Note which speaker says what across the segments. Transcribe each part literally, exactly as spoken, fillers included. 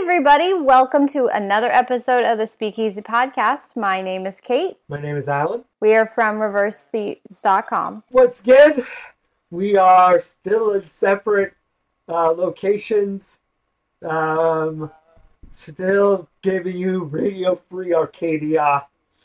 Speaker 1: everybody. Welcome to another episode of the Speakeasy Podcast. My name is Kate.
Speaker 2: My name is Alan.
Speaker 1: We are from reverse thieves dot com.
Speaker 2: What's good? We are still in separate uh, locations. Um, still giving you radio-free Arcadia.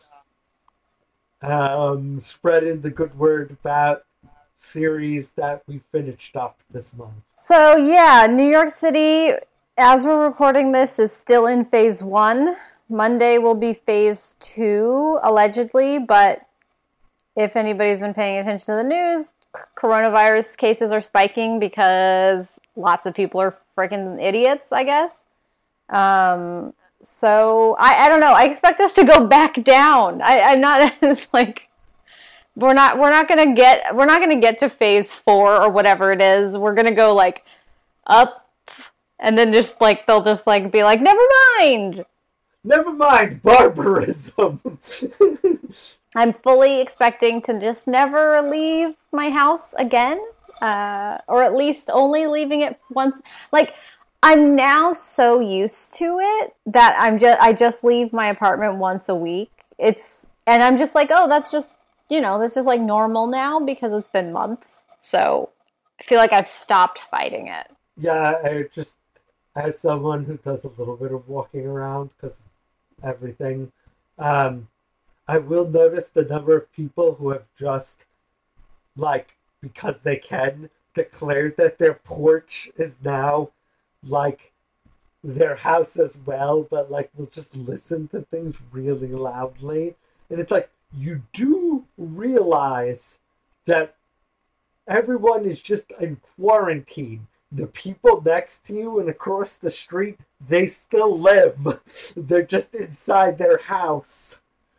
Speaker 2: Um, spreading the good word about series that we finished up this month.
Speaker 1: So yeah, New York City, as we're recording this, is still in phase one. Monday will be phase two, allegedly, but if anybody's been paying attention to the news, coronavirus cases are spiking because lots of people are freaking idiots, I guess. Um, so, I, I don't know. I expect us to go back down. I, I'm not, it's like, we're not, we're not going to get, we're not going to get to phase four or whatever it is. We're going to go, like, up, and then just, like, they'll just, like, be like, never mind!
Speaker 2: Never mind barbarism!
Speaker 1: I'm fully expecting to just never leave my house again, uh, or at least only leaving it once. Like, I'm now so used to it that I'm just I just leave my apartment once a week. It's and I'm just like, oh, that's just you know, that's just like normal now because it's been months. So I feel like I've stopped fighting it.
Speaker 2: Yeah, I just as someone who does a little bit of walking around because of everything. Um, I will notice the number of people who have just, like, because they can, declared that their porch is now, like, their house as well, but, like, will just listen to things really loudly. And it's like, you do realize that everyone is just in quarantine. The people next to you and across the street, they still live. They're just inside their house.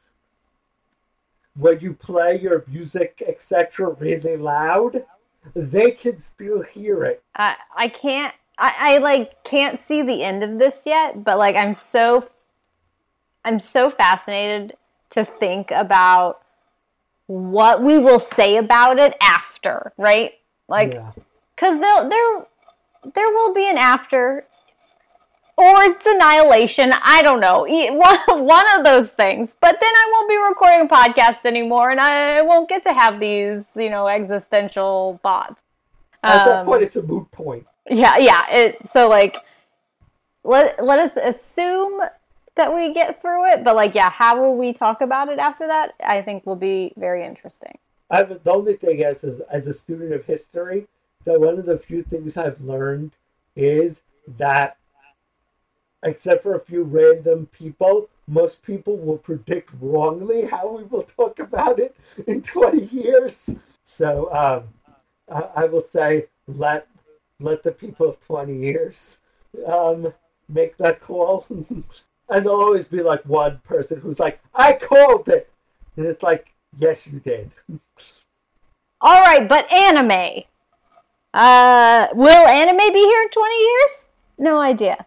Speaker 2: When you play your music, et cetera, really loud, they can still hear it.
Speaker 1: I I can't. I, I like can't see the end of this yet, but like I'm so I'm so fascinated to think about what we will say about it after, right? Like, because yeah. there there there will be an after. Or it's annihilation. I don't know. One, one of those things. But then I won't be recording a podcast anymore, and I won't get to have these, you know, existential thoughts.
Speaker 2: At um, that point, it's a moot point.
Speaker 1: Yeah, yeah. It, so, like, let, let us assume that we get through it. But, like, yeah, how will we talk about it after that? I think will be very interesting.
Speaker 2: I've, the only thing is, is, as a student of history, that one of the few things I've learned is that except for a few random people, most people will predict wrongly how we will talk about it in twenty years. So um, I, I will say let let the people of twenty years um, make that call. And there'll always be like one person who's like, I called it. And it's like, yes, you did.
Speaker 1: All right, but anime. Uh, will anime be here in twenty years? No idea.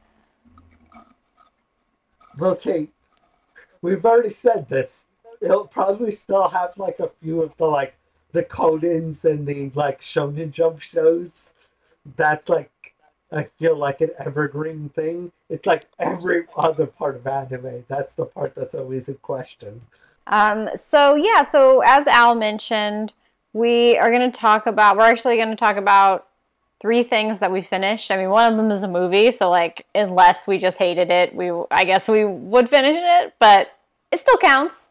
Speaker 2: Well, Kate, we've already said this. It'll probably still have, like, a few of the, like, the Conans and the, like, Shonen Jump shows. That's, like, I feel like an evergreen thing. It's like every other part of anime. That's the part that's always in question.
Speaker 1: Um, so, yeah, so as Al mentioned, we are going to talk about, we're actually going to talk about three things that we finished. I mean, one of them is a movie, so, like, unless we just hated it, we I guess we would finish it, but it still counts.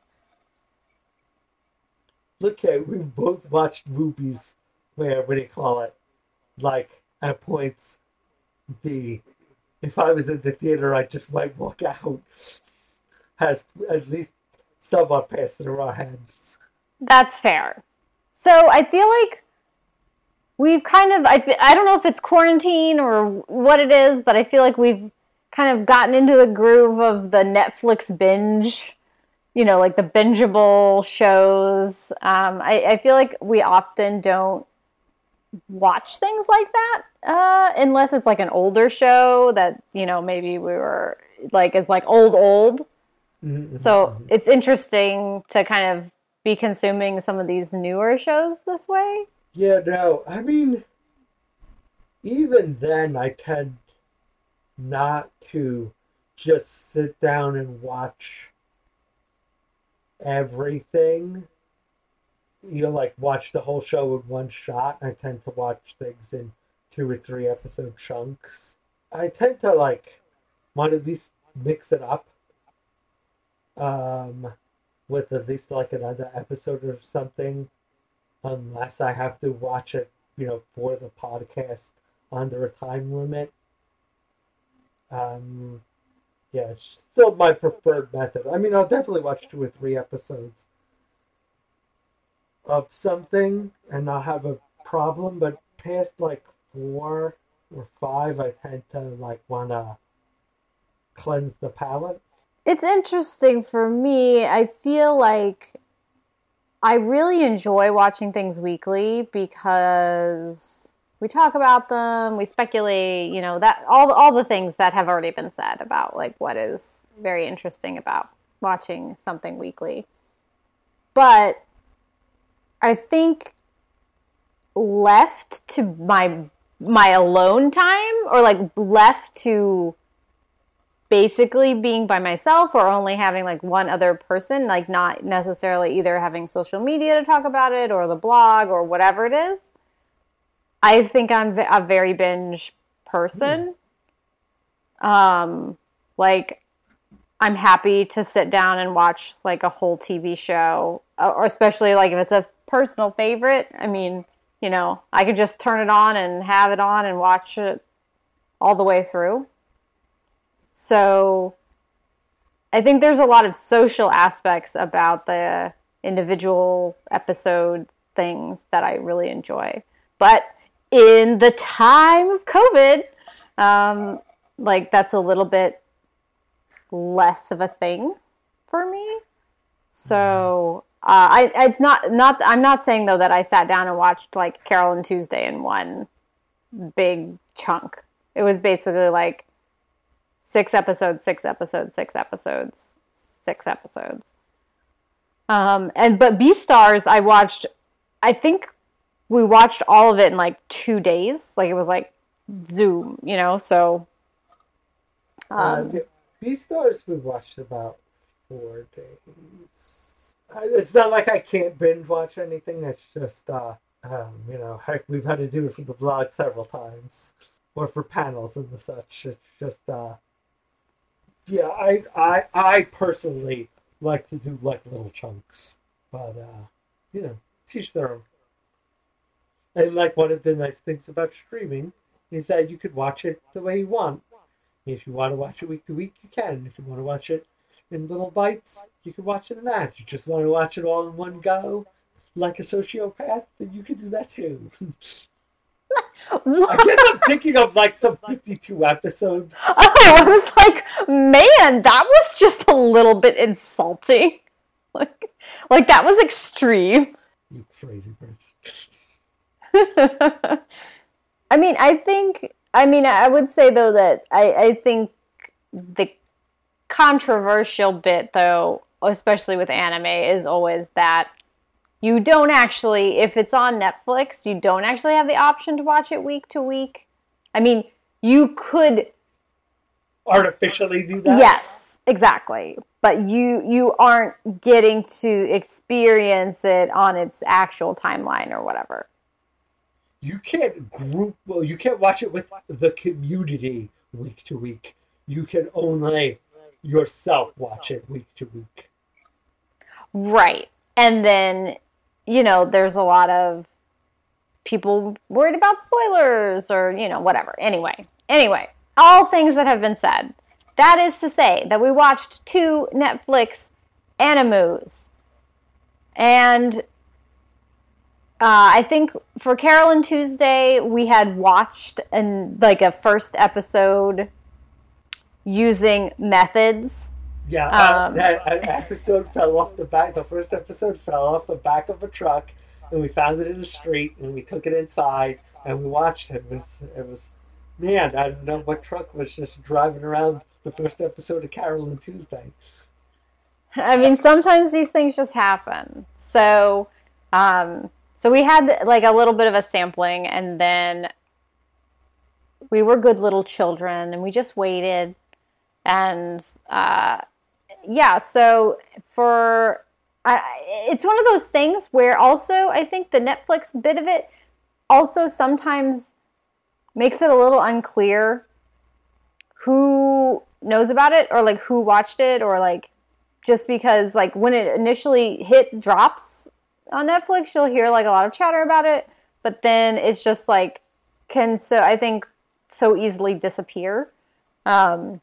Speaker 2: Look, at we both watched movies where, what do you call it, like, at points, the, if I was in the theater, I just might walk out, has at least somewhat passed through our heads.
Speaker 1: That's fair. So, I feel like we've kind of, I, I don't know if it's quarantine or what it is, but I feel like we've kind of gotten into the groove of the Netflix binge, you know, like the bingeable shows. Um, I, I feel like we often don't watch things like that, uh, unless it's like an older show that, you know, maybe we were, like, is like old, old. Mm-hmm. So it's interesting to kind of be consuming some of these newer shows this way.
Speaker 2: Yeah, no, I mean, even then I tend, not to just sit down and watch everything. You know, like watch the whole show in one shot. I tend to watch things in two or three episode chunks. I tend to like want to at least mix it up um, with at least like another episode or something, unless I have to watch it, you know, for the podcast under a time limit. Um, yeah, it's still my preferred method. I mean, I'll definitely watch two or three episodes of something and not have a problem, but past like four or five, I tend to like want to cleanse the palate.
Speaker 1: It's interesting for me. I feel like I really enjoy watching things weekly because we talk about them, we speculate, you know, that all all the things that have already been said about like what is very interesting about watching something weekly. But I think left to my my alone time, or like left to basically being by myself or only having like one other person, like not necessarily either having social media to talk about it or the blog or whatever it is, I think I'm a very binge person. Mm. Um, like I'm happy to sit down and watch like a whole T V show, or especially like if it's a personal favorite. I mean, you know, I could just turn it on and have it on and watch it all the way through. So I think there's a lot of social aspects about the individual episode things that I really enjoy. But in the time of COVID, um, like that's a little bit less of a thing for me. So uh, I it's not not I'm not saying though that I sat down and watched like Carol and Tuesday in one big chunk. It was basically like six episodes, six episodes, six episodes, six episodes. Um, and but Beastars, I watched. I think we watched all of it in like two days. Like it was like Zoom, you know. So um,
Speaker 2: uh, yeah, Beastars we watched about four days. It's not like I can't binge watch anything. It's just, uh, um, you know, heck, we've had to do it for the vlog several times, or for panels and the such. It's just, uh, yeah, I, I, I personally like to do like little chunks, but uh, you know, teach their own. And like one of the nice things about streaming is that you could watch it the way you want. If you want to watch it week to week, you can. If you want to watch it in little bites, you can watch it in that. If you just want to watch it all in one go, like a sociopath, then you can do that too. I guess I'm thinking of like some fifty-two episode.
Speaker 1: Oh, I was like, man, that was just a little bit insulting. Like, like that was extreme.
Speaker 2: You crazy person.
Speaker 1: I mean, I think, I mean, I would say though that I, I think the controversial bit though, especially with anime, is always that you don't actually, if it's on Netflix, you don't actually have the option to watch it week to week. I mean, you could
Speaker 2: artificially do that.
Speaker 1: Yes, exactly. But you you aren't getting to experience it on its actual timeline or whatever.
Speaker 2: You can't group, well, you can't watch it with the community week to week. You can only yourself watch it week to week.
Speaker 1: Right. And then, you know, there's a lot of people worried about spoilers or, you know, whatever. Anyway, anyway, all things that have been said. That is to say that we watched two Netflix animes. And uh, I think for Carol and Tuesday, we had watched an, like a first episode using methods.
Speaker 2: Yeah, uh, um, that an episode fell off the back. The first episode fell off the back of a truck, and we found it in the street, and we took it inside, and we watched it. It was, it was, man, I don't know what truck was just driving around the first episode of Carol and Tuesday.
Speaker 1: I mean, sometimes these things just happen. So, um, so we had like a little bit of a sampling, and then we were good little children, and we just waited. And uh, yeah, so for I, it's one of those things where also I think the Netflix bit of it also sometimes makes it a little unclear who knows about it or like who watched it, or like just because like when it initially hit drops on Netflix, you'll hear like a lot of chatter about it, but then it's just like can so I think so easily disappear. Um,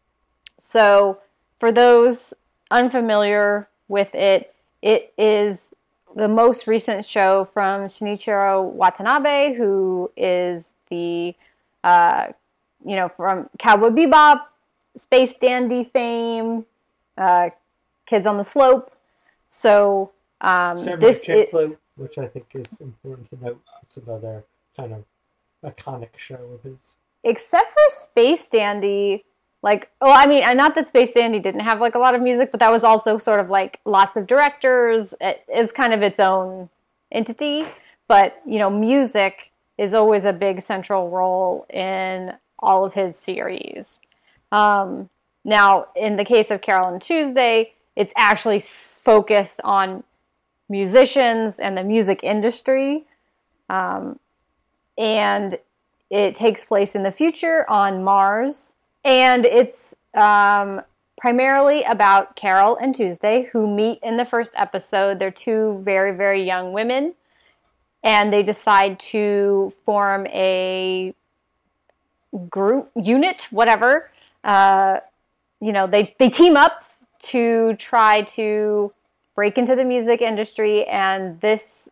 Speaker 1: so for those unfamiliar with it, it is the most recent show from Shinichiro Watanabe, who is the, uh, you know, from Cowboy Bebop, Space Dandy fame, uh, Kids on the Slope. So um,
Speaker 2: Samurai
Speaker 1: this
Speaker 2: Champloo, which I think is important to note. It's another kind of iconic show of his.
Speaker 1: Except for Space Dandy, like, oh, I mean, not that Space Dandy didn't have like a lot of music, but that was also sort of like lots of directors. It is kind of its own entity, but you know, music is always a big central role in all of his series. Um, now, in the case of Carol and Tuesday, it's actually focused on musicians and the music industry, um, and it takes place in the future on Mars. And it's um, primarily about Carol and Tuesday, who meet in the first episode. They're two very, very young women, and they decide to form a group, unit, whatever. Uh, you know, they, they team up to try to break into the music industry, and this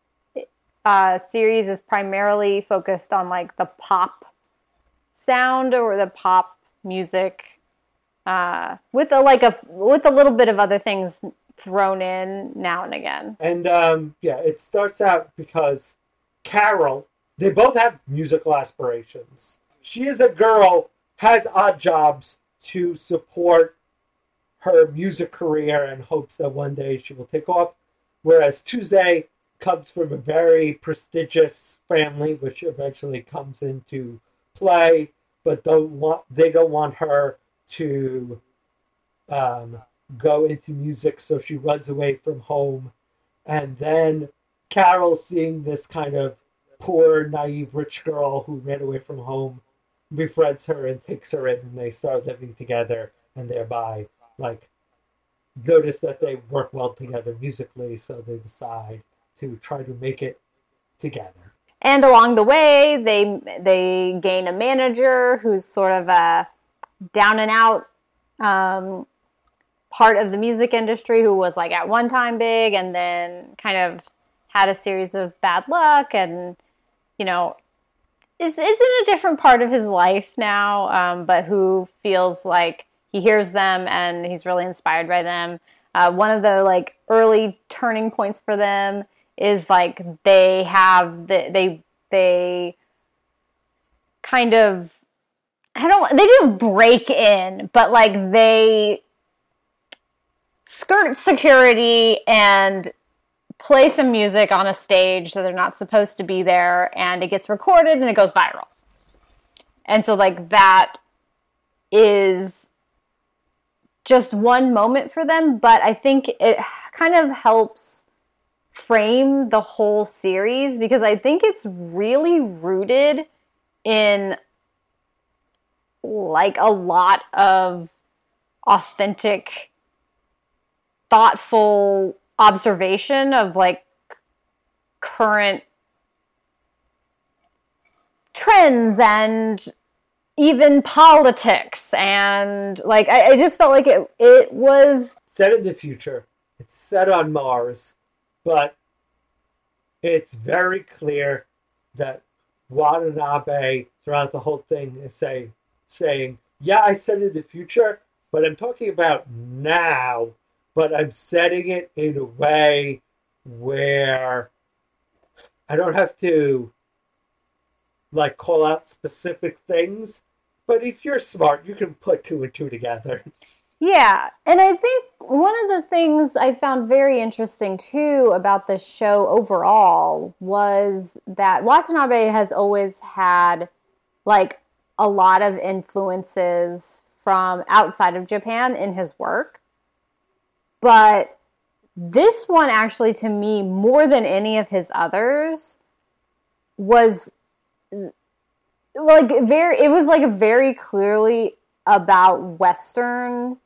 Speaker 1: uh, series is primarily focused on, like, the pop sound or the pop music, uh, with a like a with a little bit of other things thrown in now and again.
Speaker 2: And um, yeah, it starts out because Carol, they both have musical aspirations. She is a girl, has odd jobs to support her music career and hopes that one day she will take off. Whereas Tuesday comes from a very prestigious family, which eventually comes into play. But don't want they don't want her to um, go into music, so she runs away from home. And then Carol, seeing this kind of poor, naive, rich girl who ran away from home, befriends her and takes her in, and they start living together, and thereby, like, notice that they work well together musically, so they decide to try to make it together.
Speaker 1: And along the way, they they gain a manager who's sort of a down and out um, part of the music industry, who was like at one time big and then kind of had a series of bad luck, and you know is is in a different part of his life now, um, but who feels like he hears them and he's really inspired by them. Uh, one of the like early turning points for them is like they have the, they they kind of I don't they do break in, but like they skirt security and play some music on a stage that they're not supposed to be there, and it gets recorded and it goes viral. And so like that is just one moment for them, but I think it kind of helps frame the whole series, because I think it's really rooted in like a lot of authentic, thoughtful observation of like current trends and even politics, and like I, I just felt like it it was
Speaker 2: set in the future. It's set on Mars. But it's very clear that Watanabe, throughout the whole thing, is say, saying, yeah, I said in the future, but I'm talking about now, but I'm setting it in a way where I don't have to, like, call out specific things. But if you're smart, you can put two and two together.
Speaker 1: Yeah, and I think one of the things I found very interesting, too, about the show overall was that Watanabe has always had, like, a lot of influences from outside of Japan in his work. But this one actually, to me, more than any of his others, was like very, it was like very clearly about Western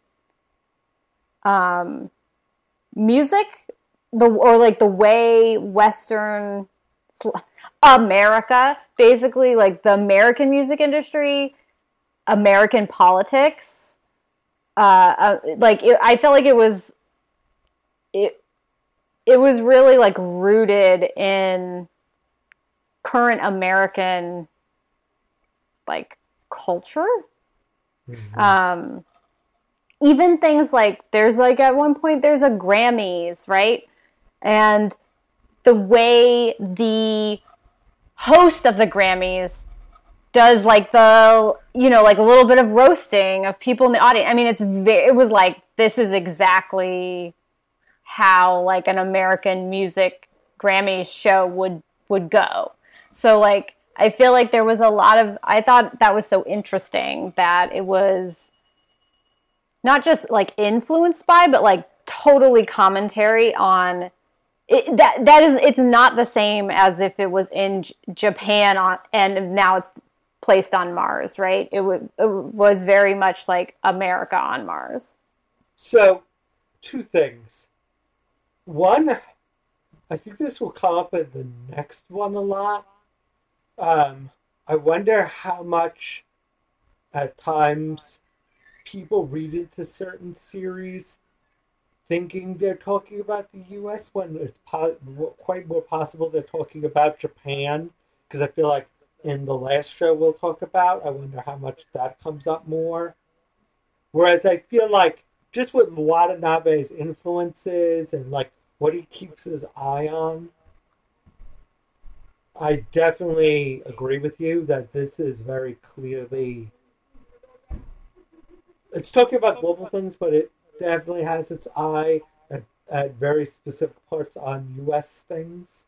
Speaker 1: um, music, the or like the way Western America, basically like the American music industry, American politics, uh, uh like it, I felt like it was it it was really like rooted in current American like culture. Mm-hmm. Um, even things like there's like at one point there's a Grammys, right? And the way the host of the Grammys does like the, you know, like a little bit of roasting of people in the audience. I mean, it's very, it was like, this is exactly how like an American music Grammys show would, would go. So like, I feel like there was a lot of, I thought that was so interesting that it was not just like influenced by, but like totally commentary on it, that, that is, it's not the same as if it was in J- Japan on, and now it's placed on Mars, right? It, w- it was very much like America on Mars.
Speaker 2: So, two things. One, I think this will come up in the next one a lot. Um, I wonder how much, at times, people read into certain series thinking they're talking about the U S when it's po- quite more possible they're talking about Japan. Because I feel like in the last show we'll talk about, I wonder how much that comes up more. Whereas I feel like just with Watanabe's influences and like what he keeps his eye on, I definitely agree with you that this is very clearly, it's talking about global things, but it definitely has its eye at, at very specific parts on U S things.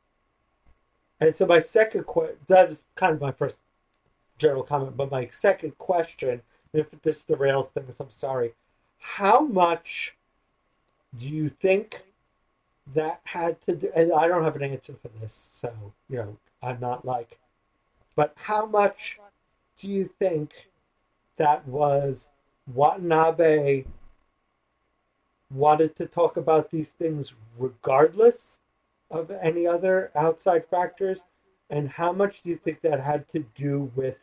Speaker 2: And so my second question, that was kind of my first general comment, but my second question, if this derails things, I'm sorry. How much do you think that had to do, and I don't have an answer for this, so, you know, I'm not like, but how much do you think that was Watanabe wanted to talk about these things regardless of any other outside factors? And how much do you think that had to do with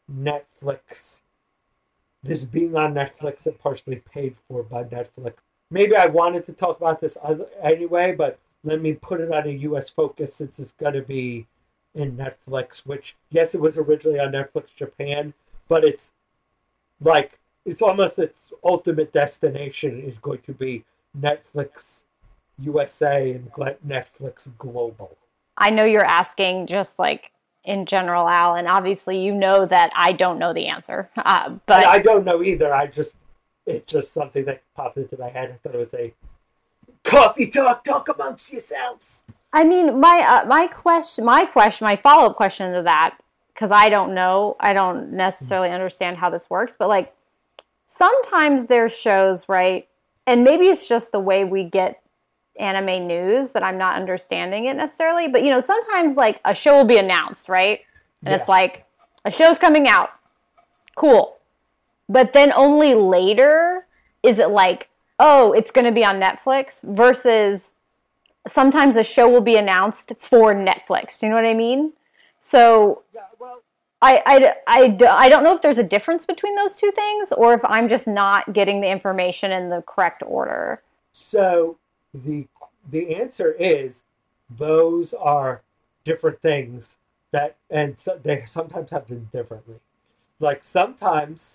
Speaker 2: Netflix, this being on Netflix and partially paid for by Netflix? Maybe I wanted to talk about this other, anyway, but let me put it on a U S focus since it's going to be in Netflix, which, yes, it was originally on Netflix Japan, but it's like, it's almost its ultimate destination is going to be Netflix U S A and Netflix Global.
Speaker 1: I know you're asking just like in general, Al, and obviously you know that I don't know the answer. Uh, but
Speaker 2: I, I don't know either. I just, it's just something that popped into my head. I thought it was a coffee talk, talk amongst yourselves.
Speaker 1: I mean, my uh, my question, my question, my follow-up question to that, because I don't know, I don't necessarily understand how this works, but like sometimes there's shows, right? And maybe it's just the way we get anime news that I'm not understanding it necessarily, but you know, sometimes like a show will be announced, right? And yeah. It's like a show's coming out. Cool. But then only later is it like, oh, it's going to be on Netflix versus sometimes a show will be announced for Netflix. Do you know what I mean? So yeah, well, I, I, I, I don't know if there's a difference between those two things or if I'm just not getting the information in the correct order.
Speaker 2: So the the answer is those are different things that, and so they sometimes have them differently. Like sometimes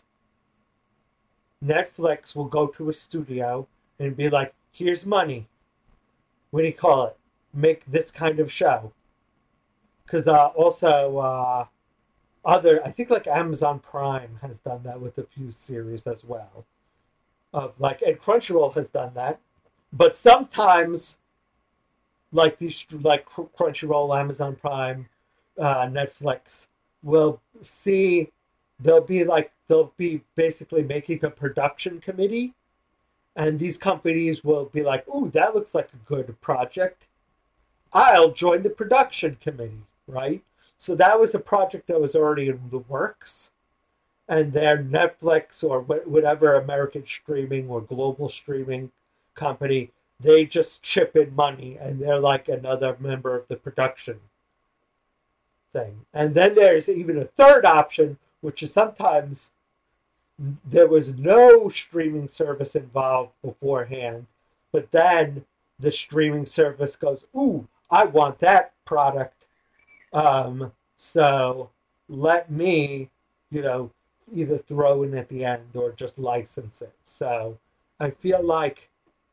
Speaker 2: Netflix will go to a studio and be like, here's money. What do you call it? Make this kind of show. Because uh, also uh, other, I think like Amazon Prime has done that with a few series as well. Of like, and Crunchyroll has done that. But sometimes, like these, like Crunchyroll, Amazon Prime, uh, Netflix will see they'll be like they'll be basically making a production committee, and these companies will be like, "Ooh, that looks like a good project. I'll join the production committee," right? So that was a project that was already in the works, and then Netflix or whatever American streaming or global streaming company, they just chip in money, and they're like another member of the production thing. And then there's even a third option, which is sometimes there was no streaming service involved beforehand, but then the streaming service goes, "Ooh, I want that product. Um, so let me, you know, either throw in at the end or just license it." So I feel like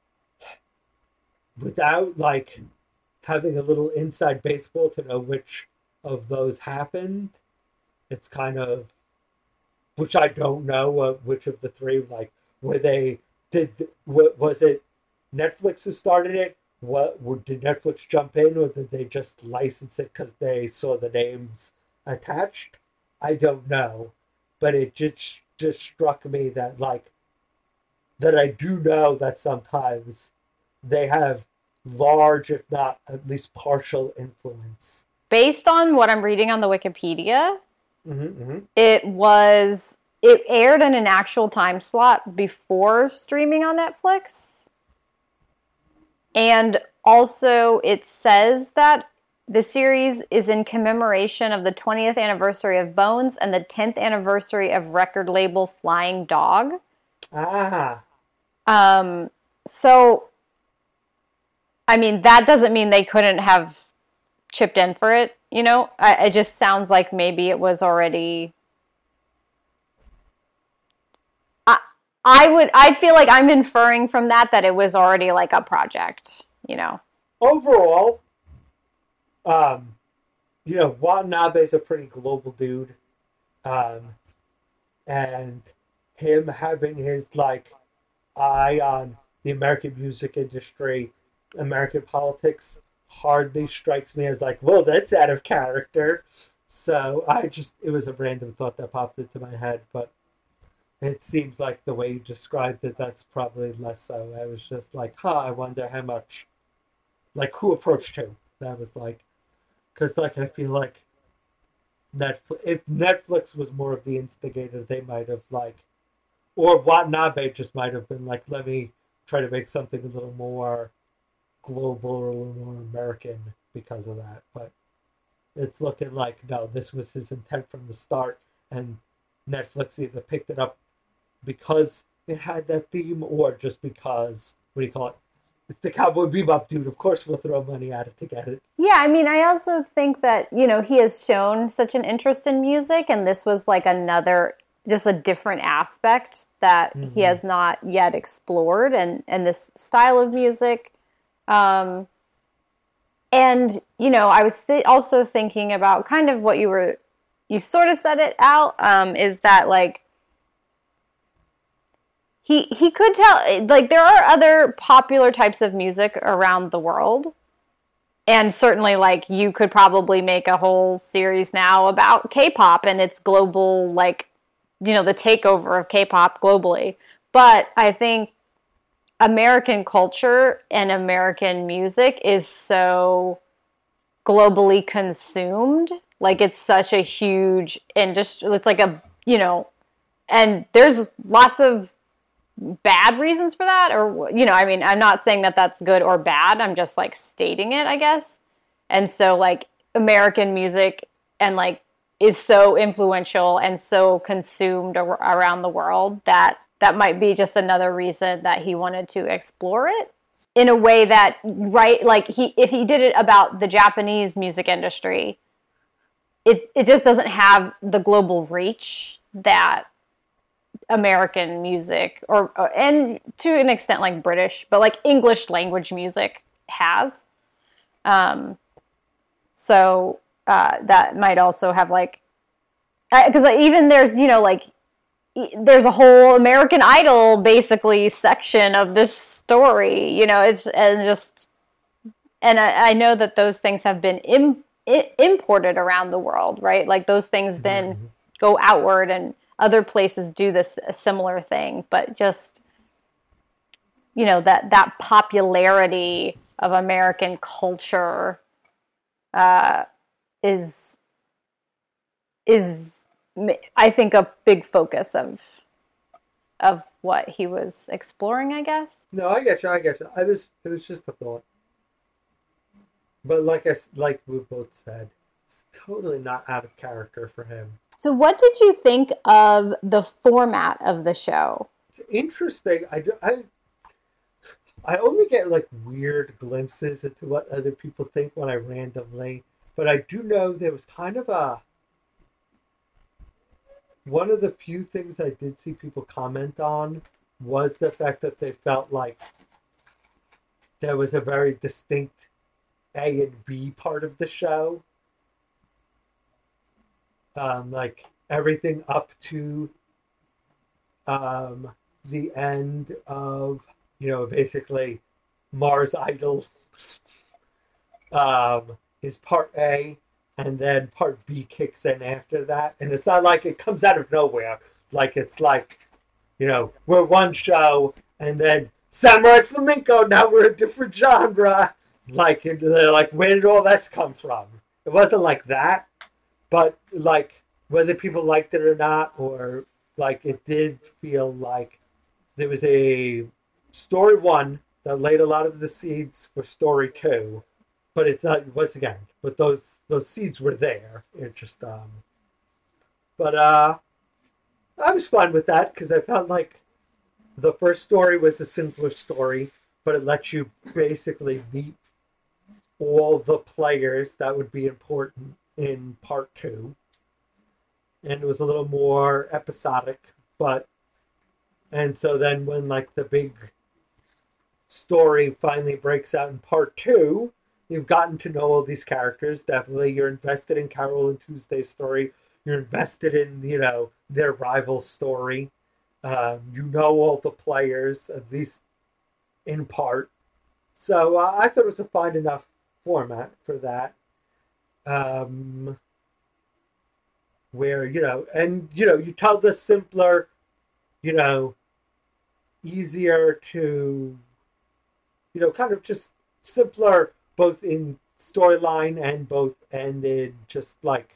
Speaker 2: without like having a little inside baseball to know which of those happened, it's kind of, which I don't know uh, which of the three, like, were they, did, what, was it Netflix who started it? What, did Netflix jump in, or did they just license it because they saw the names attached? I don't know, but it just, just struck me that, like, that I do know that sometimes they have large, if not at least partial influence.
Speaker 1: Based on what I'm reading on the Wikipedia,
Speaker 2: mm-hmm, mm-hmm.
Speaker 1: it was, it aired in an actual time slot before streaming on Netflix. And also it says that the series is in commemoration of the twentieth anniversary of Bones and the tenth anniversary of record label Flying Dog.
Speaker 2: Ah.
Speaker 1: Um, so, I mean, that doesn't mean they couldn't have chipped in for it, you know? I, it just sounds like maybe it was already... I, I would, I feel like I'm inferring from that that it was already like a project, you know?
Speaker 2: Overall, um, you know, Watanabe's a pretty global dude. Um, and him having his, like, eye on the American music industry, American politics, hardly strikes me as like, well, that's out of character. So I just, it was a random thought that popped into my head, but it seems like the way you described it, that's probably less so. I was just like, huh, I wonder how much, like, who approached who? That was like, because, like, I feel like Netflix, if Netflix was more of the instigator, they might have, like, or Watanabe just might have been like, let me try to make something a little more global or a little more American because of that. But it's looking like, no, this was his intent from the start, and Netflix either picked it up because it had that theme or just because, what do you call it? It's the Cowboy Bebop dude. Of course we'll throw money at it to get it.
Speaker 1: Yeah, I mean, I also think that, you know, he has shown such an interest in music, and this was like another, just a different aspect that mm-hmm. he has not yet explored, and, and this style of music. Um, and, you know, I was th- also thinking about kind of what you were, you sort of said it out, um, is that, like, he, he could tell, like, there are other popular types of music around the world. And certainly, like, you could probably make a whole series now about K-pop and its global, like, you know, the takeover of K-pop globally. But I think American culture and American music is so globally consumed. Like, it's such a huge industry. It's like a, you know, and there's lots of bad reasons for that. Or, you know, I mean, I'm not saying that that's good or bad. I'm just, like, stating it, I guess. And so, like, American music and, like, is so influential and so consumed ar- around the world that that might be just another reason that he wanted to explore it in a way that, right, like, he if he did it about the Japanese music industry, it it just doesn't have the global reach that American music, or, or and to an extent, like, British, but, like, English language music has. Um, so uh, that might also have, like, because like, even there's, you know, like, there's a whole American Idol basically section of this story, you know, it's, and just, and I, I know that those things have been Im, I, imported around the world, right? Like, those things then
Speaker 2: mm-hmm.
Speaker 1: go outward, and other places do this a similar thing, but just, you know, that that popularity of American culture uh, is is I think a big focus of of what he was exploring, I guess.
Speaker 2: No, I get you. I get you. I was it was just a thought, but like I like we both said, it's totally not out of character for him.
Speaker 1: So, what did you think of the format of the show?
Speaker 2: It's interesting. I do, I I only get like weird glimpses into what other people think when I randomly, but I do know there was kind of a one of the few things I did see people comment on was the fact that they felt like there was a very distinct A and B part of the show. Um, like everything up to um, the end of, you know, basically Mars Idol um, is part A, and then part B kicks in after that. And it's not like it comes out of nowhere. Like it's like, you know, we're one show, and then Samurai Flamenco, now we're a different genre. Like, they're like, where did all this come from? It wasn't like that. But, like, whether people liked it or not, or, like, it did feel like there was a story one that laid a lot of the seeds for story two. But it's not, once again, but those those seeds were there. It just, um... But, uh... I was fine with that, because I felt like the first story was a simpler story, but it lets you basically meet all the players that would be important in part two. And it was a little more episodic, but... And so then when, like, the big story finally breaks out in part two, you've gotten to know all these characters. Definitely, you're invested in Carol and Tuesday's story. You're invested in, you know, their rival story. Um, you know all the players, at least in part. So uh, I thought it was a fine enough format for that. Um, where, you know, and, you know, you tell the simpler, you know, easier to, you know, kind of just simpler both in storyline and both and in just like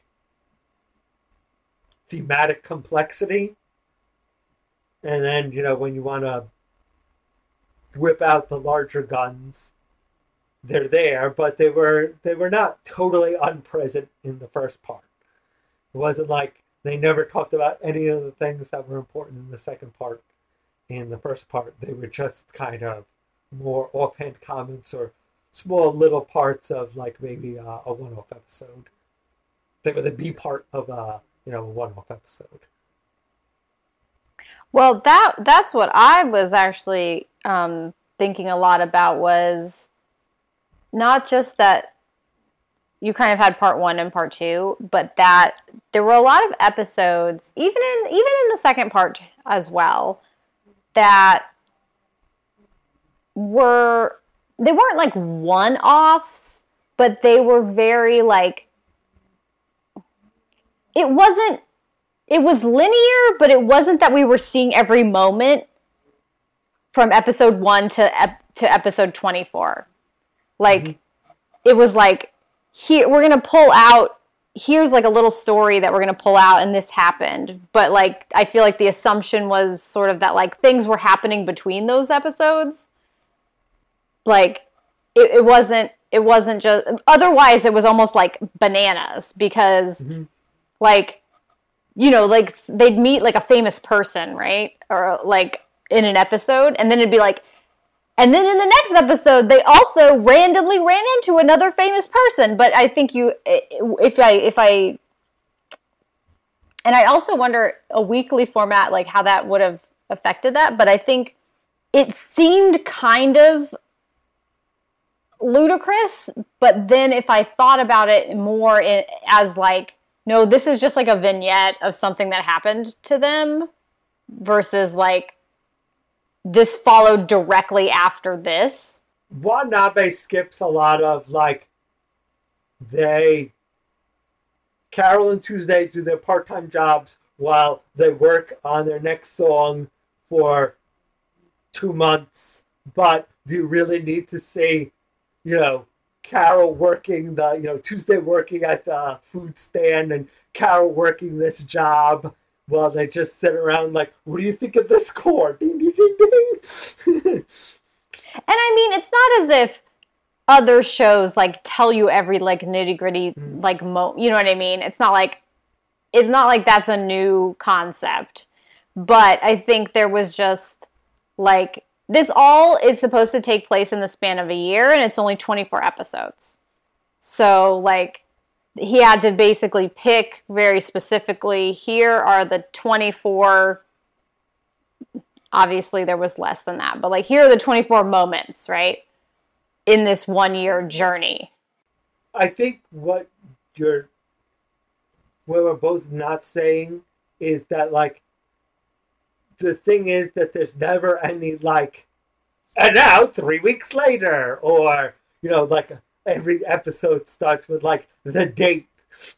Speaker 2: thematic complexity. And then, you know, when you want to whip out the larger guns, they're there, but they were they were not totally unpresent in the first part. It wasn't like they never talked about any of the things that were important in the second part. In the first part, they were just kind of more offhand comments or small little parts of like maybe uh, a one-off episode. They were the B part of a, you know, a one-off episode.
Speaker 1: Well, that that's what I was actually um, thinking a lot about, was not just that you kind of had part one and part two, but that there were a lot of episodes, even in even in the second part as well, that were, they weren't like one-offs, but they were very like, it wasn't, it was linear, but it wasn't that we were seeing every moment from episode one to ep- to episode twenty-four. Like, mm-hmm. It was like, here, we're going to pull out, here's like a little story that we're going to pull out, and this happened. But like, I feel like the assumption was sort of that like things were happening between those episodes. Like, it, it wasn't, it wasn't just, otherwise it was almost like bananas, because mm-hmm. like, you know, like they'd meet like a famous person, right? Or like in an episode, and then it'd be like, and then in the next episode, they also randomly ran into another famous person. But I think you, if I, if I, and I also wonder a weekly format, like how that would have affected that. But I think it seemed kind of ludicrous. But then if I thought about it more in, as like, no, this is just like a vignette of something that happened to them versus like, this followed directly after this.
Speaker 2: Watanabe skips a lot of, like, they Carol and Tuesday do their part-time jobs while they work on their next song for two months. But do you really need to see, you know, Carol working the, you know, Tuesday working at the food stand and Carol working this job while they just sit around like, what do you think of this chord? Ding, ding, ding, ding.
Speaker 1: And I mean, it's not as if other shows like tell you every like nitty gritty mm. like mo you know what I mean? It's not like it's not like that's a new concept. But I think there was just like this all is supposed to take place in the span of a year, and it's only twenty-four episodes. So like he had to basically pick very specifically, here are the twenty-four. Obviously there was less than that, but like here are the twenty-four moments, right? In this one year journey.
Speaker 2: I think what you're, what we're both not saying is that like, the thing is that there's never any like, and now three weeks later, or, you know, like every episode starts with like the date.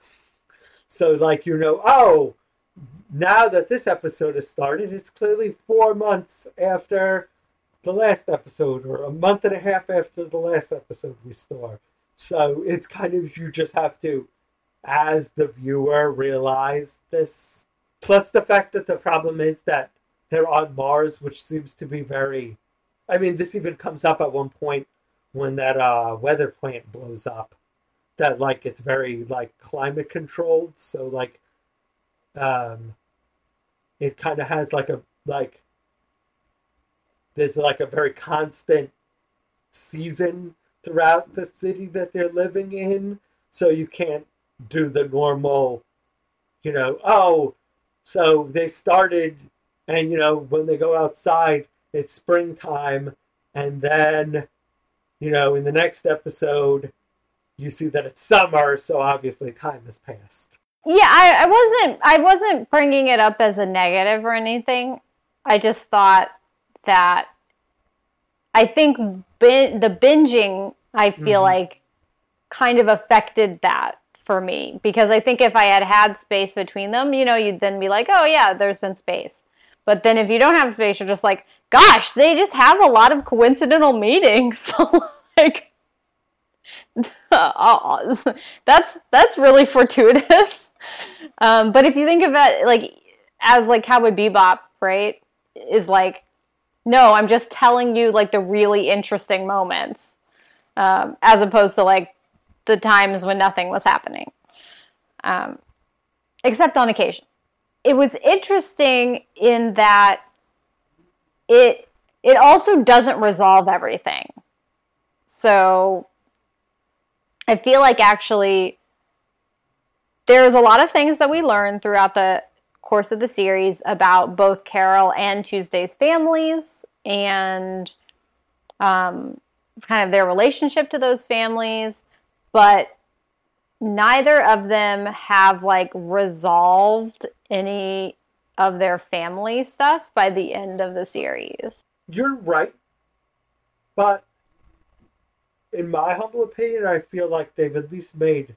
Speaker 2: So like, you know, oh, now that this episode has started, it's clearly four months after the last episode, or a month and a half after the last episode we saw. So it's kind of, you just have to, as the viewer, realize this. Plus the fact that the problem is that they're on Mars, which seems to be very, I mean, this even comes up at one point when that uh, weather plant blows up, that like it's very like climate controlled. So like, um, it kind of has like a, like, there's like a very constant season throughout the city that they're living in. So you can't do the normal, you know, oh, so they started, and, you know, when they go outside, it's springtime. And then, you know, in the next episode, you see that it's summer. So obviously time has passed.
Speaker 1: Yeah, I, I wasn't, I wasn't bringing it up as a negative or anything. I just thought that I think bin- the binging, I feel mm-hmm. like, kind of affected that for me. Because I think if I had had space between them, you know, you'd then be like, oh yeah, there's been space. But then if you don't have space, you're just like, gosh, they just have a lot of coincidental meetings. So like, that's, that's really fortuitous. Um, but if you think of it like, as like Cowboy Bebop, right, is like, no, I'm just telling you like the really interesting moments, um, as opposed to like the times when nothing was happening, um, except on occasion. It was interesting in that it it also doesn't resolve everything. So I feel like actually there's a lot of things that we learn throughout the course of the series about both Carol and Tuesday's families and um, kind of their relationship to those families, but neither of them have like resolved any of their family stuff by the end of the series.
Speaker 2: You're right, but in my humble opinion, I feel like they've at least made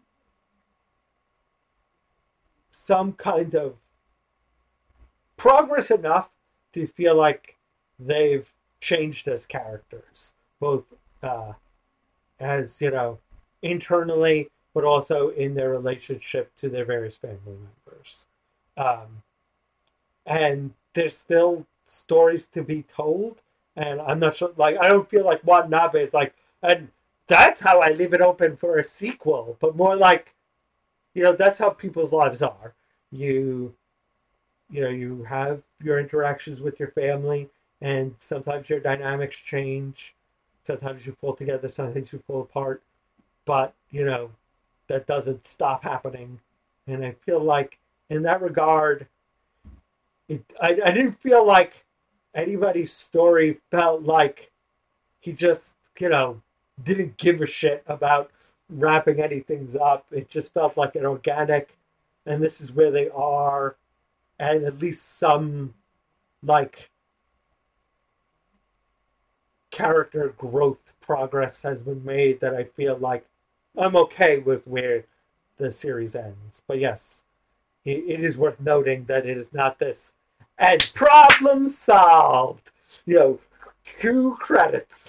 Speaker 2: some kind of progress enough to feel like they've changed as characters, both uh, as, you know, internally, but also in their relationship to their various family members. Um, and there's still stories to be told, and I'm not sure, like, I don't feel like Watanabe is like, and that's how I leave it open for a sequel, but more like, you know, that's how people's lives are. You, you know, you have your interactions with your family, and sometimes your dynamics change. Sometimes you fall together, sometimes you fall apart. But, you know, that doesn't stop happening. And I feel like, in that regard, it, I, I didn't feel like anybody's story felt like he just, you know, didn't give a shit about wrapping anything up. It just felt like an organic, and this is where they are, and at least some, like, character growth progress has been made that I feel like I'm okay with where the series ends. But yes, it, it is worth noting that it is not this and problem solved. You know, cue credits.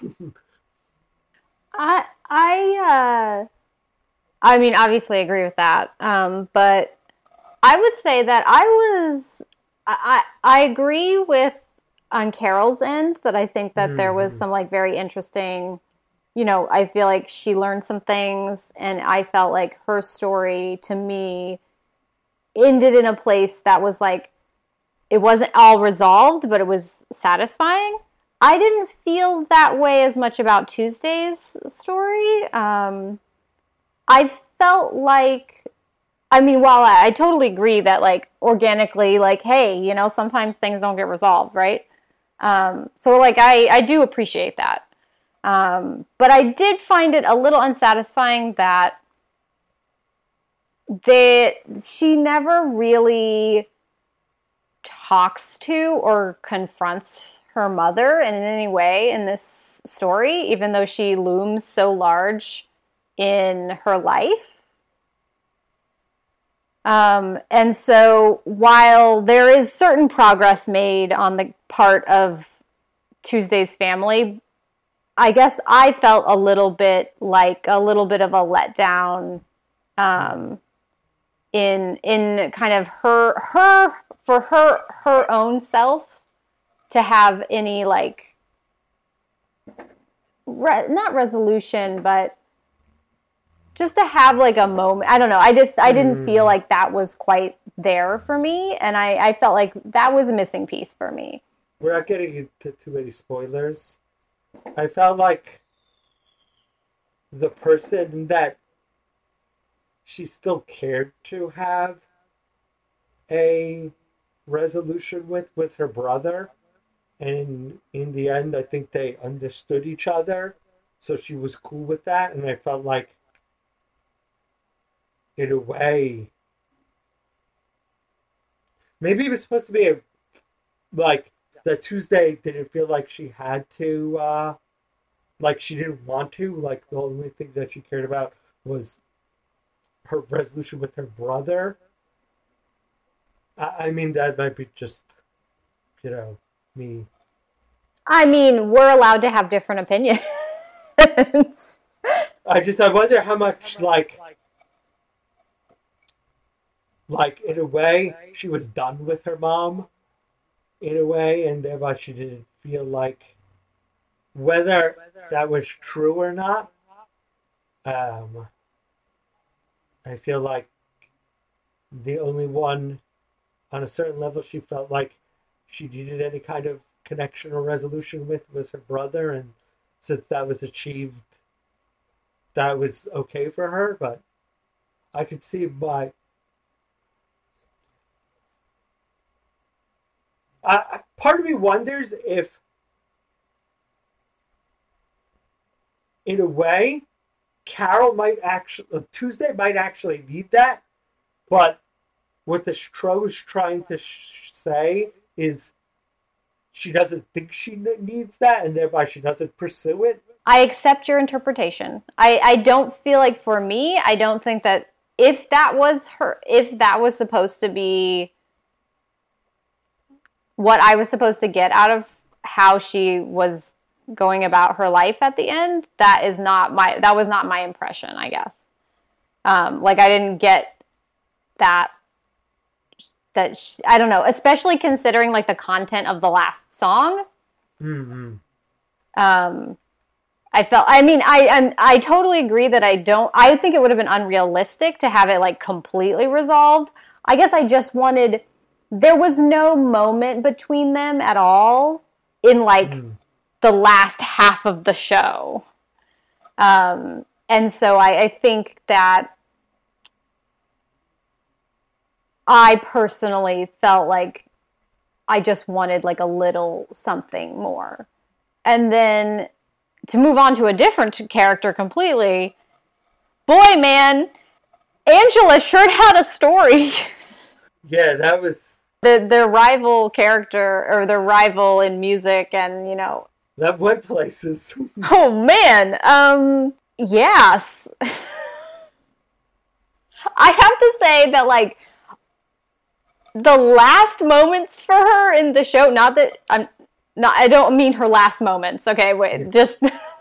Speaker 1: I I uh I mean obviously agree with that. Um, but I would say that I was I I agree with on Carol's end that I think that mm. there was some like very interesting, you know, I feel like she learned some things, and I felt like her story to me ended in a place that was like, it wasn't all resolved, but it was satisfying. I didn't feel that way as much about Tuesday's story. Um, I felt like, I mean, while I, I totally agree that, like, organically, like, hey, you know, sometimes things don't get resolved, right? Um, so, like, I, I do appreciate that. Um, but I did find it a little unsatisfying that that she never really talks to or confronts her mother in any way in this story, even though she looms so large in her life. Um, and so while there is certain progress made on the part of Tuesday's family, I guess I felt a little bit like a little bit of a letdown um, in in kind of her her for her her own self to have any like re- not resolution, but just to have like a moment. I don't know. I just I didn't mm. feel like that was quite there for me, and I, I felt like that was a missing piece for me.
Speaker 2: We're not getting into too many spoilers. I felt like the person that she still cared to have a resolution with was her brother. And in the end, I think they understood each other. So she was cool with that. And I felt like, in a way, maybe it was supposed to be a, like, that Tuesday didn't feel like she had to, uh, like she didn't want to. Like the only thing that she cared about was her resolution with her brother. I, I mean, that might be just, you know, me.
Speaker 1: I mean, we're allowed to have different opinions.
Speaker 2: I just, I wonder how much, like, like, in a way, she was done with her mom. In a way, and thereby she didn't feel like whether that was true or not. Um, I feel like the only one on a certain level she felt like she needed any kind of connection or resolution with was her brother, and since that was achieved, that was okay for her. But I could see why. Uh, part of me wonders if, in a way, Carol might actually, uh, Tuesday might actually need that, but what the show's trying to sh- say is she doesn't think she needs that, and thereby she doesn't pursue it.
Speaker 1: I accept your interpretation. I, I don't feel like, for me, I don't think that if that was her, if that was supposed to be what I was supposed to get out of how she was going about her life at the end, that is not my, that was not my impression, I guess. Um, like I didn't get that, that, she, I don't know, especially considering like the content of the last song.
Speaker 2: Mm-hmm.
Speaker 1: Um, I felt, I mean, I, I'm, I totally agree that I don't, I think it would have been unrealistic to have it like completely resolved. I guess I just wanted, there was no moment between them at all in like mm. the last half of the show. Um, and so I, I think that I personally felt like I just wanted like a little something more. And then to move on to a different character completely, boy, man, Angela sure had a story.
Speaker 2: Yeah, that was...
Speaker 1: The, their rival character, or their rival in music, and, you know...
Speaker 2: That went places.
Speaker 1: Oh, man. Um, yes. I have to say that, like, the last moments for her in the show, not that I'm not, I don't mean her last moments. Okay, wait, just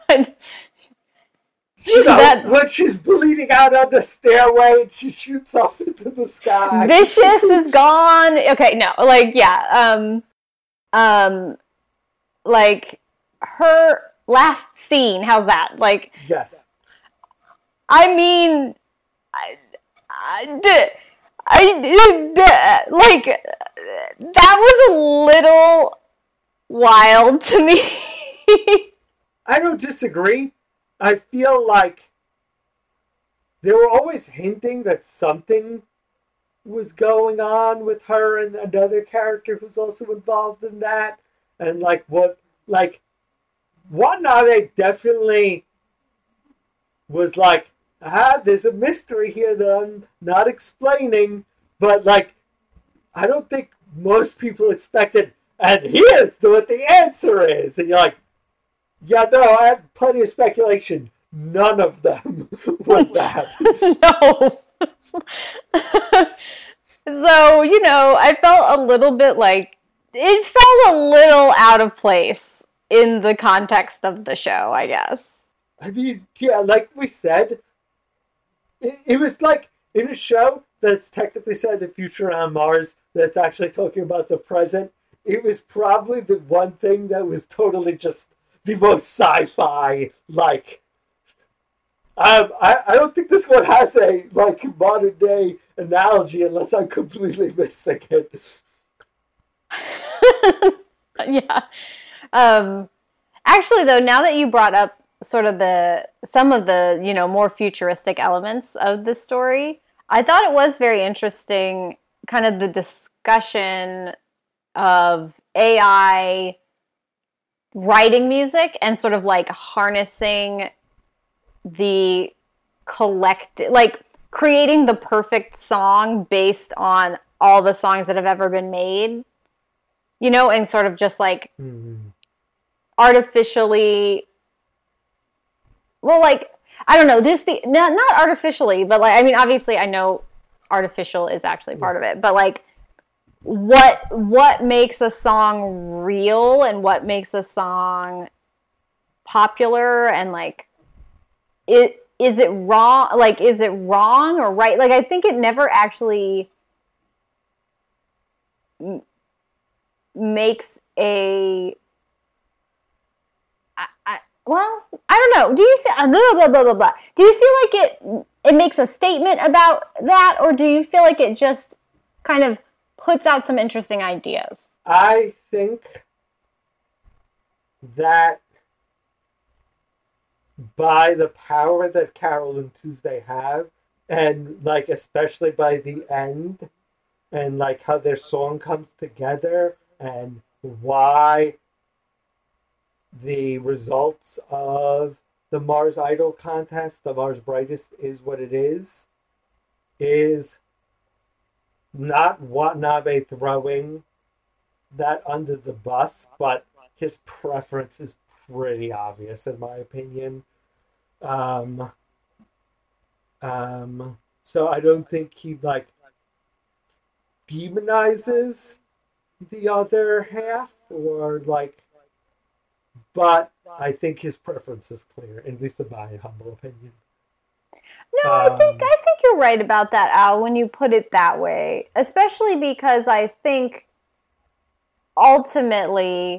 Speaker 2: you know, that, when she's bleeding out on the stairway and she shoots off into the sky.
Speaker 1: Vicious is gone. Okay, no, like, yeah, um, um, like her last scene. How's that? Like,
Speaker 2: yes.
Speaker 1: I mean, I, I, I, like, that was a little wild to me.
Speaker 2: I don't disagree. I feel like they were always hinting that something was going on with her and another character who's also involved in that. And, like, what, like, Watanabe definitely was like, ah, there's a mystery here that I'm not explaining, but, like, I don't think most people expected, and here's what the answer is. And you're like, yeah, no, I had plenty of speculation. None of them was that.
Speaker 1: No. So, you know, I felt a little bit like, it felt a little out of place in the context of the show, I guess.
Speaker 2: I mean, yeah, like we said, it, it was like in a show that's technically set in the future on Mars that's actually talking about the present. It was probably the one thing that was totally just the most sci-fi, like, um, I, I don't think this one has a, like, modern day analogy unless I'm completely missing it.
Speaker 1: Yeah. Um, actually, though, now that you brought up sort of the, some of the, you know, more futuristic elements of this story, I thought it was very interesting, kind of the discussion of A I writing music and sort of like harnessing the collect, like creating the perfect song based on all the songs that have ever been made, you know, and sort of just like mm-hmm. artificially, well, like, I don't know, this, the, not, not artificially, but like, I mean, obviously I know artificial is actually part of it, but like, what what makes a song real and what makes a song popular, and like, it is it wrong, like, is it wrong or right? Like, I think it never actually m- makes a I, I, well, I don't know. Do you feel blah, blah, blah, blah, blah. Do you feel like it it makes a statement about that, or do you feel like it just kind of puts out some interesting ideas?
Speaker 2: I think that by the power that Carol and Tuesday have, and like especially by the end, and like how their song comes together, and why the results of the Mars Idol contest, the Mars Brightest, is what it is, is not Watanabe throwing that under the bus, but his preference is pretty obvious, in my opinion. Um, um, so I don't think he, like, demonizes the other half, or, like, but I think his preference is clear, at least in my humble opinion.
Speaker 1: No, I think I think you're right about that, Al, when you put it that way. Especially because I think ultimately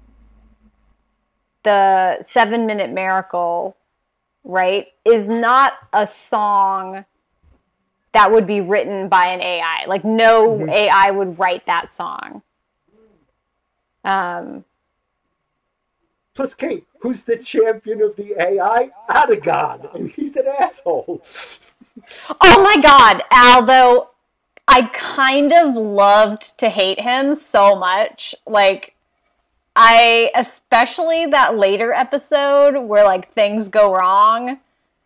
Speaker 1: the Seven Minute Miracle, right, is not a song that would be written by an A I. Like, no mm-hmm. A I would write that song. Um.
Speaker 2: Plus, Kate, who's the champion of the A I? Adagon, and he's an asshole.
Speaker 1: Oh my God, Al, though, I kind of loved to hate him so much. Like, I, especially that later episode where, like, things go wrong,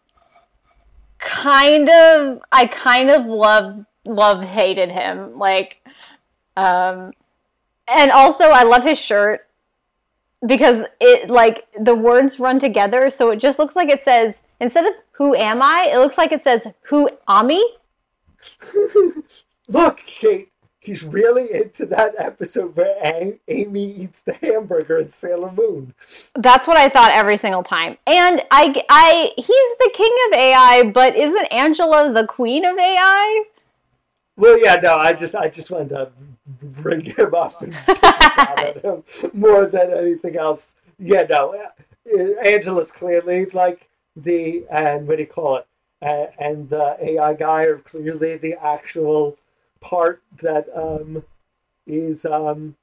Speaker 1: kind of, I kind of loved, loved, hated him. Like, um, and also I love his shirt. Because it, like, the words run together, so it just looks like it says, instead of "Who am I?" it looks like it says "Who Ami?"
Speaker 2: Look, Kate, he's really into that episode where A- Amy eats the hamburger in Sailor Moon.
Speaker 1: That's what I thought every single time. And I, I, he's the king of A I, but isn't Angela the queen of A I?
Speaker 2: Well, yeah, no, I just, I just wanted to bring him up and kick out at him more than anything else. Yeah, no, Angela's clearly like the, and what do you call it? Uh, and the A I guy are clearly the actual part that um, is. Um...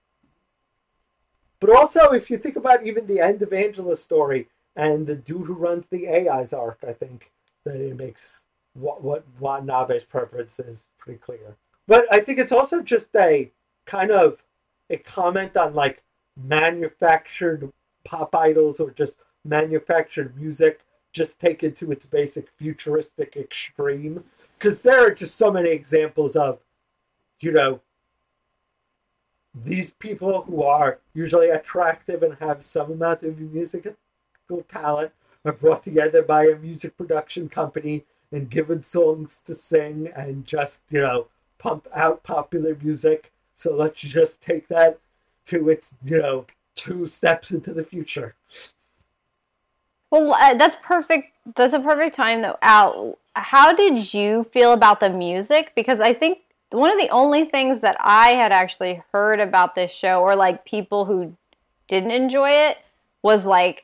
Speaker 2: But also, if you think about even the end of Angela's story and the dude who runs the A I's arc, I think that it makes what what Watanabe's purpose is pretty clear. But I think it's also just a kind of a comment on like manufactured pop idols or just manufactured music just taken to its basic futuristic extreme. Because there are just so many examples of, you know, these people who are usually attractive and have some amount of musical talent are brought together by a music production company and given songs to sing and just, you know, pump out popular music. So let's just take that to its, you know, two steps into the future.
Speaker 1: Well, uh, that's perfect. That's a perfect time, though. Al, how did you feel about the music? Because I think one of the only things that I had actually heard about this show, or like people who didn't enjoy it, was like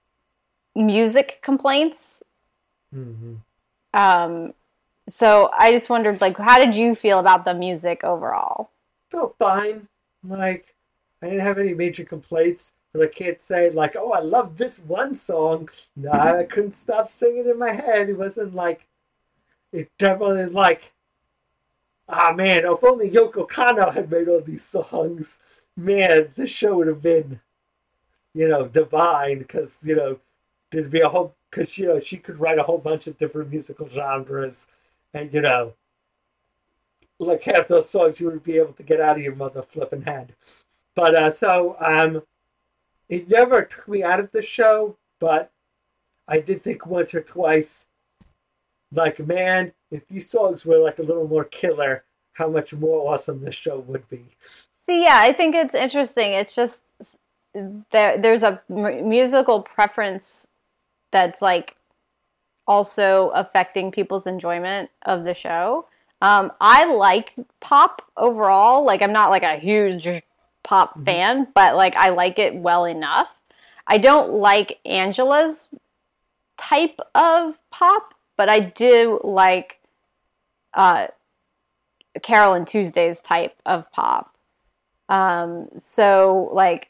Speaker 1: music complaints.
Speaker 2: Mm-hmm.
Speaker 1: Um, so I just wondered, like, how did you feel about the music overall?
Speaker 2: Felt fine. Like, I didn't have any major complaints. But I can't say, like, oh, I love this one song. No, I couldn't stop singing in my head. It wasn't like, it definitely like, ah, oh, man, if only Yoko Kanno had made all these songs, man, this show would have been, you know, divine. Because, you know, there'd be a whole, because, you know, she could write a whole bunch of different musical genres. And, you know, like half those songs you would be able to get out of your mother flipping head. But, uh, so, um, it never took me out of the show, but I did think once or twice, like, man, if these songs were like a little more killer, how much more awesome this show would be.
Speaker 1: See, yeah, I think it's interesting. It's just there. There's a m- musical preference that's like also affecting people's enjoyment of the show. Um, I like pop overall. Like, I'm not like a huge pop mm-hmm. fan, but like I like it well enough. I don't like Angela's type of pop, but I do like uh, Carol and Tuesday's type of pop. Um, so like,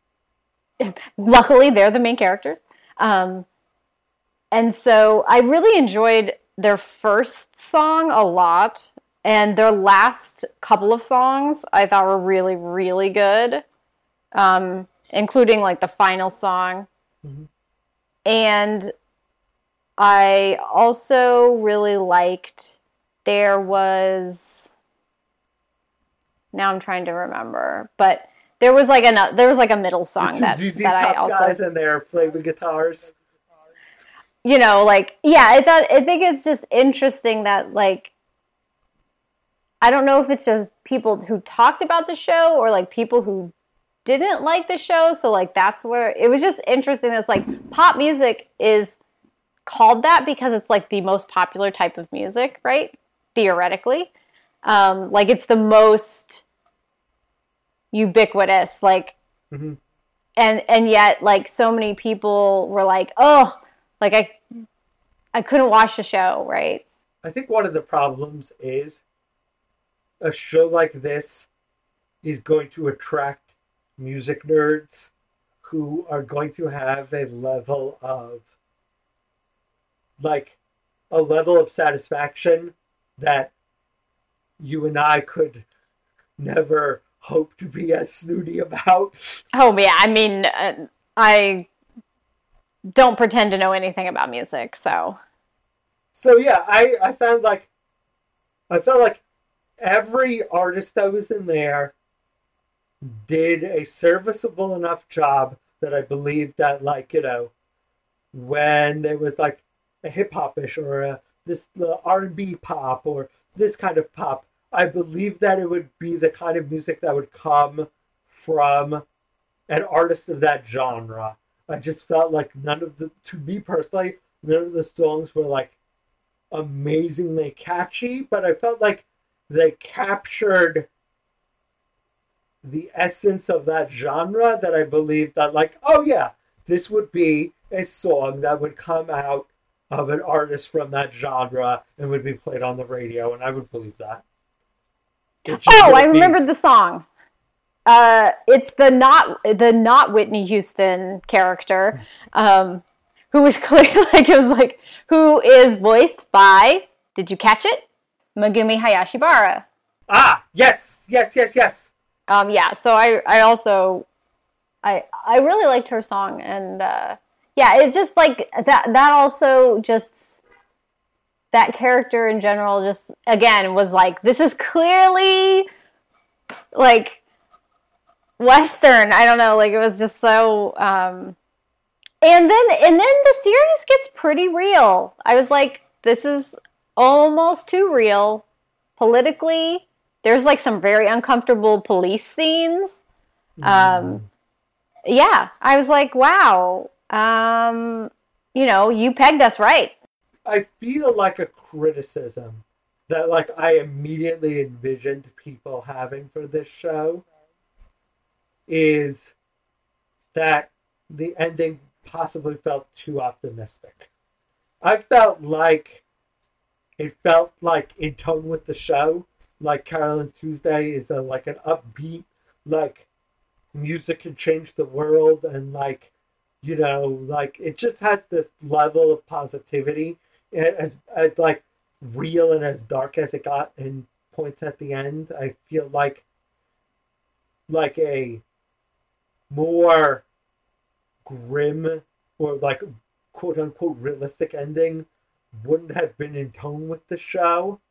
Speaker 1: luckily they're the main characters. Um, and so I really enjoyed their first song a lot. And their last couple of songs I thought were really, really good, um, including like the final song. Mm-hmm. And I also really liked, there was, now I'm trying to remember, but there was like a there was like a middle song that,
Speaker 2: Z Z
Speaker 1: that I also
Speaker 2: guys and their flaming guitars.
Speaker 1: You know, like yeah, I thought I think it's just interesting that like. I don't know if it's just people who talked about the show or like people who didn't like the show. So like that's where it was just interesting. That's like pop music is called that because it's like the most popular type of music, right? Theoretically. Um, like it's the most ubiquitous, like, mm-hmm. and, and yet like so many people were like, oh, like I, I couldn't watch the show. Right.
Speaker 2: I think one of the problems is, a show like this is going to attract music nerds who are going to have a level of, like, a level of satisfaction that you and I could never hope to be as snooty about.
Speaker 1: Oh, yeah. I mean, uh, I don't pretend to know anything about music, so.
Speaker 2: So, yeah, I, I found, like, I felt like every artist that was in there did a serviceable enough job that I believe that, like, you know, when there was, like, a hip-hop-ish or a, this the R and B pop or this kind of pop. I believe that it would be the kind of music that would come from an artist of that genre. I just felt like none of the, to me personally, none of the songs were like amazingly catchy, but I felt like they captured the essence of that genre that I believe that like, oh yeah, this would be a song that would come out of an artist from that genre and would be played on the radio, and I would believe that.
Speaker 1: Oh, I remembered the song. Uh, it's the not the not Whitney Houston character, um, who was clear like it was like who is voiced by, did you catch it? Megumi Hayashibara.
Speaker 2: Ah, yes, yes, yes, yes.
Speaker 1: Um, yeah. So I I also I I really liked her song, and uh, yeah, it's just like that. That also just that character in general just again was like, this is clearly like Western. I don't know, like it was just so um and then and then the series gets pretty real. I was like, this is almost too real politically. There's like some very uncomfortable police scenes. Mm. Um yeah, I was like, wow. Um you know, you pegged us right.
Speaker 2: I feel like a criticism that like I immediately envisioned people having for this show is that the ending possibly felt too optimistic. I felt like it felt like in tone with the show, like Carol and Tuesday is a, like an upbeat, like music can change the world, and like, you know, like it just has this level of positivity, as as like real and as dark as it got in points at the end. I feel like like a more grim or like quote unquote realistic ending wouldn't have been in tone with the show.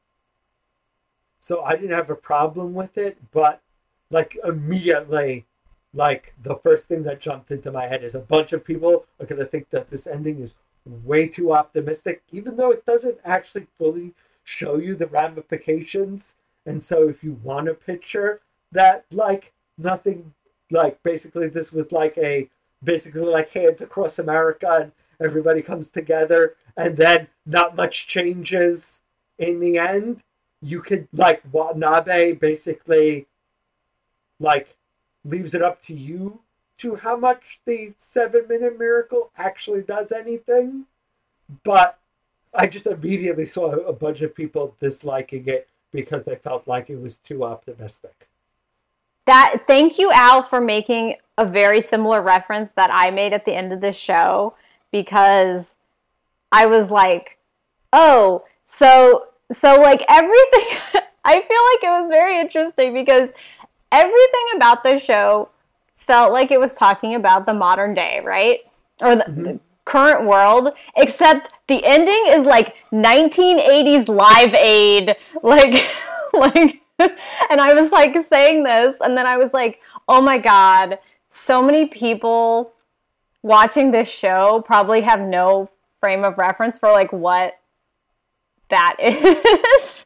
Speaker 2: So I didn't have a problem with it, but like immediately, like the first thing that jumped into my head is a bunch of people are going to think that this ending is way too optimistic, even though it doesn't actually fully show you the ramifications. And so if you want to picture that, like nothing, like basically this was like a, basically like Hands Across America and everybody comes together and then not much changes in the end, you could like Watanabe basically like leaves it up to you to how much the seven minute miracle actually does anything. But I just immediately saw a bunch of people disliking it because they felt like it was too optimistic.
Speaker 1: That thank you, Al, for making a very similar reference that I made at the end of this show, because I was like, oh, so so like everything I feel like it was very interesting because everything about the show felt like it was talking about the modern day, right? Or the, mm-hmm. the current world, except the ending is like nineteen eighties Live Aid, like like and I was like saying this, and then I was like, oh my god, so many people watching this show probably have no frame of reference for like what that is.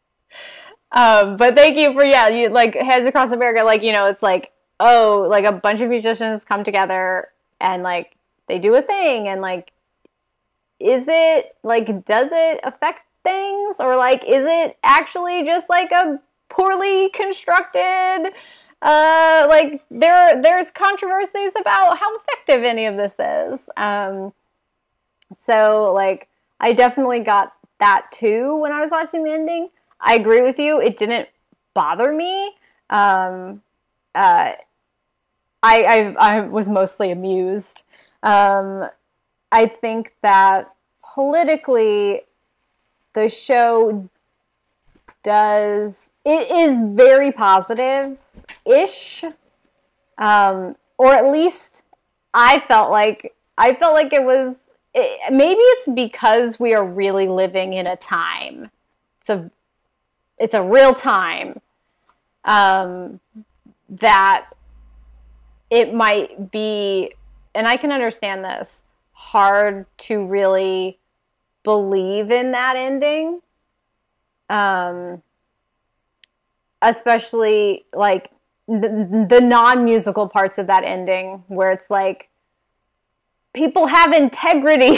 Speaker 1: um, but thank you for, yeah, you like Hands Across America, like, you know, it's like, oh, like a bunch of musicians come together and like they do a thing, and like, is it like, does it affect things, or like, is it actually just like a poorly constructed, uh, like there, there's controversies about how effective any of this is. Um, so like, I definitely got that too when I was watching the ending. I agree with you. It didn't bother me. Um, uh, I, I, I was mostly amused. Um, I think that politically, the show does, it is very positive-ish, um, or at least I felt like, I felt like it was, it, maybe it's because we are really living in a time. It's a, it's a real time, um, that it might be, and I can understand this, hard to really believe in that ending. Um, especially like the, the non-musical parts of that ending where it's like people have integrity.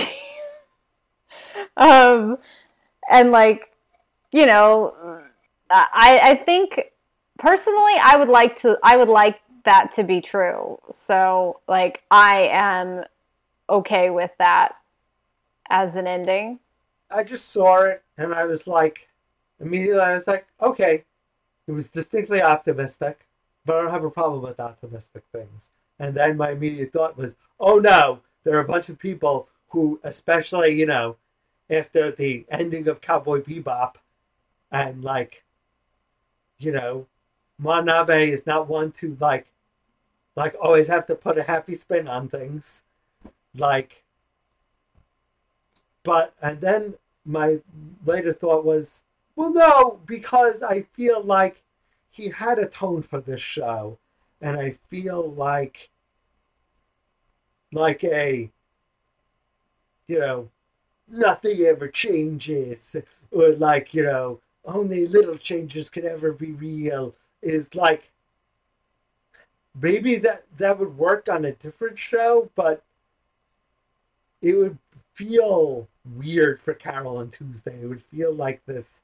Speaker 1: um, and like, you know, I, I think personally I would like to, I would like that to be true. So like, I am okay with that as an ending.
Speaker 2: I just saw it and I was like, immediately I was like, okay, it was distinctly optimistic, but I don't have a problem with optimistic things. And then my immediate thought was, oh no, there are a bunch of people who, especially, you know, after the ending of Cowboy Bebop, and like, you know, Manabe is not one to like, like always have to put a happy spin on things. Like, but, and then my later thought was, well, no, because I feel like he had a tone for this show, and I feel like, like a, you know, nothing ever changes, or like, you know, only little changes can ever be real, is like, maybe that, that would work on a different show, but it would feel weird for Carol and Tuesday. It would feel like this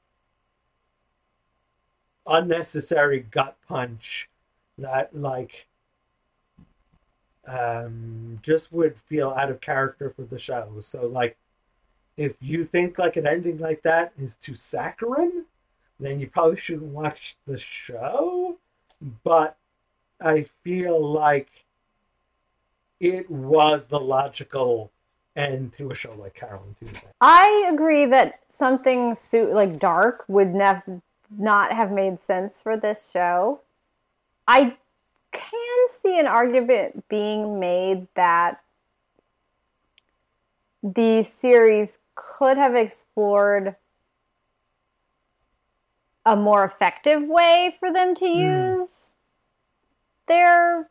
Speaker 2: unnecessary gut punch that like um just would feel out of character for the show. So like, if you think like an ending like that is too saccharine, then you probably shouldn't watch the show. But I feel like it was the logical end to a show like Carol and Tuesday.
Speaker 1: I agree that something so, like dark would never not have made sense for this show. I can see an argument being made that the series could have explored a more effective way for them to use mm. their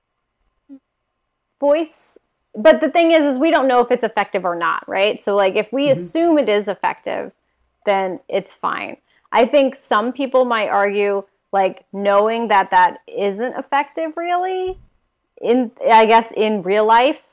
Speaker 1: voice. But the thing is, is we don't know if it's effective or not, right? So like, if we mm-hmm. assume it is effective, then it's fine. I think some people might argue, like, knowing that that isn't effective really, in I guess in real life,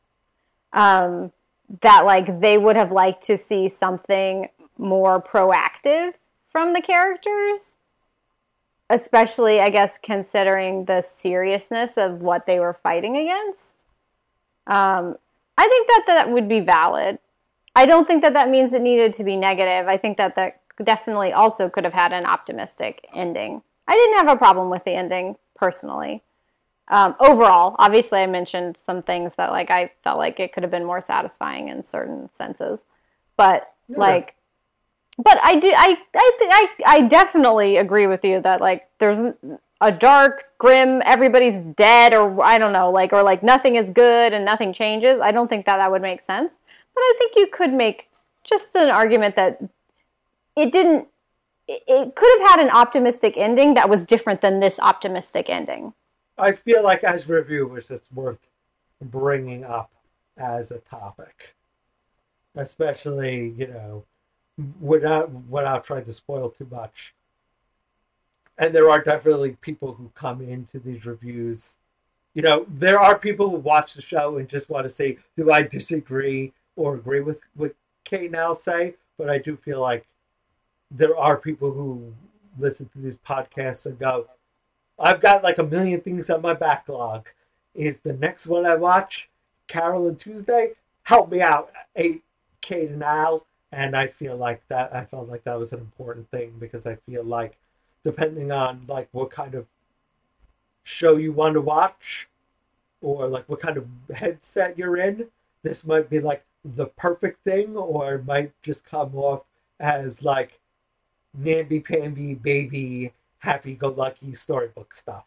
Speaker 1: um, that like they would have liked to see something more proactive from the characters, especially I guess considering the seriousness of what they were fighting against. Um, I think that that would be valid. I don't think that that means it needed to be negative. I think that that definitely also could have had an optimistic ending. I didn't have a problem with the ending personally. Um, overall, obviously I mentioned some things that like I felt like it could have been more satisfying in certain senses, but yeah. like, but I do, I, I think I, I definitely agree with you that like there's a dark, grim, everybody's dead, or I don't know, like, or like nothing is good and nothing changes. I don't think that that would make sense, but I think you could make just an argument that it didn't, it could have had an optimistic ending that was different than this optimistic ending.
Speaker 2: I feel like as reviewers, it's worth bringing up as a topic, especially, you know, without without trying to spoil too much. And there are definitely people who come into these reviews. You know, there are people who watch the show and just want to say, do I disagree or agree with what Kate and Al say? But I do feel like there are people who listen to these podcasts and go, I've got like a million things on my backlog. Is the next one I watch Carol and Tuesday? Help me out, eight Kate and Al. And I feel like that, I felt like that was an important thing, because I feel like depending on like what kind of show you want to watch, or like what kind of headset you're in, this might be like the perfect thing, or it might just come off as like namby-pamby baby happy-go-lucky storybook stuff.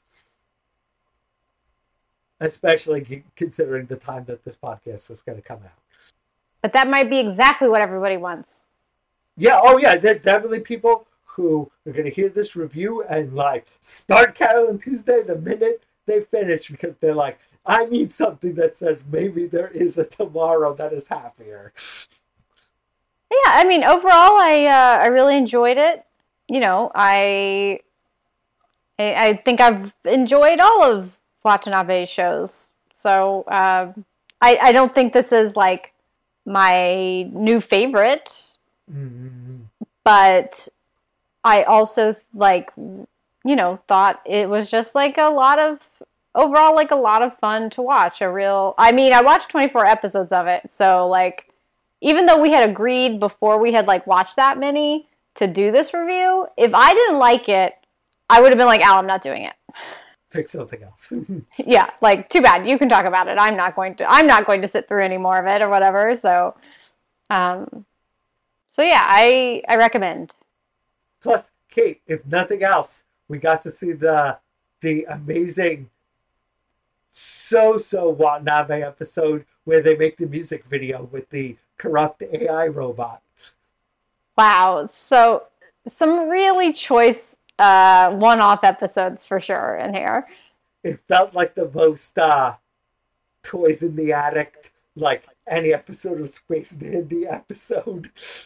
Speaker 2: Especially considering the time that this podcast is going to come out.
Speaker 1: But that might be exactly what everybody wants.
Speaker 2: Yeah, oh yeah, there are definitely people who are going to hear this review and like start Carol and Tuesday the minute they finish, because they're like, I need something that says maybe there is a tomorrow that is happier.
Speaker 1: Yeah, I mean, overall, I uh, I really enjoyed it. You know, I, I I think I've enjoyed all of Watanabe's shows. So uh, I I don't think this is like my new favorite,
Speaker 2: Mm-hmm.
Speaker 1: but I also like you know thought it was just like a lot of overall like a lot of fun to watch. A real, I mean, I watched twenty-four episodes of it, so like even though we had agreed before we had like watched that many to do this review, if I didn't like it, I would have been like, Al, I'm not doing it.
Speaker 2: Pick something else.
Speaker 1: Yeah, like too bad. You can talk about it. I'm not going to. I'm not going to sit through any more of it or whatever. So, um, so yeah, I I recommend.
Speaker 2: Plus, Kate, if nothing else, we got to see the the amazing so so Watanabe episode where they make the music video with the corrupt A I robot.
Speaker 1: Wow. So some really choice uh, one-off episodes for sure in here.
Speaker 2: It felt like the most uh, Toys in the Attic, like any episode of Space Dandy episode.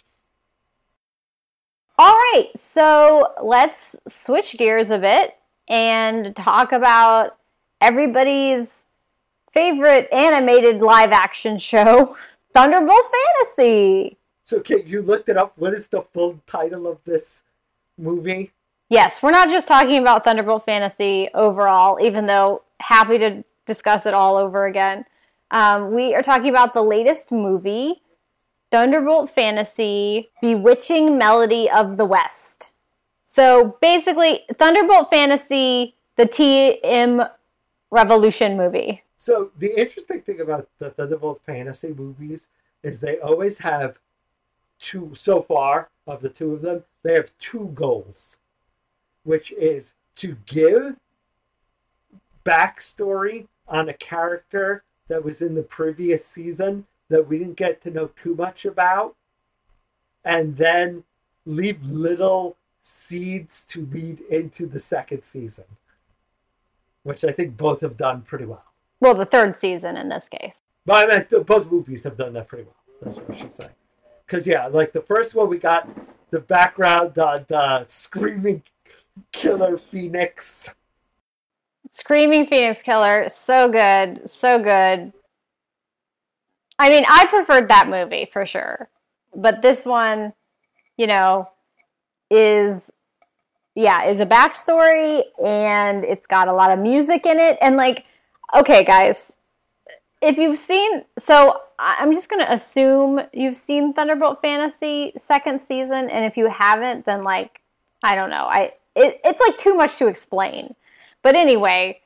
Speaker 1: All right, so let's switch gears a bit and talk about everybody's favorite animated live-action show, Thunderbolt Fantasy.
Speaker 2: So, Kate, you looked it up. What is the full title of this movie?
Speaker 1: Yes, we're not just talking about Thunderbolt Fantasy overall, even though happy to discuss it all over again. Um, we are talking about the latest movie, Thunderbolt Fantasy, Bewitching Melody of the West. So basically, Thunderbolt Fantasy, the T M Revolution movie.
Speaker 2: So the interesting thing about the Thunderbolt Fantasy movies is they always have two, so far, of the two of them, they have two goals, which is to give backstory on a character that was in the previous season that we didn't get to know too much about, and then leave little seeds to lead into the second season, which I think both have done pretty well.
Speaker 1: Well, the third season in this case.
Speaker 2: But I meant both movies have done that pretty well. That's what I should say. Because, yeah, like the first one, we got the background, the, the screaming killer phoenix.
Speaker 1: Screaming Phoenix Killer, so good, so good. I mean, I preferred that movie for sure. But this one, you know, is, yeah, is a backstory, and it's got a lot of music in it. And, like, okay, guys, if you've seen, so I'm just going to assume you've seen Thunderbolt Fantasy second season, and if you haven't, then, like, I don't know. I it, it's, like, too much to explain. But anyway,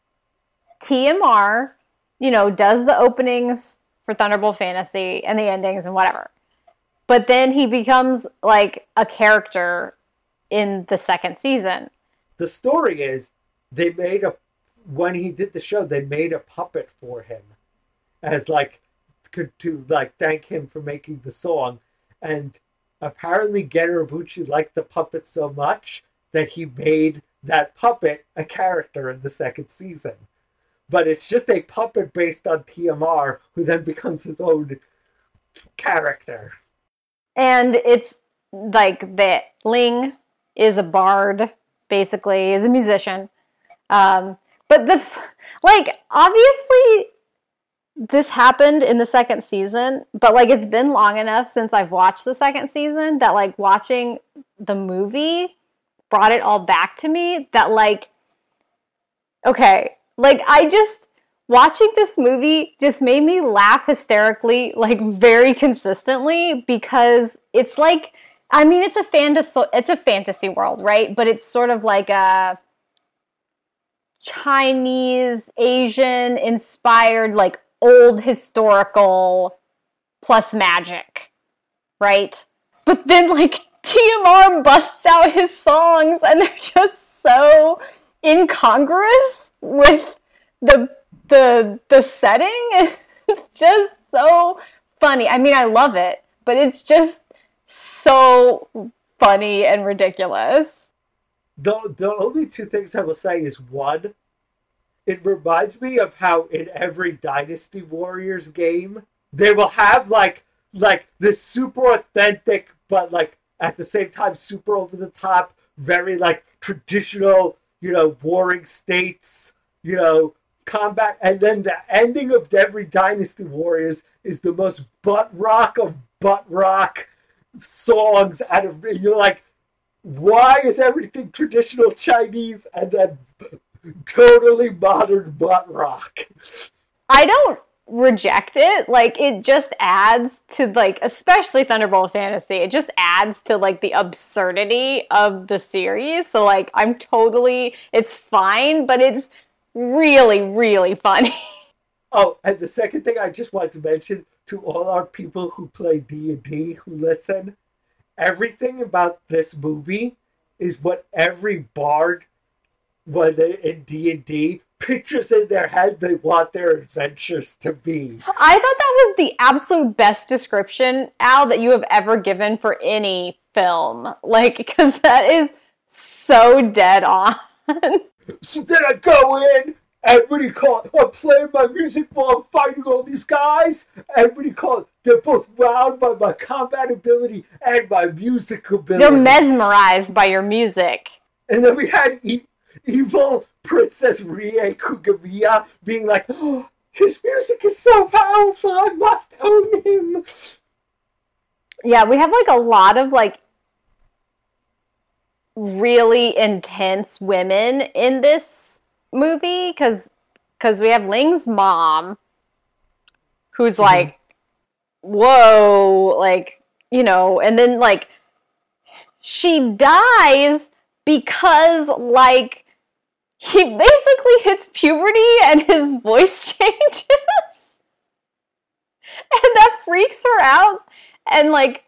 Speaker 1: T M R, you know, does the openings for Thunderbolt Fantasy and the endings and whatever. But then he becomes, like, a character in the second season.
Speaker 2: The story is, they made a, when he did the show, they made a puppet for him as, like, to, to like, thank him for making the song. And apparently Gen Urobuchi liked the puppet so much that he made that puppet a character in the second season. But it's just a puppet based on T M R, who then becomes his own character.
Speaker 1: And it's like that Ling is a bard, basically, is a musician. Um, but the, like, obviously this happened in the second season, but, like, it's been long enough since I've watched the second season that, like, watching the movie brought it all back to me that, like, okay, like, I just, watching this movie just made me laugh hysterically, like, very consistently, because it's like, I mean, it's a fantasy, it's a fantasy world, right? But it's sort of like a Chinese, Asian inspired, like, old historical plus magic, right? But then, like, T M R busts out his songs, and they're just so incongruous with the the the setting. It's just so funny. I mean, I love it, but it's just so funny and ridiculous.
Speaker 2: The the only two things I will say is, one, it reminds me of how in every Dynasty Warriors game they will have, like, like this super authentic, but like at the same time super over the top, very like traditional, you know, warring states, you know, combat. And then the ending of every Dynasty Warriors is the most butt rock of butt rock songs out of, you're like, why is everything traditional Chinese and then totally modern butt rock?
Speaker 1: I don't reject it. Like, it just adds to, like, especially Thunderbolt Fantasy, it just adds to, like, the absurdity of the series. So, like, I'm totally, it's fine, but it's really, really funny.
Speaker 2: Oh, and the second thing I just wanted to mention to all our people who play D and D who listen, everything about this movie is what every bard, when they're in D and D, pictures in their head they want their adventures to be.
Speaker 1: I thought that was the absolute best description, Al, that you have ever given for any film. Like, because that is so dead on.
Speaker 2: So then I go in, and what do you call it? I'm playing my music while I'm fighting all these guys, and what do you call it? They're both wowed by my combat ability and my music ability.
Speaker 1: They're mesmerized by your music.
Speaker 2: And then we had e- evil Princess Rie Kugamiya being like, oh, his music is so powerful, I must own him.
Speaker 1: Yeah, we have like a lot of like really intense women in this movie because because we have Ling's mom who's mm-hmm. like, whoa, like, you know, and then like she dies because like he basically hits puberty and his voice changes. And that freaks her out. And like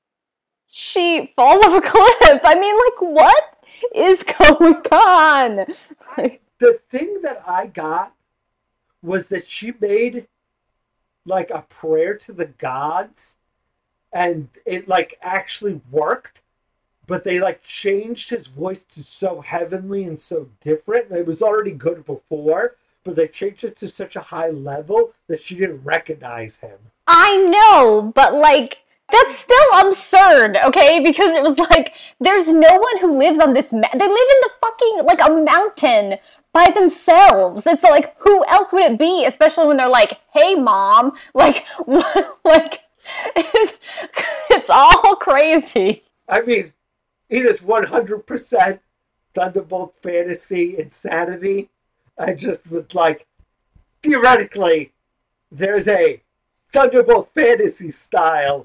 Speaker 1: she falls off a cliff. I mean, like, what is going on? Like,
Speaker 2: the thing that I got was that she made like a prayer to the gods and it like actually worked. But they, like, changed his voice to so heavenly and so different. It was already good before, but they changed it to such a high level that she didn't recognize him.
Speaker 1: I know, but, like, that's still absurd, okay? Because it was like, there's no one who lives on this... Ma- they live in the fucking, like, a mountain by themselves. It's like, who else would it be? Especially when they're like, hey, Mom. Like, like, it's, it's all crazy.
Speaker 2: I mean... It is one hundred percent Thunderbolt Fantasy insanity. I just was like, theoretically, there's a Thunderbolt Fantasy style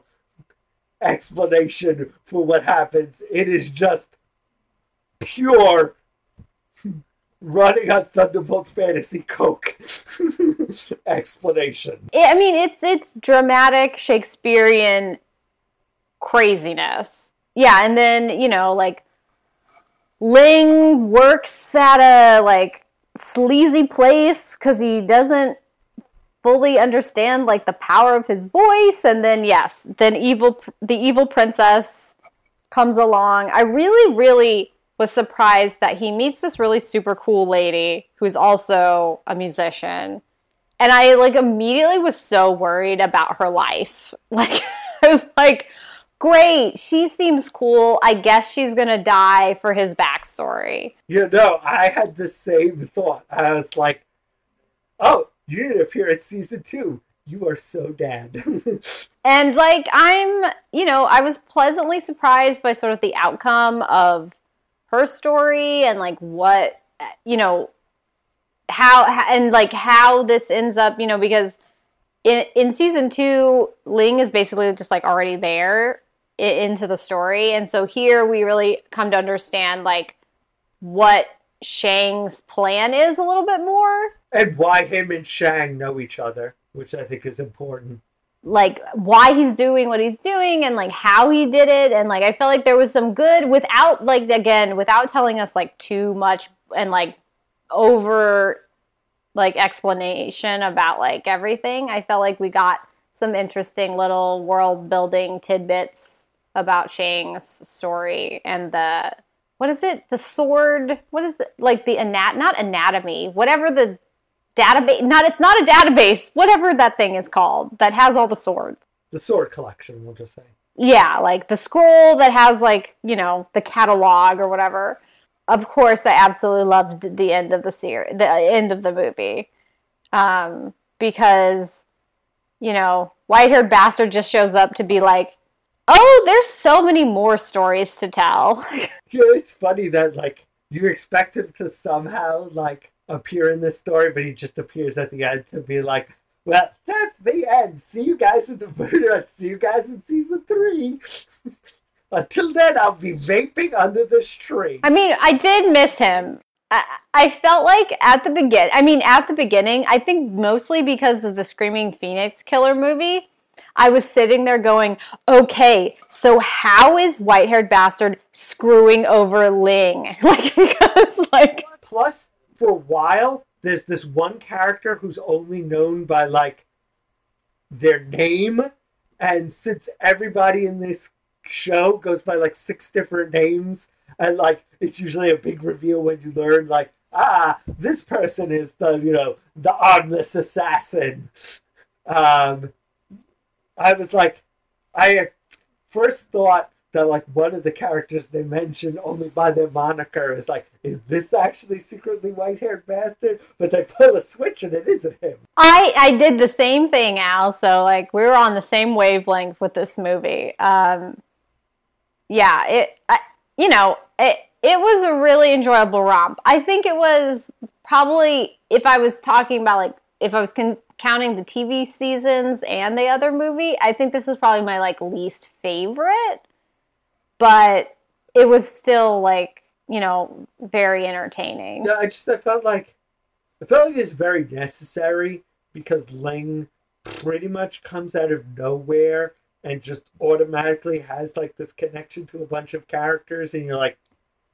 Speaker 2: explanation for what happens. It is just pure running on Thunderbolt Fantasy coke explanation.
Speaker 1: I mean, it's it's dramatic Shakespearean craziness. Yeah, and then, you know, like, Ling works at a, like, sleazy place because he doesn't fully understand, like, the power of his voice. And then, yes, then evil, the evil princess comes along. I really, really was surprised that he meets this really super cool lady who's also a musician. And I, like, immediately was so worried about her life. Like, I was like... Great, she seems cool. I guess she's gonna die for his backstory.
Speaker 2: You know, I had the same thought. I was like, oh, you didn't appear in season two. You are so dead.
Speaker 1: And, like, I'm, you know, I was pleasantly surprised by sort of the outcome of her story and, like, what, you know, how, and, like, how this ends up, you know, because in, in season two, Ling is basically just, like, already there into the story. And so here we really come to understand, like, what Shang's plan is a little bit more.
Speaker 2: And why him and Shang know each other, which I think is important.
Speaker 1: Like, why he's doing what he's doing and, like, how he did it. And, like, I felt like there was some good without, like, again, without telling us, like, too much and, like, over, like, explanation about, like, everything. I felt like we got some interesting little world-building tidbits about Shang's story and the, what is it? The sword, what is the, like the, anat, not anatomy, whatever the database, not, it's not a database, whatever that thing is called that has all the swords.
Speaker 2: The sword collection, we'll just say.
Speaker 1: Yeah, like the scroll that has like, you know, the catalog or whatever. Of course, I absolutely loved the end of the series, the end of the movie. Um, because, you know, white-haired bastard just shows up to be like, oh, there's so many more stories to tell.
Speaker 2: Yeah, it's funny that, like, you expect him to somehow, like, appear in this story, but he just appears at the end to be like, well, that's the end. See you guys in the see you guys in season three. Until then, I'll be vaping under this tree.
Speaker 1: I mean, I did miss him. I, I felt like at the begin, I mean, at the beginning, I think mostly because of the Screaming Phoenix Killer movie, I was sitting there going, okay, so how is white-haired bastard screwing over Ling? Like, because, like...
Speaker 2: Plus, for a while, there's this one character who's only known by, like, their name, and since everybody in this show goes by, like, six different names, and, like, it's usually a big reveal when you learn, like, ah, this person is the, you know, the armless assassin. Um, I was like, I first thought that, like, one of the characters they mentioned only by their moniker is like, is this actually secretly white-haired bastard? But they pull a switch and it isn't him.
Speaker 1: I, I did the same thing, Al, so, like, we were on the same wavelength with this movie. Um, yeah, it, I, you know, it, it was a really enjoyable romp. I think it was probably, if I was talking about, like, if I was con- counting the T V seasons and the other movie, I think this was probably my, like, least favorite. But it was still, like, you know, very entertaining.
Speaker 2: Yeah, I just, I felt like, I felt like it's very necessary because Ling pretty much comes out of nowhere and just automatically has, like, this connection to a bunch of characters, and you're like,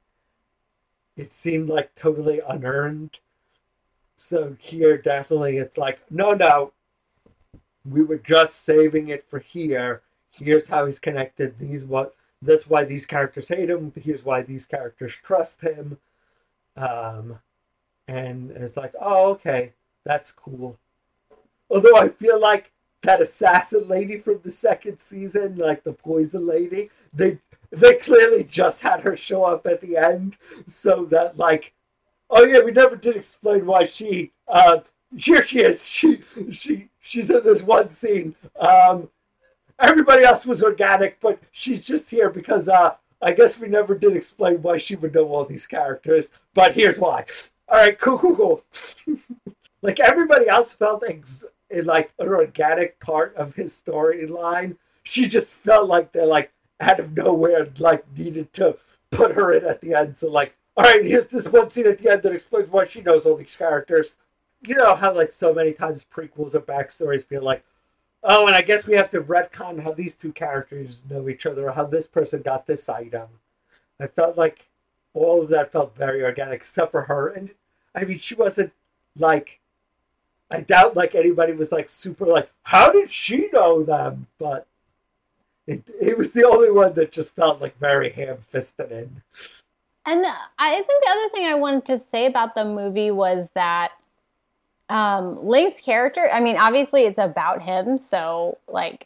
Speaker 2: it seemed, like, totally unearned. So here, definitely, it's like, no, no, we were just saving it for here. Here's how he's connected. These what that's why these characters hate him. Here's why these characters trust him. Um, and it's like, oh, okay, that's cool. Although I feel like that assassin lady from the second season, like the poison lady, they they clearly just had her show up at the end, so that, like, oh yeah, we never did explain why she. Uh, here she is. She she she's in this one scene. Um, everybody else was organic, but she's just here because uh, I guess we never did explain why she would know all these characters. But here's why. All right, cool, cool, cool. Like, everybody else felt ex- like an organic part of his storyline. She just felt like they're, like, out of nowhere, like, needed to put her in at the end. So, like, all right, here's this one scene at the end that explains why she knows all these characters. You know how, like, so many times prequels or backstories feel like, oh, and I guess we have to retcon how these two characters know each other, or how this person got this item. I felt like all of that felt very organic, except for her. And, I mean, she wasn't, like, I doubt, like, anybody was, like, super, like, how did she know them? But it, it was the only one that just felt, like, very ham-fisted in.
Speaker 1: And I think the other thing I wanted to say about the movie was that um, Ling's character, I mean, obviously it's about him, so, like,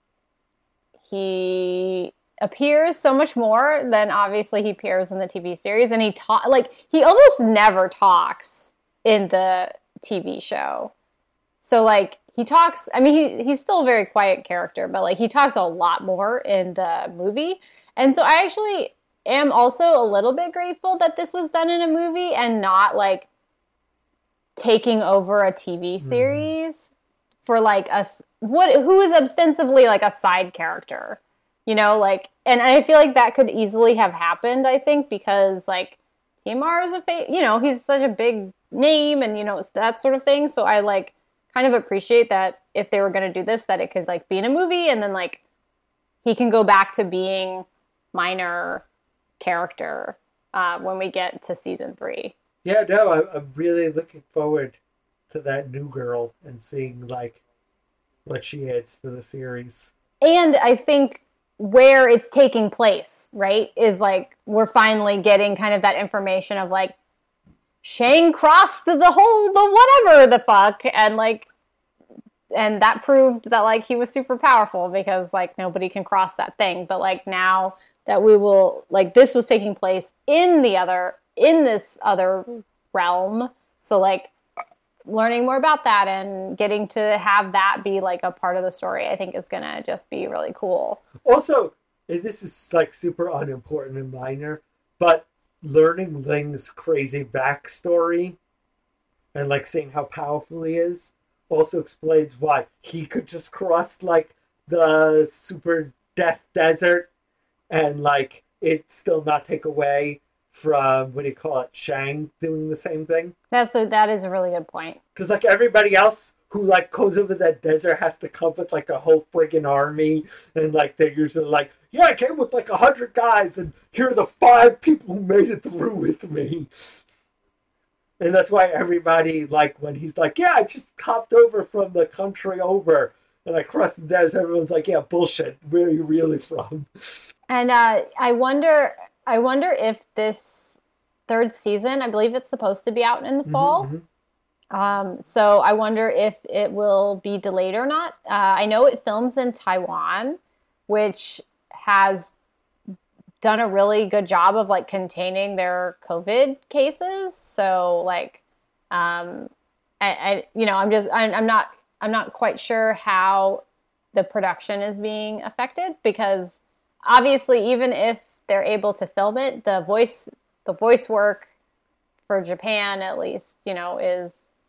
Speaker 1: he appears so much more than obviously he appears in the T V series, and he talk like, he almost never talks in the T V show. So, like, he talks, I mean, he he's still a very quiet character, but, like, he talks a lot more in the movie. And so I actually am also a little bit grateful that this was done in a movie and not, like, taking over a T V series mm. for, like, a, what, who is ostensibly, like, a side character, you know, like, and I feel like that could easily have happened, I think, because, like, T M R is a, fa- you know, he's such a big name and, you know, that sort of thing, so I, like, kind of appreciate that if they were going to do this, that it could, like, be in a movie, and then, like, he can go back to being minor character uh, when we get to season three.
Speaker 2: Yeah, no, I, I'm really looking forward to that new girl and seeing, like, what she adds to the series. And
Speaker 1: I think where it's taking place, right, is, like, we're finally getting kind of that information of, like, Shang crossed the, the whole, the whatever the fuck, and, like, and that proved that like he was super powerful because like nobody can cross that thing. But like now that we will like this was taking place in the other in this other realm, so like learning more about that and getting to have that be like a part of the story, I think is gonna just be really cool.
Speaker 2: Also, this is like super unimportant and minor, but learning Ling's crazy backstory and like seeing how powerful he is also explains why he could just cross like the super death desert and like it still not take away from, what do you call it, Shang doing the same thing.
Speaker 1: That's a, that is a really good point.
Speaker 2: Because like everybody else who like goes over that desert has to come with like a whole friggin' army, and like they're usually like, yeah, I came with like a hundred guys, and here are the five people who made it through with me. And that's why everybody, like, when he's like, yeah, I just hopped over from the country over and I crossed the desert, everyone's like, yeah, bullshit. Where are you really from?
Speaker 1: And uh, I wonder, I wonder if this third season, I believe it's supposed to be out in the fall. Mm-hmm. Um, so I wonder if it will be delayed or not. Uh, I know it films in Taiwan, which has done a really good job of like containing their COVID cases. So like, um, I, I you know, I'm just, I'm, I'm not, I'm not quite sure how the production is being affected, because obviously even if they're able to film it, the voice, the voice work for Japan at least, you know, is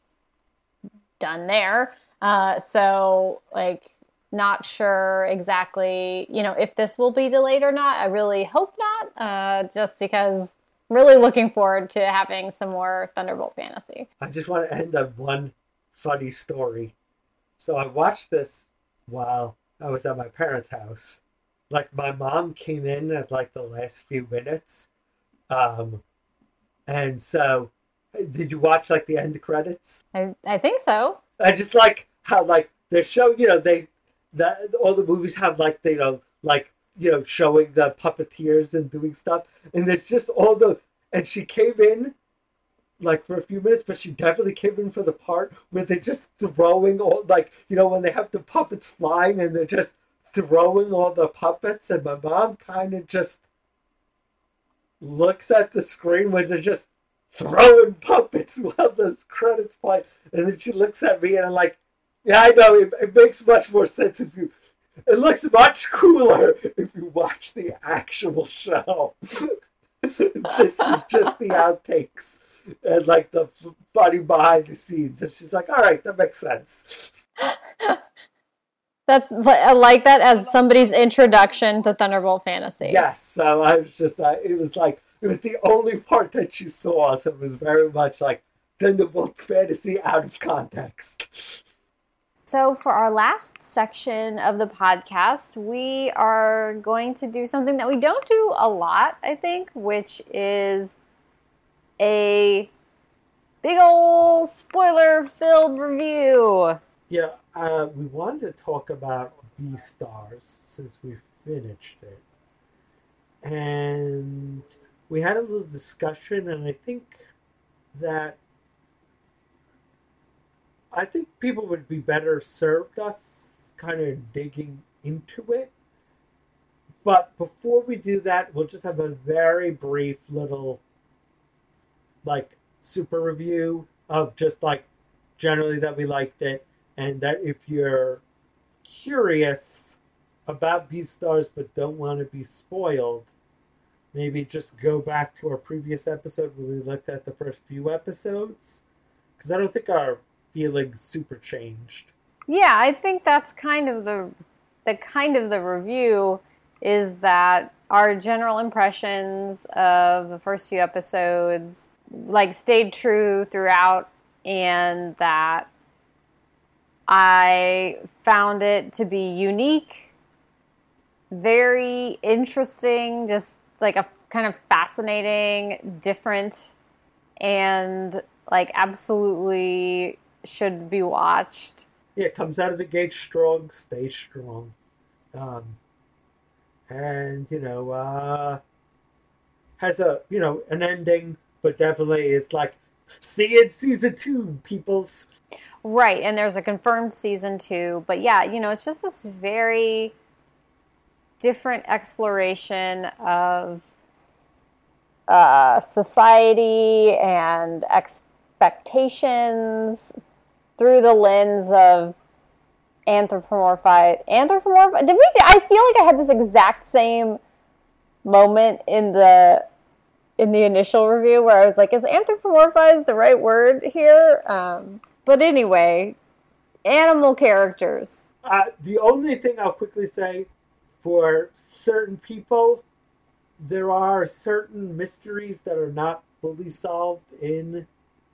Speaker 1: done there. Uh, so like, not sure exactly, you know, if this will be delayed or not. I really hope not, uh, just because I'm really looking forward to having some more Thunderbolt fantasy.
Speaker 2: I just want to end on one funny story. So I watched this while I was at my parents' house. Like, my mom came in at like the last few minutes. Um, and so, did you watch like the end credits?
Speaker 1: I, I think so.
Speaker 2: I just like how like they show, you know, they, that all the movies have like, you know, like, you know, showing the puppeteers and doing stuff, and it's just all the, and she came in like for a few minutes, but she definitely came in for the part where they're just throwing all, like, you know, when they have the puppets flying and they're just throwing all the puppets, and my mom kind of just looks at the screen when they're just throwing puppets while those credits play, and then she looks at me and I'm like, yeah, I know, it, it makes much more sense if you, it looks much cooler if you watch the actual show. This is just the outtakes and like the funny behind the scenes. And she's like, all right, that makes sense.
Speaker 1: That's, I like that as somebody's introduction to Thunderbolt fantasy.
Speaker 2: Yes, so I was just, uh, it was like, it was the only part that she saw, so it was very much like Thunderbolt fantasy out of context.
Speaker 1: So for our last section of the podcast, we are going to do something that we don't do a lot, I think, which is a big old spoiler-filled review.
Speaker 2: Yeah, uh, we wanted to talk about Beastars since we finished it. And we had a little discussion, and I think that I think people would be better served us kind of digging into it. But before we do that, we'll just have a very brief little, like, super review of just, like, generally that we liked it. And that if you're curious about Beastars but don't want to be spoiled, maybe just go back to our previous episode where we looked at the first few episodes. Because I don't think our feelings super changed.
Speaker 1: Yeah, I think that's kind of the the kind of the review is that our general impressions of the first few episodes like stayed true throughout, and that I found it to be unique, very interesting, just like a kind of fascinating, different, and like absolutely should be watched.
Speaker 2: Yeah, it comes out of the gate strong, stay strong. Um, and, you know, uh, has a, you know, an ending, but definitely is like, see it season two, peoples.
Speaker 1: Right, and there's a confirmed season two. But yeah, you know, it's just this very different exploration of uh, society and expectations through the lens of anthropomorphized. Anthropomorph. Did we? I feel like I had this exact same moment in the in the initial review where I was like, "Is anthropomorphized the right word here?" Um, but anyway, animal characters.
Speaker 2: Uh, the only thing I'll quickly say, for certain people, there are certain mysteries that are not fully solved in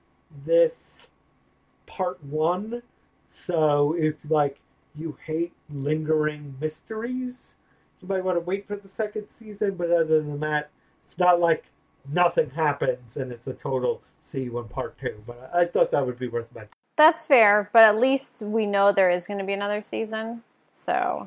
Speaker 2: this part one. So if, like, you hate lingering mysteries, you might want to wait for the second season. But other than that, it's not like nothing happens and it's a total see you in part two. But I, I thought that would be worth mentioning.
Speaker 1: That's fair, but at least we know there is going to be another season. So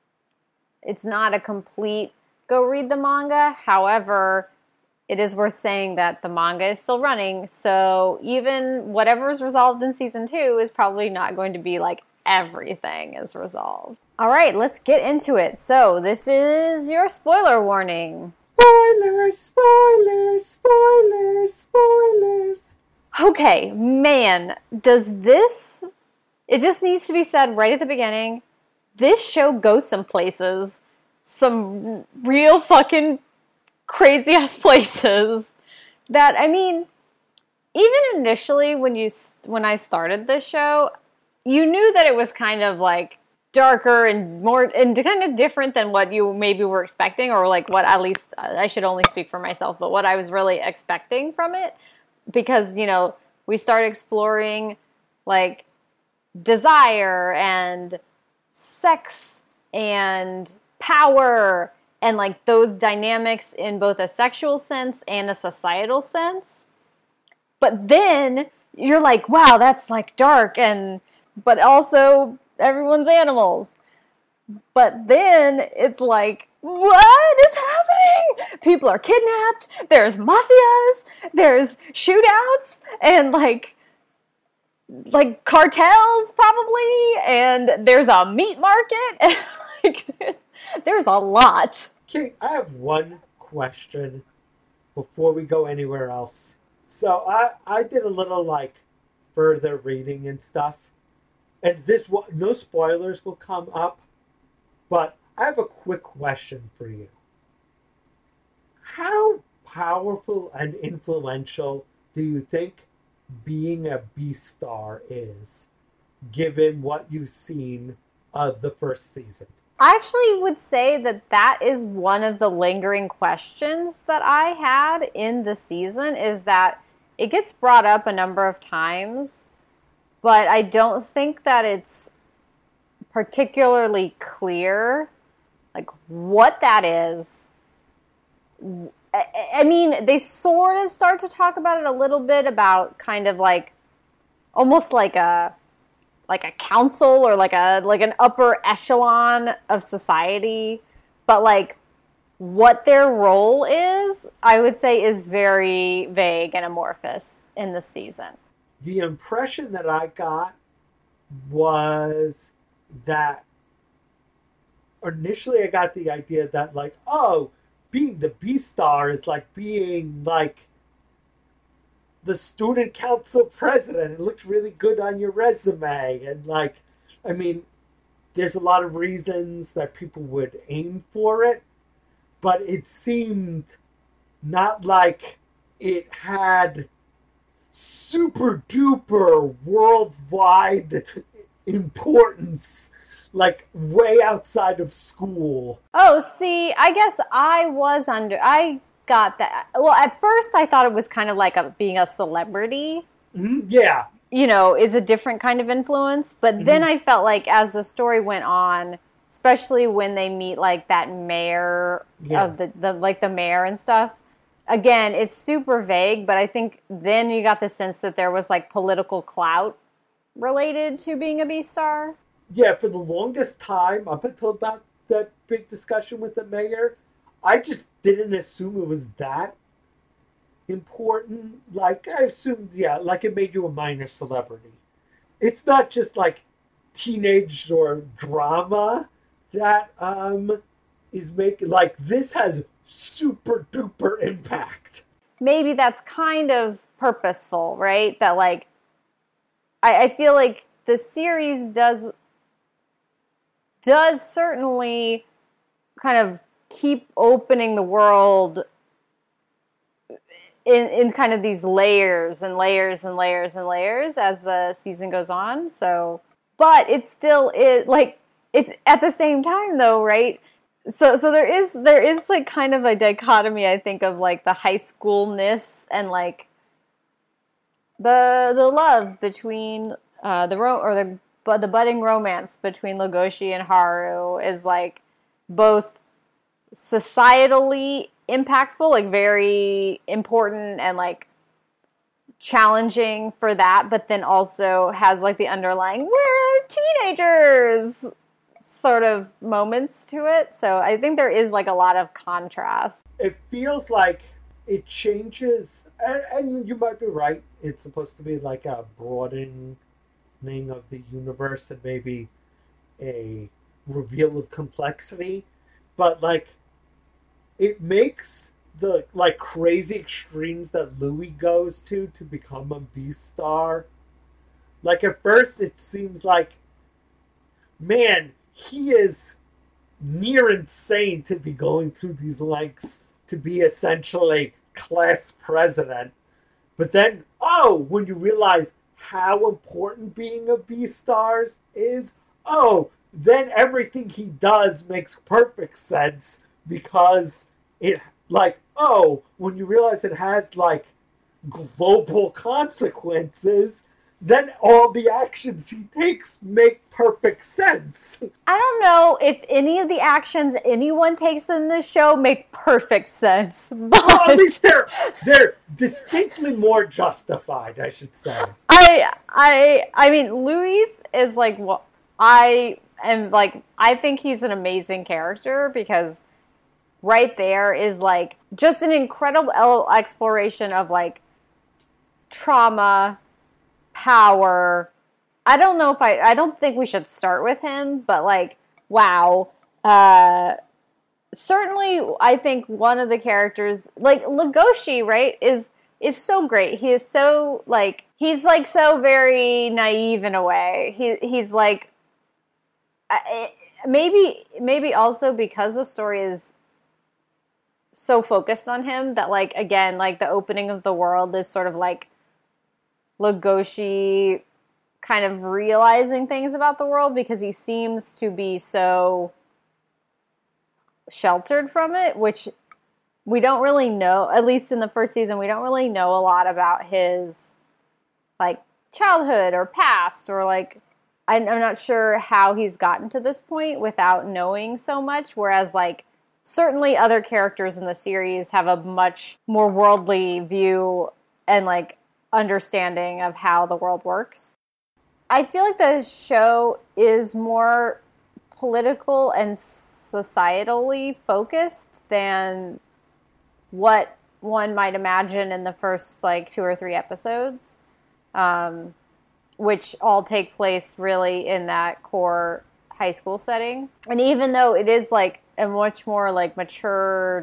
Speaker 1: it's not a complete go read the manga. However, it is worth saying that the manga is still running. So even whatever is resolved in season two is probably not going to be like everything is resolved. All right, let's get into it. So this is your spoiler warning.
Speaker 2: Spoilers, spoilers, spoilers, spoilers.
Speaker 1: Okay, man, does this... It just needs to be said right at the beginning. This show goes some places. Some real fucking crazy-ass places. That, I mean, even initially when you when I started this show, you knew that it was kind of like darker and more and kind of different than what you maybe were expecting, or like what, at least I should only speak for myself, but what I was really expecting from it. Because, you know, we start exploring like desire and sex and power and like those dynamics in both a sexual sense and a societal sense. But then you're like, wow, that's like dark, and but also everyone's animals. But then it's like, what is happening? People are kidnapped. There's mafias. There's shootouts and like like cartels probably. And there's a meat market. Like there's, there's a lot.
Speaker 2: Okay, I have one question before we go anywhere else. So I I did a little like further reading and stuff, and this will, no spoilers will come up, but I have a quick question for you. How powerful and influential do you think being a Beastar is, given what you've seen of the first season?
Speaker 1: I actually would say that that is one of the lingering questions that I had in the season, is that it gets brought up a number of times, but I don't think that it's particularly clear, like, what that is. I mean, they sort of start to talk about it a little bit, about kind of like, almost like a, like a council or like a, like an upper echelon of society. But like what their role is, I would say is very vague and amorphous in this season.
Speaker 2: The impression that I got was that initially I got the idea that like, oh, being the Beastar is like being like the student council president. It looks really good on your resume. And like, I mean, there's a lot of reasons that people would aim for it, but it seemed not like it had super duper worldwide importance, like way outside of school.
Speaker 1: Oh, see, I guess I was under, I got that. Well, at first I thought it was kind of like a, being a celebrity.
Speaker 2: Mm-hmm. Yeah.
Speaker 1: You know, is a different kind of influence. But mm-hmm. then I felt like as the story went on, especially when they meet like that mayor yeah. of the, the, like the mayor and stuff. Again, it's super vague, but I think then you got the sense that there was like political clout related to being a Beastar.
Speaker 2: Yeah, for the longest time, up until about that big discussion with the mayor, I just didn't assume it was that important. Like, I assumed, yeah, like it made you a minor celebrity. it's not just like teenage or drama that um is making, like, this has super duper impact.
Speaker 1: Maybe that's kind of purposeful, right? That like I, I feel like the series does does certainly kind of keep opening the world in in kind of these layers and layers and layers and layers as the season goes on. So, but it's still it like it's at the same time though, right? So so there is there is like kind of a dichotomy, I think, of like the high schoolness and like the the love between uh, the ro- or the but the budding romance between Legoshi and Haru is like both societally impactful, like very important and like challenging for that, but then also has like the underlying we're teenagers sort of moments to it. So I think there is like a lot of contrast.
Speaker 2: It feels like it changes, and, and you might be right. It's supposed to be like a broadening of the universe and maybe a reveal of complexity, but like it makes the like crazy extremes that Louis goes to to become a Beastar. Like at first it seems like, man, he is near insane to be going through these lengths to be essentially class president. But then, oh, when you realize how important being a Beastars is, oh, then everything he does makes perfect sense because it, like, oh, when you realize it has, like, global consequences, then all the actions he takes make perfect sense.
Speaker 1: I don't know if any of the actions anyone takes in this show make perfect sense, but
Speaker 2: well, at least they're they're distinctly more justified, I should say.
Speaker 1: I I I mean, Louis is like what I am like. I think he's an amazing character because right there is like just an incredible exploration of like trauma, power. I don't know if I I don't think we should start with him, but like wow. Uh certainly I think one of the characters like Legoshi, right, is is so great. He is so like he's like so very naive in a way. He he's like I, maybe maybe also because the story is so focused on him that like again like the opening of the world is sort of like Legoshi kind of realizing things about the world because he seems to be so sheltered from it, which we don't really know, at least in the first season, we don't really know a lot about his like childhood or past or like I'm not sure how he's gotten to this point without knowing so much, whereas like certainly other characters in the series have a much more worldly view and like understanding of how the world works. I feel like the show is more political and societally focused than what one might imagine in the first like two or three episodes, um, which all take place really in that core high school setting. And even though it is like a much more like mature,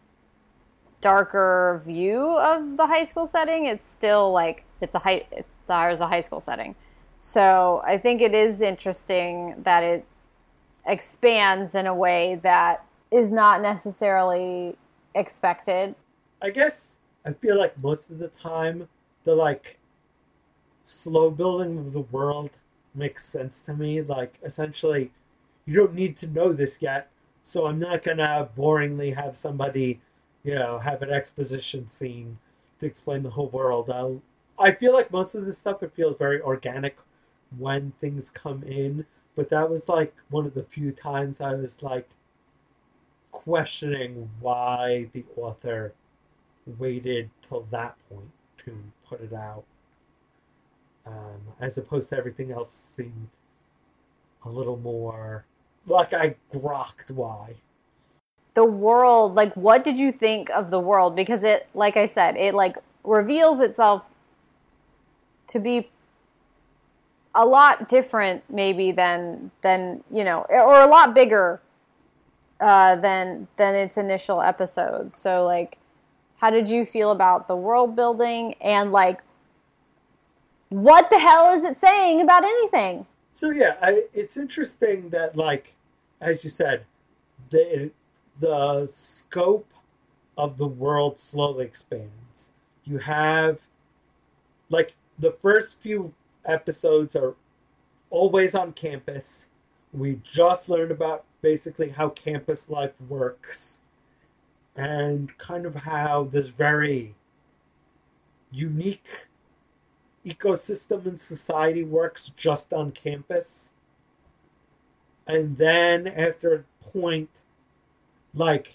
Speaker 1: darker view of the high school setting, it's still like it's a high it's a high school setting. So I think it is interesting that it expands in a way that is not necessarily expected.
Speaker 2: I guess I feel like most of the time the like slow building of the world makes sense to me. Like essentially you don't need to know this yet, so I'm not gonna boringly have somebody, you know, have an exposition scene to explain the whole world. I'll, I feel like most of this stuff, it feels very organic when things come in, but that was like one of the few times I was like questioning why the author waited till that point to put it out, um, as opposed to everything else seemed a little more like I grokked why.
Speaker 1: The world, like what did you think of the world? Because it, like I said, it like reveals itself to be a lot different maybe than than you know, or a lot bigger uh, than than its initial episodes. So like, how did you feel about the world building and like, what the hell is it saying about anything?
Speaker 2: So yeah, I, it's interesting that like, as you said, the the scope of the world slowly expands. You have like the first few episodes are always on campus. We just learned about basically how campus life works and kind of how this very unique ecosystem in society works just on campus. And then after a point, like,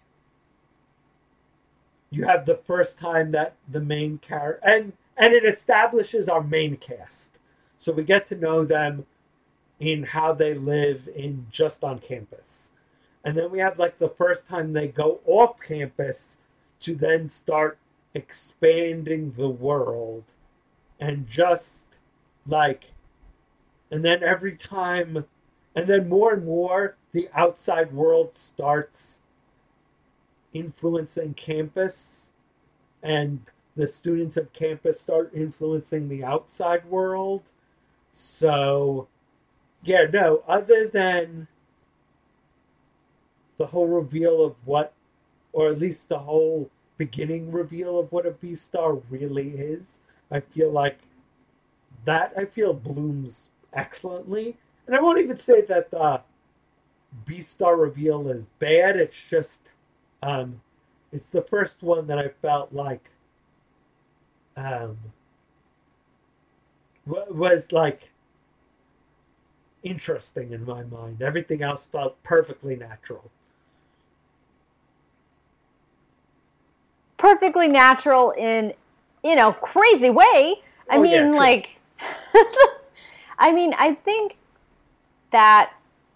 Speaker 2: you have the first time that the main character, and and it establishes our main cast. So we get to know them in how they live in just on campus. And then we have like the first time they go off campus to then start expanding the world. And just like, and then every time, and then more and more the outside world starts influencing campus, and the students at campus start influencing the outside world. So, yeah, no, other than the whole reveal of what, or at least the whole beginning reveal of what a Beastar really is, I feel like that, I feel blooms excellently. And I won't even say that the Beastar reveal is bad. It's just, um, it's the first one that I felt like um, was like interesting in my mind. Everything else felt perfectly natural.
Speaker 1: Perfectly natural in, you know, crazy way. I
Speaker 2: oh,
Speaker 1: mean,
Speaker 2: yeah,
Speaker 1: like, I mean, I think that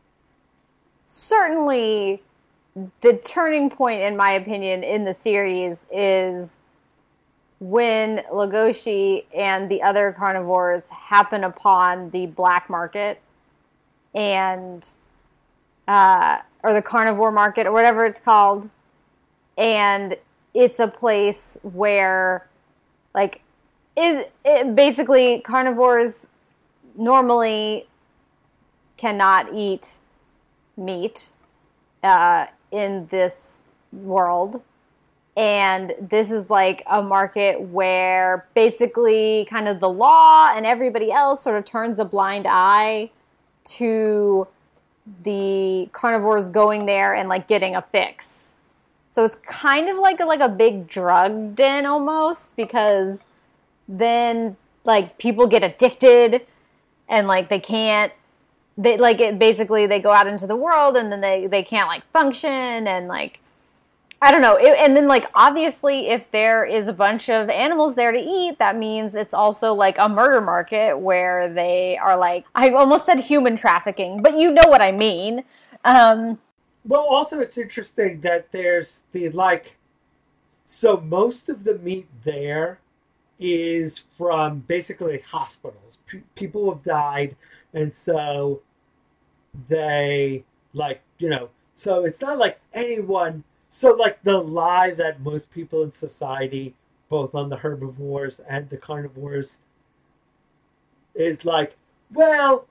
Speaker 1: certainly the turning point, in my opinion, in the series is when Legoshi and the other carnivores happen upon the black market and, uh, or the carnivore market or whatever it's called. And it's a place where, like, is it basically carnivores normally cannot eat meat uh, in this world. And this is like a market where basically kind of the law and everybody else sort of turns a blind eye to the carnivores going there and like getting a fix. So it's kind of like a, like a big drug den almost, because then like people get addicted and like they can't, they like it basically they go out into the world and then they, they can't like function and like, I don't know. It, and then like, obviously if there is a bunch of animals there to eat, that means it's also like a murder market where they are like, I almost said human trafficking, but you know what I mean. Um,
Speaker 2: Well, also it's interesting that there's the, like, so most of the meat there is from basically hospitals. P- people have died, and so they, like, you know, so it's not like anyone, so like the lie that most people in society, both on the herbivores and the carnivores, is like, well,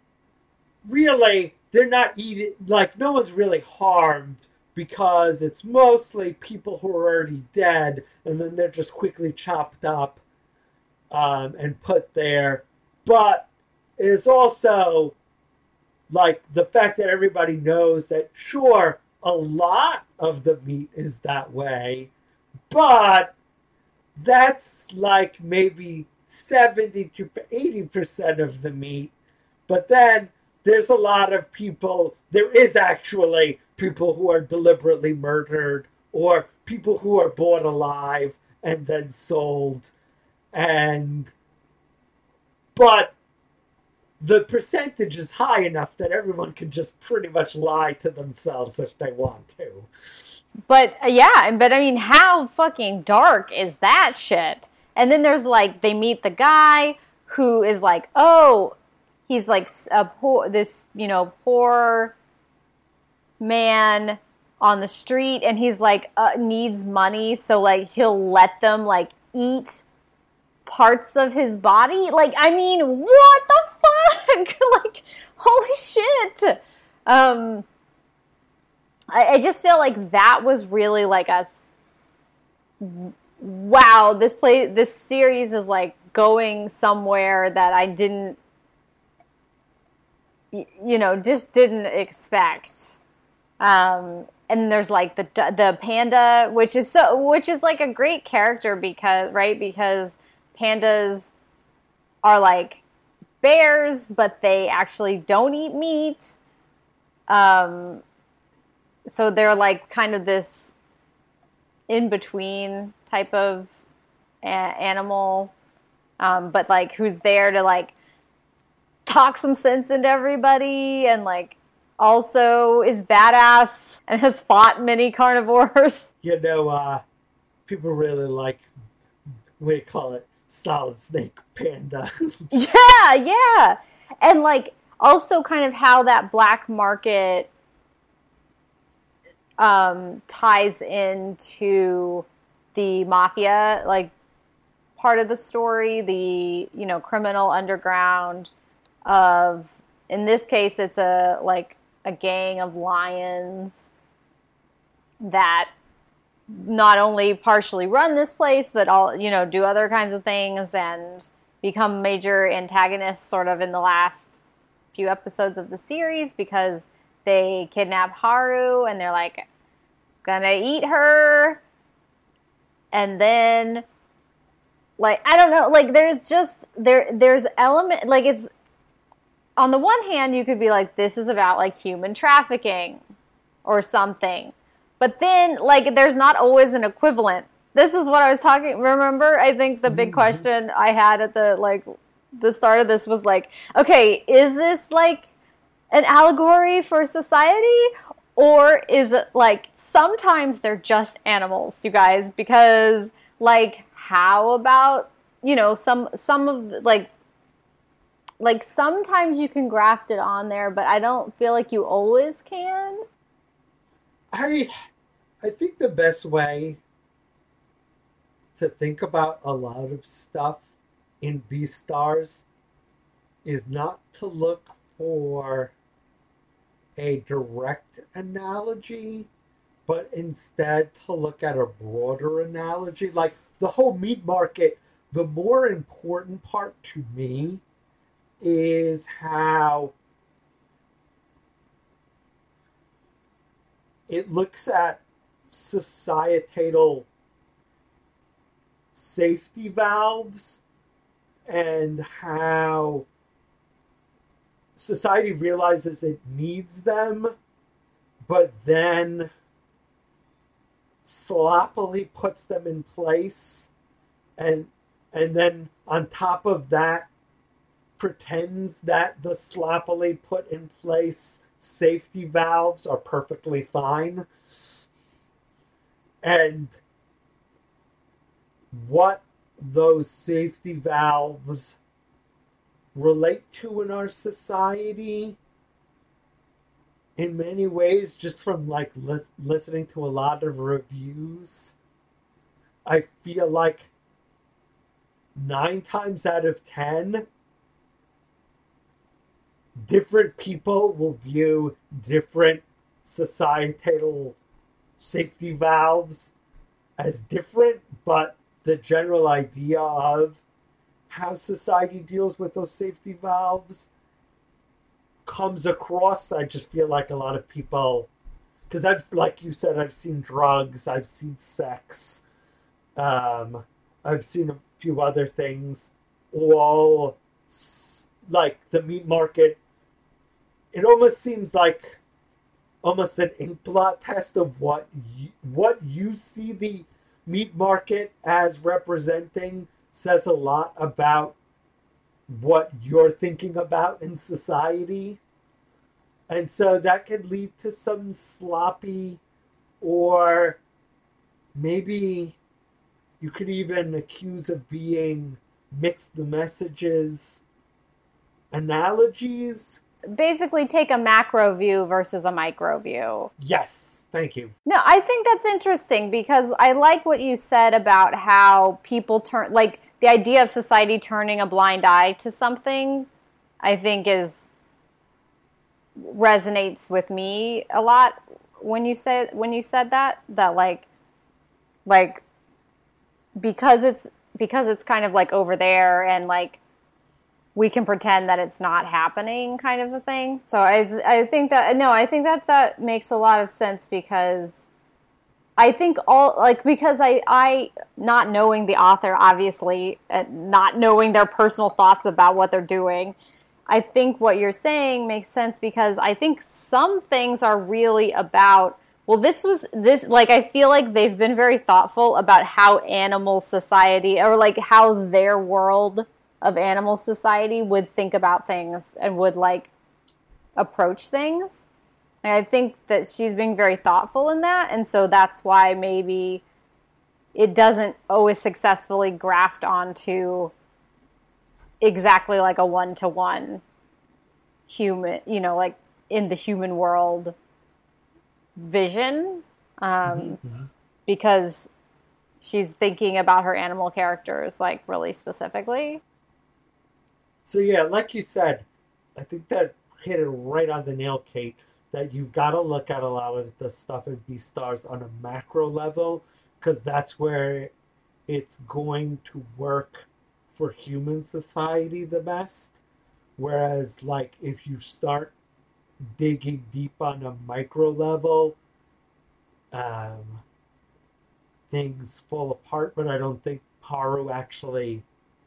Speaker 2: really, they're not eating, like, no one's really harmed because it's mostly people who are already dead and then they're just quickly chopped up um, and put there. But it's also, like, the fact that everybody knows that, sure, a lot of the meat is that way, but that's like maybe seventy to eighty percent of the meat. But then there's a lot of people, there is actually people who are deliberately murdered or people who are bought alive and then sold. And, but the percentage is high enough that everyone can just pretty much lie to themselves if they want to.
Speaker 1: But uh, yeah, but I mean, how fucking dark is that shit? And then there's like, they meet the guy who is like, oh, he's like a poor, this, you know, poor man on the street, and he's like uh, needs money, so like he'll let them like eat parts of his body. Like, I mean, what the fuck? Like, holy shit. Um, I, I just feel like that was really like a wow. This play, this series is like going somewhere that I didn't, you know, just didn't expect. Um, and there's like the the panda, which is so, which is like a great character because, right, because pandas are like bears, but they actually don't eat meat. Um, so they're like kind of this in between type of a- animal, um, but like who's there to like talk some sense into everybody, and like also is badass and has fought many carnivores.
Speaker 2: You know, uh, people really like, what do you call it, Solid Snake Panda.
Speaker 1: Yeah, yeah. And like also kind of how that black market um, ties into the mafia, like part of the story, the, you know, criminal underground of, in this case, it's a like a gang of lions that not only partially run this place, but all, you know, do other kinds of things and become major antagonists sort of in the last few episodes of the series because they kidnap Haru and they're like, gonna eat her. And then, like, I don't know, like, there's just, there, there's element, like, it's, on the one hand, you could be like, this is about, like, human trafficking or something. But then, like, there's not always an equivalent. This is what I was talking, remember? I think the big mm-hmm. question I had at the, like, the start of this was like, okay, is this, like, an allegory for society? Or is it, like, sometimes they're just animals, you guys? Because, like, how about, you know, some, some of, the, like, like, sometimes you can graft it on there, but I don't feel like you always can.
Speaker 2: I I think the best way to think about a lot of stuff in Beastars is not to look for a direct analogy, but instead to look at a broader analogy. Like the whole meat market, the more important part to me is how it looks at societal safety valves and how society realizes it needs them, but then sloppily puts them in place, and and then on top of that pretends that the sloppily put in place safety valves are perfectly fine. And what those safety valves relate to in our society, in many ways, just from like li- listening to a lot of reviews, I feel like nine times out of ten, different people will view different societal safety valves as different, but the general idea of how society deals with those safety valves comes across. I just feel like a lot of people, because I've, like you said, I've seen drugs, I've seen sex, um, I've seen a few other things, all like the meat market. It almost seems like almost an ink blot test of what you, what you see the meat market as representing says a lot about what you're thinking about in society. And so that could lead to some sloppy, or maybe you could even accuse of being mixed messages analogies.
Speaker 1: Basically, take a macro view versus a micro view.
Speaker 2: Yes, thank you.
Speaker 1: No, I think that's interesting because I like what you said about how people turn, like the idea of society turning a blind eye to something, I think is resonates with me a lot when you said when you said that that like like because it's because it's kind of like over there and like we can pretend that it's not happening kind of a thing. So I I think that no, I think that that makes a lot of sense because I think all like because I I not knowing the author obviously and not knowing their personal thoughts about what they're doing, I think what you're saying makes sense because I think some things are really about, well, this was this, like, I feel like they've been very thoughtful about how animal society or like how their world of animal society would think about things and would like approach things. And I think that she's being very thoughtful in that. And so that's why maybe it doesn't always successfully graft onto exactly like a one-to-one human, you know, like in the human world vision, um, mm-hmm. because she's thinking about her animal characters like really specifically.
Speaker 2: So yeah, like you said, I think that hit it right on the nail, Kate, that you've got to look at a lot of the stuff in Beastars on a macro level because that's where it's going to work for human society the best. Whereas, like, if you start digging deep on a micro level, um, things fall apart. But I don't think Haru actually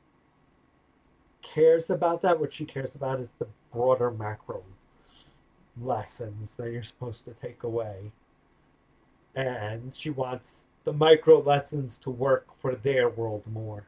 Speaker 2: cares about that. What she cares about is the broader macro lessons that you're supposed to take away. And she wants the micro lessons to work for their world more.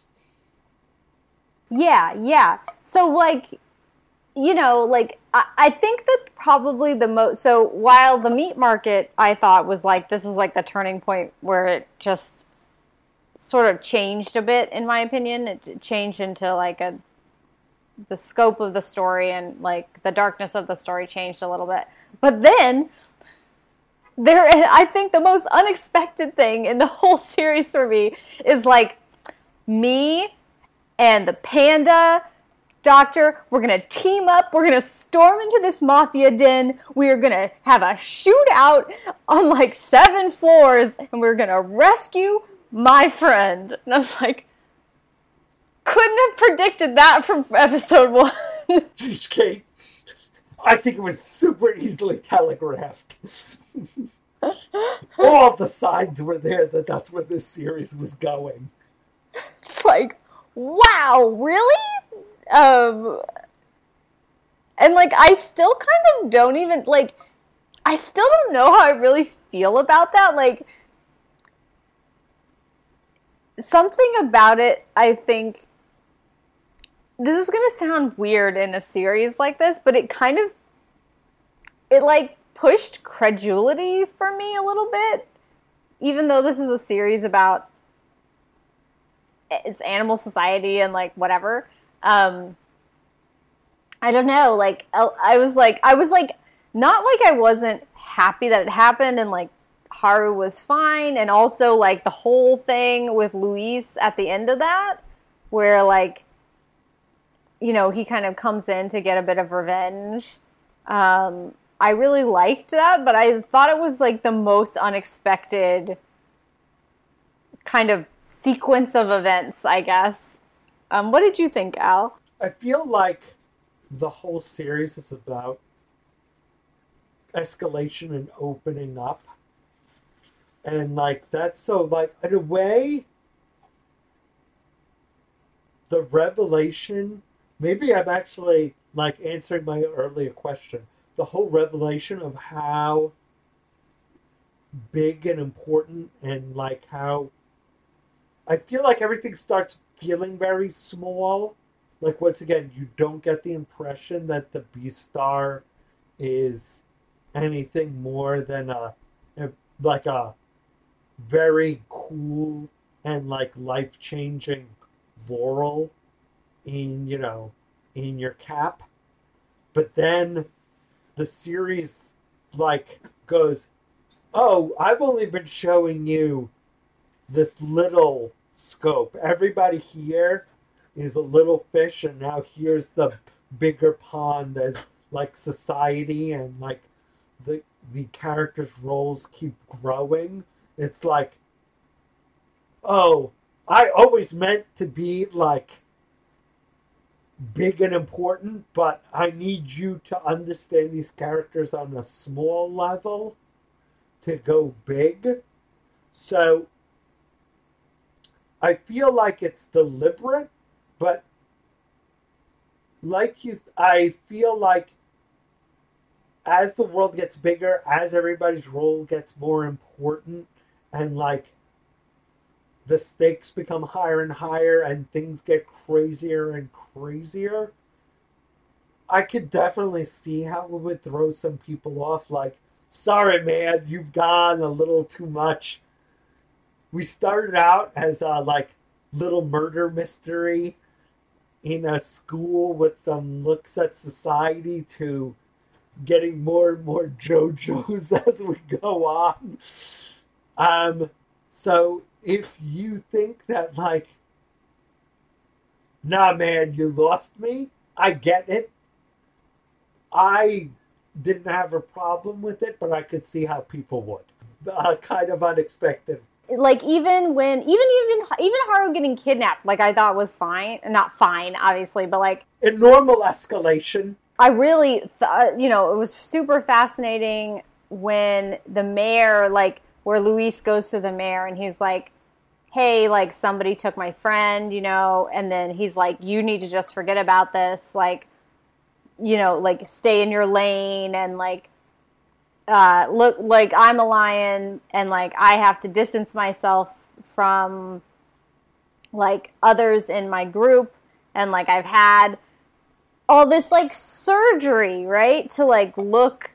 Speaker 1: Yeah, yeah. So, like, you know, like, I, I think that probably the most... So, while the meat market, I thought, was, like, this was, like, the turning point where it just sort of changed a bit, in my opinion. It changed into, like, a... the scope of the story and, like, the darkness of the story changed a little bit. But then, there, I think the most unexpected thing in the whole series for me is, like, me... and the panda doctor, we're going to team up. We're going to storm into this mafia den. We are going to have a shootout on like seven floors. And we're going to rescue my friend. And I was like, couldn't have predicted that from episode one.
Speaker 2: Jeez, Kate. I think it was super easily telegraphed. All the signs were there that that's where this series was going.
Speaker 1: It's like, wow, really? Um, and, like, I still kind of don't even, like, I still don't know how I really feel about that. Like, something about it, I think, this is going to sound weird in a series like this, but it kind of, it, like, pushed credulity for me a little bit. Even though this is a series about it's animal society and like whatever. Um, I don't know. Like I was like, I was like, not like I wasn't happy that it happened and like Haru was fine. And also like the whole thing with Luis at the end of that, where like, you know, he kind of comes in to get a bit of revenge. Um, I really liked that, but I thought it was like the most unexpected kind of sequence of events, I guess. Um, what did you think, Al?
Speaker 2: I feel like the whole series is about escalation and opening up. And, like, that's so, like, in a way, the revelation, maybe I'm actually, like, answering my earlier question. The whole revelation of how big and important and, like, how I feel like everything starts feeling very small. Like, once again, you don't get the impression that the Beastar is anything more than a, a like a very cool and like life-changing Laurel in, you know, in your cap. But then the series like goes, oh, I've only been showing you this little scope. Everybody here is a little fish, and now here's the bigger pond as like society and like the the characters' roles keep growing. It's like, oh, I always meant to be like big and important, but I need you to understand these characters on a small level to go big. So I feel like it's deliberate, but like you, I feel like as the world gets bigger, as everybody's role gets more important, and like the stakes become higher and higher and things get crazier and crazier, I could definitely see how it would throw some people off. Like, sorry, man, you've gone a little too much. We started out as a like little murder mystery in a school with some looks at society to getting more and more JoJo's as we go on. Um, so if you think that like, nah, man, you lost me, I get it. I didn't have a problem with it, but I could see how people would. Uh, kind of unexpected.
Speaker 1: Like even when, even even even Haru getting kidnapped, like I thought was fine, not fine, obviously, but like
Speaker 2: a normal escalation.
Speaker 1: I really, th- you know, it was super fascinating when the mayor, like where Luis goes to the mayor and he's like, "Hey, like somebody took my friend," you know, and then he's like, "You need to just forget about this, like, you know, like stay in your lane and like." Uh, look, like I'm a lion and like I have to distance myself from like others in my group, and like I've had all this like surgery, right, to like look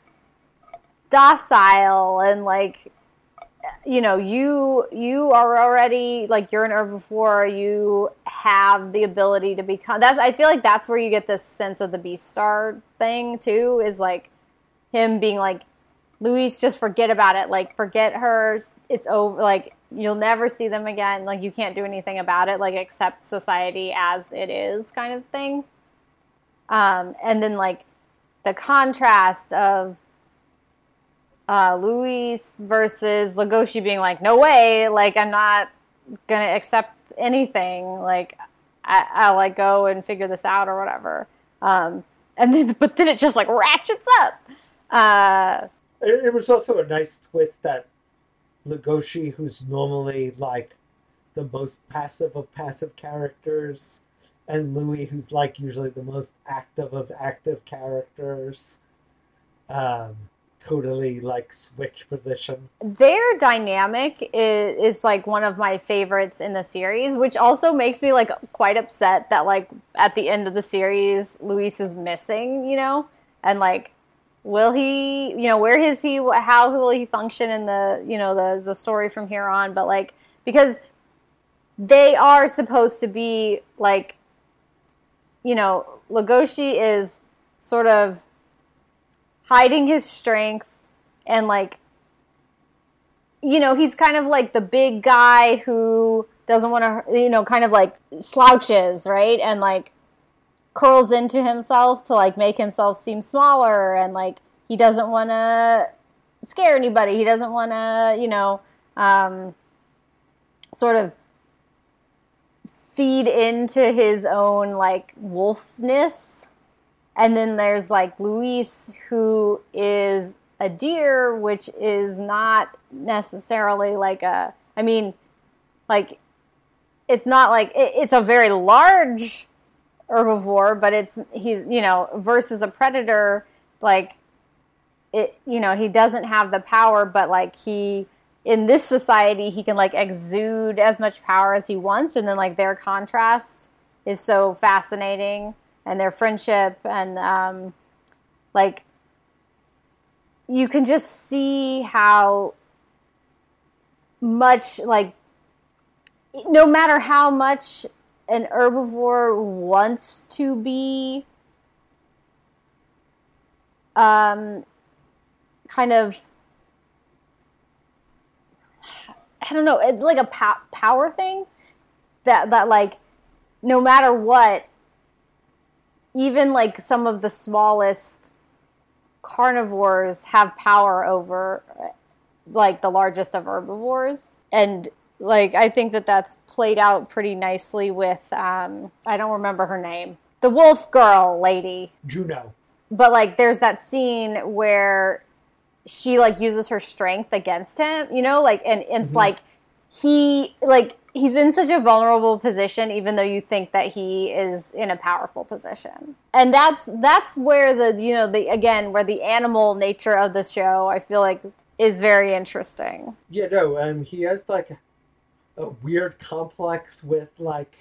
Speaker 1: docile and like, you know, you you are already like you're an herbivore, you have the ability to become. That's I feel like that's where you get this sense of the Beastar thing too, is like him being like, Luis, just forget about it. Like, forget her. It's over. Like, you'll never see them again. Like, you can't do anything about it. Like, accept society as it is kind of thing. Um, and then, like, the contrast of uh, Luis versus Legoshi being like, no way. Like, I'm not going to accept anything. Like, I, I'll, like, go and figure this out or whatever. Um, and then, but then it just, like, ratchets up. Uh...
Speaker 2: It was also a nice twist that Legoshi, who's normally like the most passive of passive characters, and Louis, who's like usually the most active of active characters, um, totally like switch position.
Speaker 1: Their dynamic is, is like one of my favorites in the series, which also makes me like quite upset that like at the end of the series, Luis is missing, you know, and like, will he, you know, where is he, how will he function in the, you know, the, the story from here on? But, like, because they are supposed to be, like, you know, Legoshi is sort of hiding his strength and, like, you know, he's kind of like the big guy who doesn't want to, you know, kind of, like, slouches, right? And, like, curls into himself to like make himself seem smaller, and like he doesn't want to scare anybody. He doesn't want to, you know, um, sort of feed into his own like wolfness. And then there's like Luis, who is a deer, which is not necessarily like a, I mean, like it's not like it, it's a very large herbivore, but it's he's you know versus a predator, like it you know he doesn't have the power, but like he in this society he can like exude as much power as he wants, and then like their contrast is so fascinating, and their friendship, and um like you can just see how much like no matter how much an herbivore wants to be um, kind of, I don't know, it's like a po- power thing that, that like, no matter what, even like some of the smallest carnivores have power over like the largest of herbivores. And like, I think that that's played out pretty nicely with, um, I don't remember her name, the wolf girl lady.
Speaker 2: Juno.
Speaker 1: But like, there's that scene where she like uses her strength against him, you know, like, and, and it's mm-hmm. like, he, like, he's in such a vulnerable position, even though you think that he is in a powerful position. And that's, that's where the, you know, the, again, where the animal nature of the show, I feel like, is very interesting.
Speaker 2: Yeah, no, um, he has, like, a, a weird complex with, like,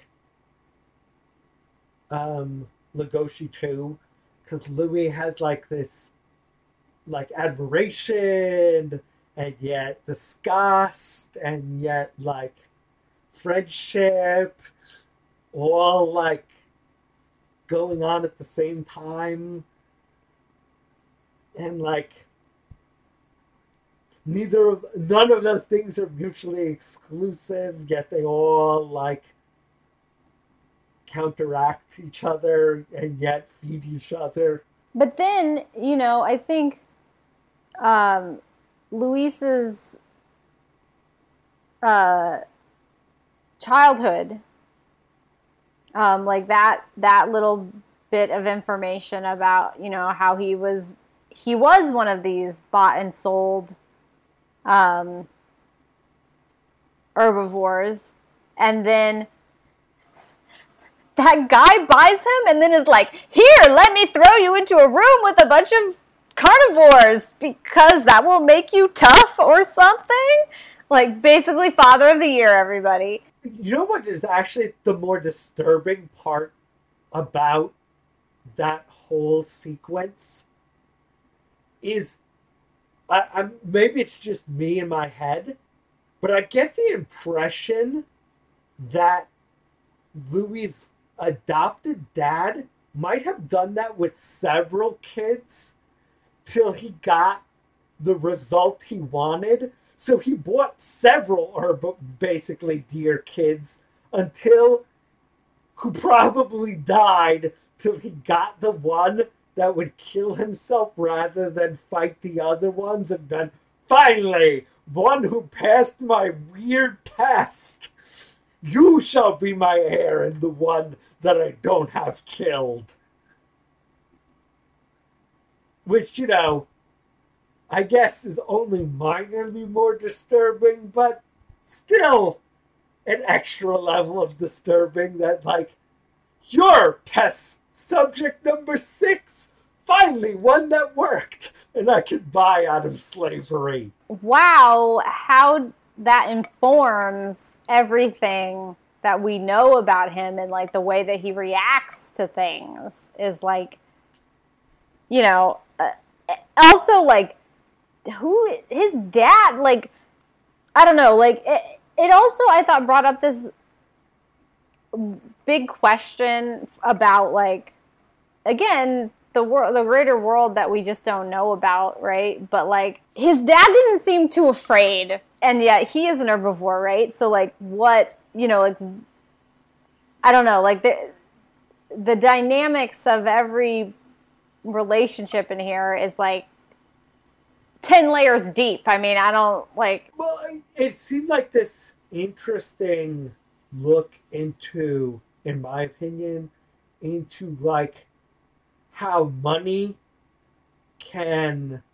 Speaker 2: um, Legoshi, too, because Louis has, like, this, like, admiration, and yet disgust, and yet, like, friendship, all, like, going on at the same time. And, like, neither of, none of those things are mutually exclusive, yet they all, like, counteract each other, and yet feed each other.
Speaker 1: But then, you know, I think, um... Luis's uh, childhood, um, like that that little bit of information about, you know, how he was he was one of these bought and sold um, herbivores, and then that guy buys him and then is like, "Here, let me throw you into a room with a bunch of carnivores because that will make you tough," or something. Like, basically Father of the Year, everybody.
Speaker 2: You know what is actually the more disturbing part about that whole sequence is, I, I'm maybe it's just me in my head, but I get the impression that Louis' adopted dad might have done that with several kids till he got the result he wanted. So he bought several, or basically deer kids, until, who probably died, till he got the one that would kill himself rather than fight the other ones. And then, finally, one who passed my weird test. You shall be my heir, and the one that I don't have killed. Which, you know, I guess is only minorly more disturbing, but still an extra level of disturbing that, like, your test subject number six, finally one that worked, and I could buy out of slavery.
Speaker 1: Wow, how that informs everything that we know about him, and, like, the way that he reacts to things is, like, you know, uh, also, like, who, his dad, like, I don't know, like, it, it also, I thought, brought up this big question about, like, again, the world, the greater world that we just don't know about, right? But, like, his dad didn't seem too afraid, and yet he is an herbivore, right? So, like, what, you know, like, I don't know, like, the the dynamics of every relationship in here is, like, ten layers deep. I mean, I don't, like...
Speaker 2: Well, it seemed like this interesting look into, in my opinion, into, like, how money can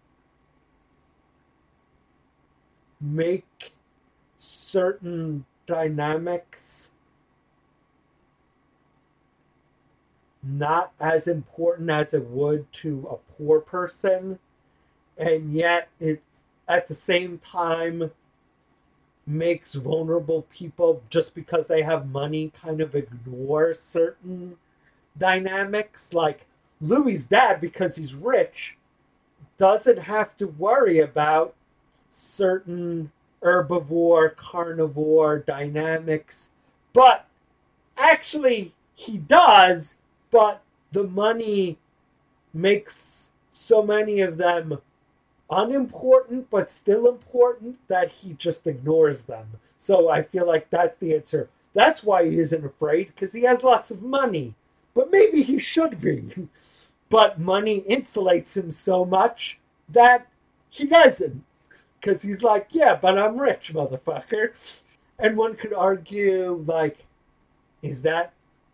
Speaker 2: make certain dynamics not as important as it would to a poor person, and yet it's at the same time makes vulnerable people, just because they have money, kind of ignore certain dynamics. Like, Louis' dad, because he's rich, doesn't have to worry about certain herbivore, carnivore dynamics, but actually, he does, but the money makes so many of them unimportant but still important that he just ignores them. So I feel like that's the answer. That's why he isn't afraid, because he has lots of money. But maybe he should be. But money insulates him so much that he doesn't. Because he's like, yeah, but I'm rich, motherfucker. And one could argue, like, is that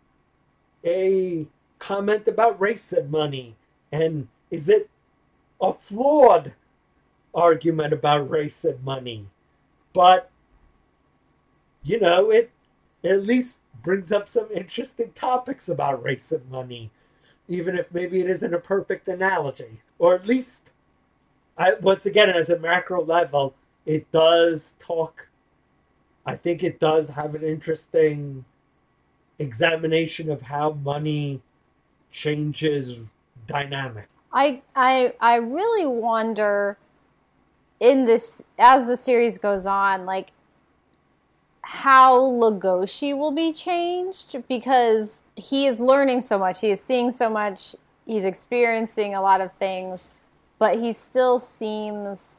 Speaker 2: a comment about race and money? And is it a flawed argument about race and money? But, you know, it at least brings up some interesting topics about race and money, even if maybe it isn't a perfect analogy. Or at least, I, once again, as a macro level, it does talk, I think it does have an interesting examination of how money changes dynamic.
Speaker 1: I I I really wonder in this, as the series goes on, like how Legoshi will be changed, because he is learning so much, he is seeing so much, he's experiencing a lot of things, but he still seems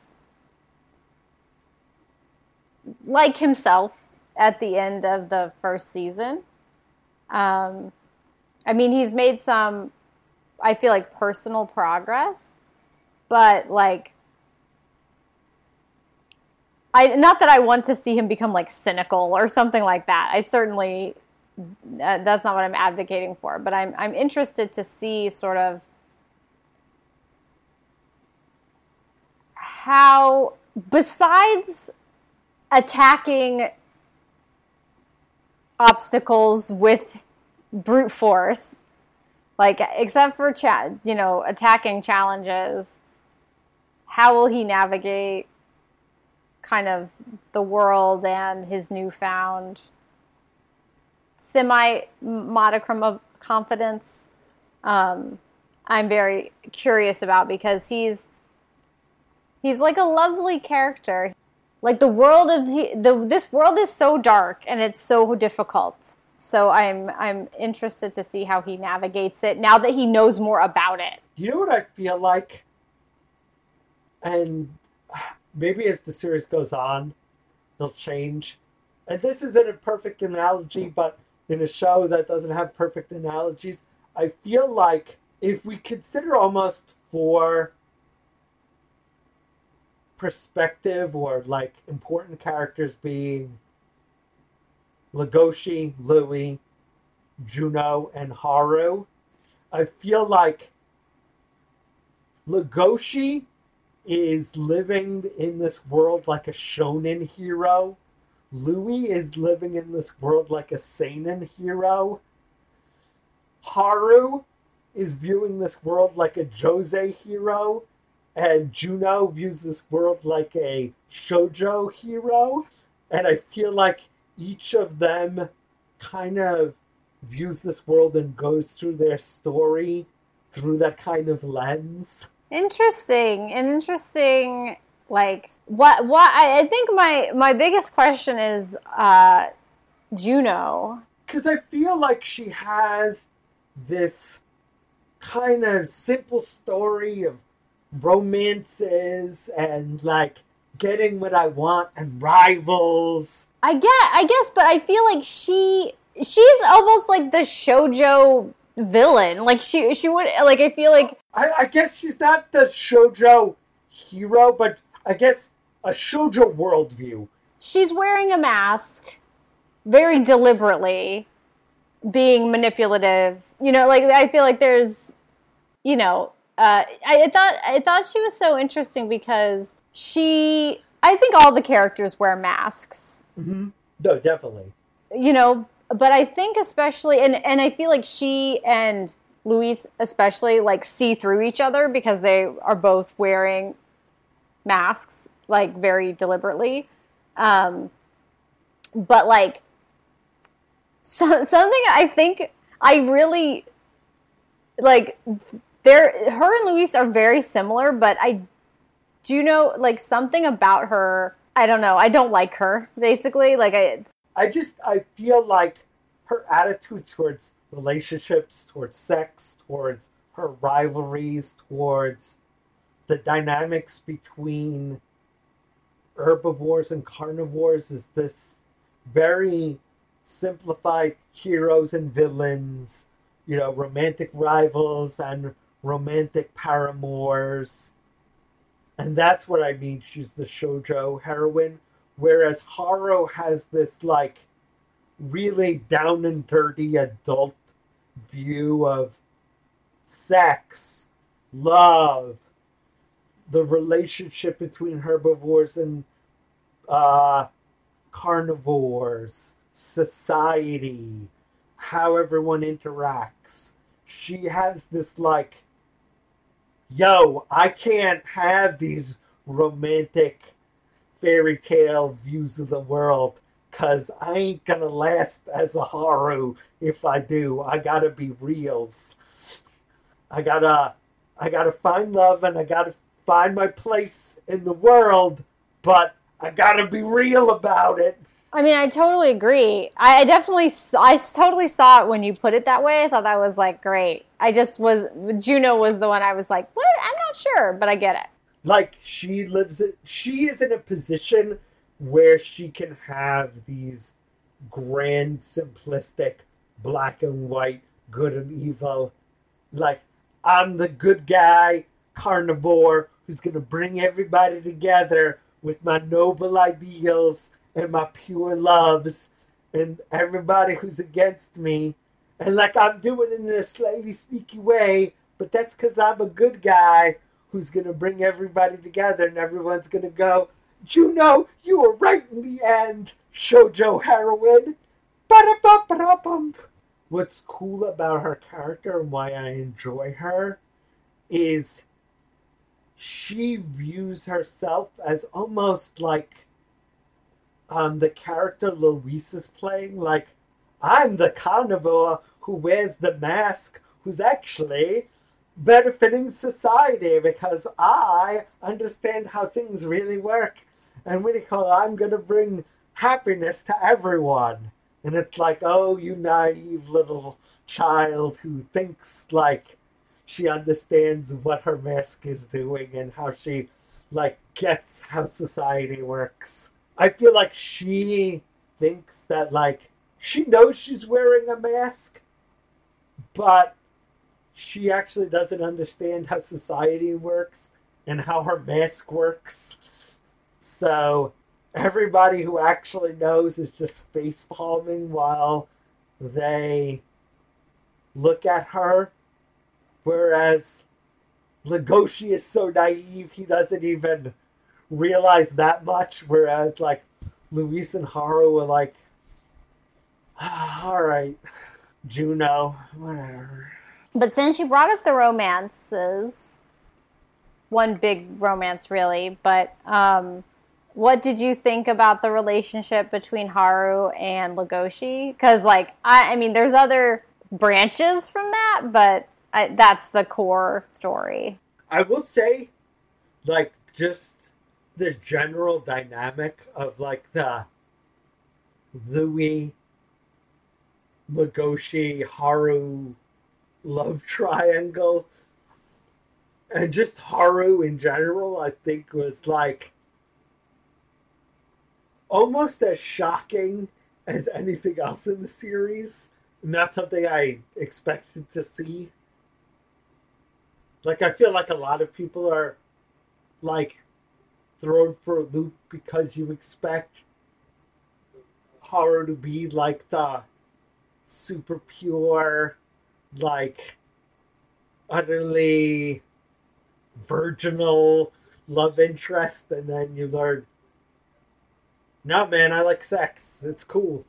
Speaker 1: like himself at the end of the first season. Um, I mean, he's made some, I feel like, personal progress, but like, I not that I want to see him become like cynical or something like that. I certainly, uh, that's not what I'm advocating for, but I'm I'm interested to see sort of how, besides attacking obstacles with brute force, like, except for cha- you know attacking challenges, how will he navigate kind of the world and his newfound semi modicum of confidence? um, I'm very curious about, because he's he's like a lovely character. Like, the world of the, the this world is so dark and it's so difficult. So I'm I'm interested to see how he navigates it now that he knows more about it.
Speaker 2: You know what I feel like? And maybe as the series goes on, they'll change. And this isn't a perfect analogy, but in a show that doesn't have perfect analogies, I feel like if we consider almost four perspective or like important characters being Legoshi, Louis, Juno, and Haru, I feel like Legoshi is living in this world like a shonen hero. Louis is living in this world like a seinen hero. Haru is viewing this world like a josei hero. And Juno views this world like a shoujo hero. And I feel like each of them kind of views this world and goes through their story through that kind of lens.
Speaker 1: Interesting. An interesting, like, what, what, I, I think my, my biggest question is, uh, Juno.
Speaker 2: Because I feel like she has this kind of simple story of romances and, like, getting what I want and rivals.
Speaker 1: I get, I guess, but I feel like she, she's almost like the shoujo villain. Like, she, she would, like, I feel like...
Speaker 2: I, I guess she's not the shoujo hero, but I guess a shoujo worldview.
Speaker 1: She's wearing a mask very deliberately, being manipulative. You know, like, I feel like there's, you know, uh, I, I thought, I thought she was so interesting because she, I think all the characters wear masks.
Speaker 2: Mm-hmm. No, definitely.
Speaker 1: You know, but I think especially, and, and I feel like she and Luis especially, like, see through each other because they are both wearing masks, like, very deliberately. Um, but, like, so, something I think I really, like, they're, her and Luis are very similar, but I do know, like, something about her, I don't know, I don't like her, basically. Like, I...
Speaker 2: I just, I feel like her attitude towards relationships, towards sex, towards her rivalries, towards the dynamics between herbivores and carnivores is this very simplified heroes and villains, you know, romantic rivals and romantic paramours. And that's what I mean. She's the shoujo heroine. Whereas Haru has this, like, really down and dirty adult view of sex, love, the relationship between herbivores and uh, carnivores, society, how everyone interacts. She has this, like, yo, I can't have these romantic fairy tale views of the world because I ain't gonna last as a Haru if I do. I gotta be reals. I gotta, I gotta find love and I gotta find my place in the world, but I gotta be real about it.
Speaker 1: I mean, I totally agree. I definitely, I totally saw it when you put it that way. I thought that was, like, great. I just was, Juno was the one I was like, what? I'm not sure, but I get it.
Speaker 2: Like, she lives, she is in a position where she can have these grand, simplistic, black and white, good and evil. Like, I'm the good guy, carnivore, who's going to bring everybody together with my noble ideals and my pure loves, and everybody who's against me. And, like, I'm doing it in a slightly sneaky way, but that's because I'm a good guy who's going to bring everybody together, and everyone's going to go, Juno, you were right in the end, shoujo heroine. Ba-da-ba-ba-da-bum. What's cool about her character and why I enjoy her is she views herself as almost like um, the character Luis is playing. Like, I'm the carnivore who wears the mask, who's actually benefiting society because I understand how things really work. And what do you call it? I'm going to bring happiness to everyone. And it's like, oh, you naive little child who thinks like she understands what her mask is doing and how she, like, gets how society works. I feel like she thinks that, like, she knows she's wearing a mask, but she actually doesn't understand how society works and how her mask works. So everybody who actually knows is just face palming while they look at her. Whereas Legoshi is so naive, he doesn't even realize that much. Whereas, like, Luis and Haru are like, ah, all right, Juno, whatever.
Speaker 1: But since you brought up the romances, one big romance really, but um, what did you think about the relationship between Haru and Legoshi? Because, like, I, I mean, there's other branches from that, but I, that's the core story.
Speaker 2: I will say, like, just the general dynamic of, like, the Louis, Legoshi, Haru love triangle, and just Haru in general, I think was, like, almost as shocking as anything else in the series. Not something I expected to see. Like, I feel like a lot of people are, like, thrown for a loop because you expect Haru to be, like, the super pure, like, utterly virginal love interest, and then you learn, no, man, I like sex. It's cool.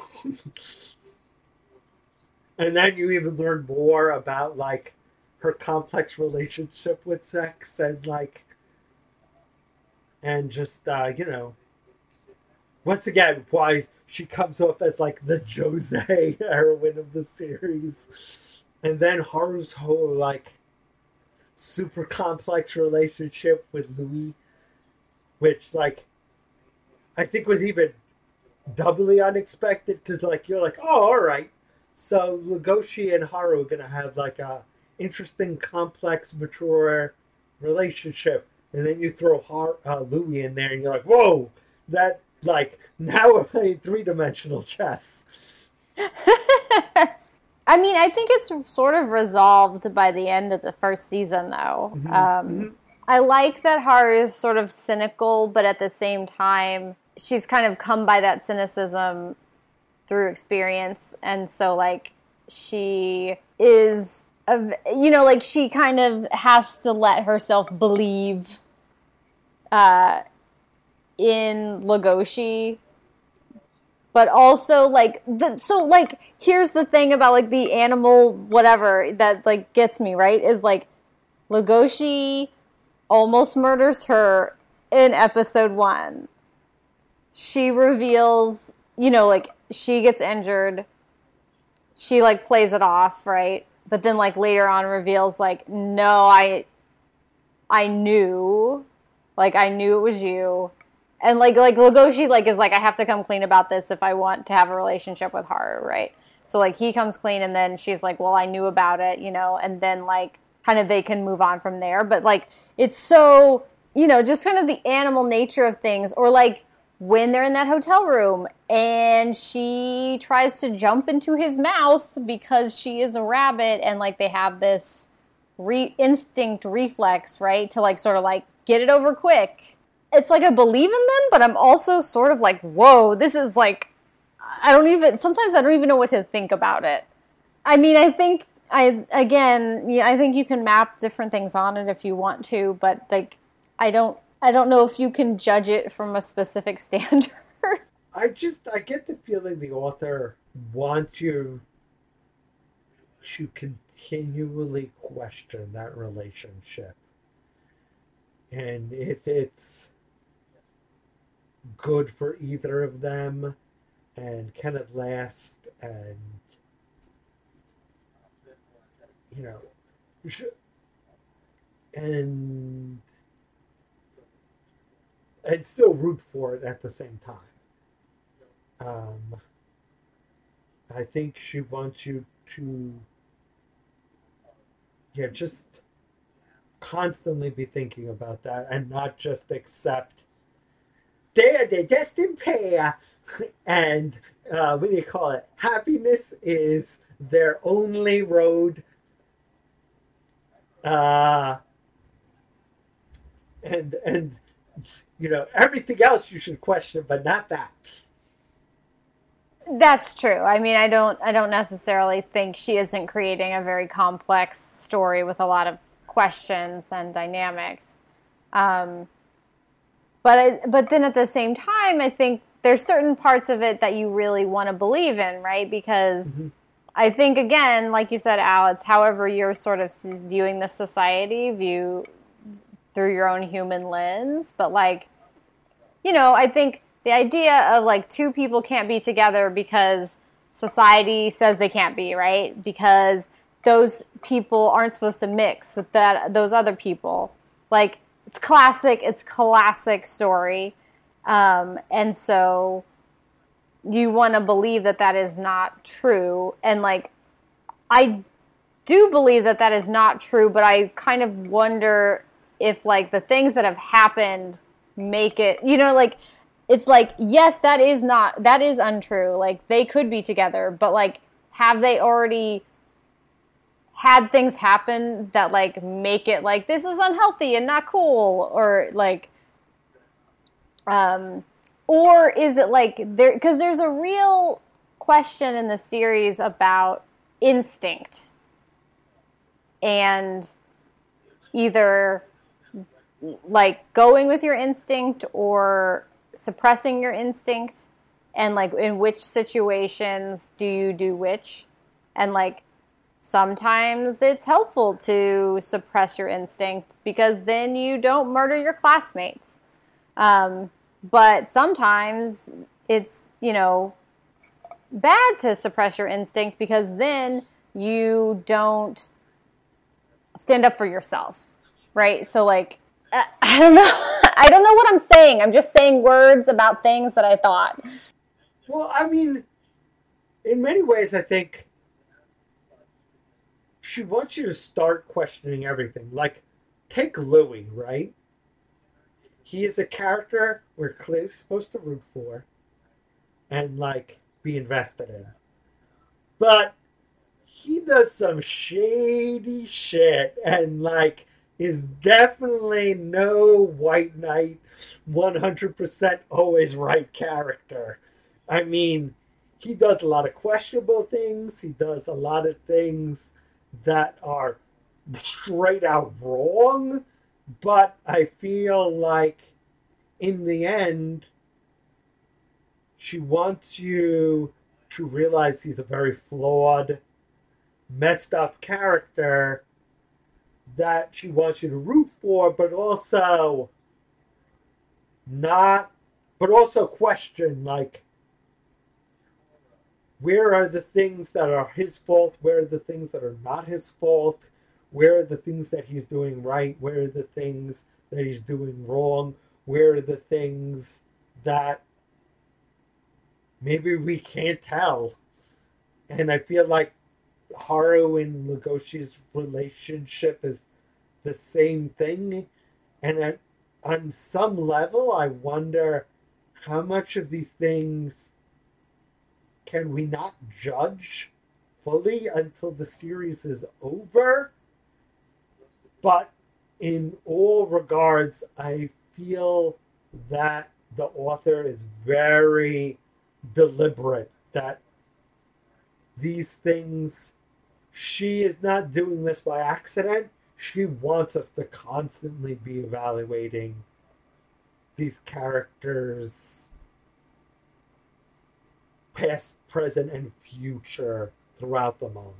Speaker 2: And then you even learn more about, like, her complex relationship with sex and, like, and just, uh, you know, once again, why she comes off as, like, the Jose heroine of the series. And then Haru's whole, like, super complex relationship with Louis, which, like, I think was even doubly unexpected because like you're like, oh, all right. So Legoshi and Haru are gonna have like a interesting, complex, mature relationship, and then you throw Har- uh, Louis in there, and you're like, whoa, that like now we're playing three dimensional chess.
Speaker 1: I mean, I think it's sort of resolved by the end of the first season, though.
Speaker 2: Mm-hmm.
Speaker 1: Um,
Speaker 2: Mm-hmm.
Speaker 1: I like that Haru is sort of cynical, but at the same time, she's kind of come by that cynicism through experience. And so, like, she is, a, you know, like, she kind of has to let herself believe uh, in Legoshi. But also, like, the, so, like, here's the thing about, like, the animal whatever that, like, gets me, right? Is, like, Legoshi almost murders her in episode one. She reveals, you know, like, she gets injured. She, like, plays it off, right? But then, like, later on reveals, like, no, I, I knew. Like, I knew it was you. And, like, like Legoshi, like, is like, I have to come clean about this if I want to have a relationship with Haru, right? So, like, he comes clean, and then she's like, well, I knew about it, you know? And then, like, kind of they can move on from there. But, like, it's so, you know, just kind of the animal nature of things. Or, like, when they're in that hotel room and she tries to jump into his mouth because she is a rabbit, and, like, they have this re- instinct reflex, right, to, like, sort of, like, get it over quick. It's like I believe in them, but I'm also sort of like, whoa, this is like, I don't even, sometimes I don't even know what to think about it. I mean, I think, I again, yeah, I think you can map different things on it if you want to, but, like, I don't, I don't know if you can judge it from a specific standard.
Speaker 2: I just, I get the feeling the author wants you to continually question that relationship. And if it's good for either of them, and can it last, and, you know, and and still root for it at the same time. Um, I think she wants you to, yeah, just constantly be thinking about that and not just accept they're the destined pair and uh, what do you call it? Happiness is their only road. Uh, and and you know, everything else you should question, but not that.
Speaker 1: That's true. I mean, I don't I don't necessarily think she isn't creating a very complex story with a lot of questions and dynamics. Um, but I, but then at the same time, I think there's certain parts of it that you really want to believe in, right? Because mm-hmm. I think, again, like you said, Al, it's however you're sort of viewing the society, view through your own human lens. But, like, you know, I think the idea of, like, two people can't be together because society says they can't be, right? Because those people aren't supposed to mix with that those other people. Like, it's classic. It's classic story. Um, and so you want to believe that that is not true. And, like, I do believe that that is not true, but I kind of wonder if, like, the things that have happened make it, you know, like, it's like, yes, that is not, that is untrue. Like, they could be together, but, like, have they already had things happen that, like, make it, like, this is unhealthy and not cool? Or, like, um, or is it, like, there, because there's a real question in the series about instinct and either, like, going with your instinct or suppressing your instinct, and, like, in which situations do you do which? And, like, sometimes it's helpful to suppress your instinct because then you don't murder your classmates. Um, but sometimes it's, you know, bad to suppress your instinct because then you don't stand up for yourself, right? So, like, I don't know. I don't know what I'm saying. I'm just saying words about things that I thought.
Speaker 2: Well, I mean, in many ways, I think she wants you to start questioning everything. Like, take Louis, right? He is a character we're clearly supposed to root for and, like, be invested in. But he does some shady shit and, like, is definitely no white knight, one hundred percent always right character. I mean, he does a lot of questionable things. He does a lot of things that are straight out wrong. But I feel like in the end, she wants you to realize he's a very flawed, messed up character that she wants you to root for, but also not, but also question, like, where are the things that are his fault? Where are the things that are not his fault? Where are the things that he's doing right? Where are the things that he's doing wrong? Where are the things that maybe we can't tell? And I feel like Haru and Legoshi's relationship is the same thing. And at, on some level, I wonder how much of these things can we not judge fully until the series is over? But in all regards, I feel that the author is very deliberate that these things, she is not doing this by accident. She wants us to constantly be evaluating these characters' past, present, and future throughout the manga.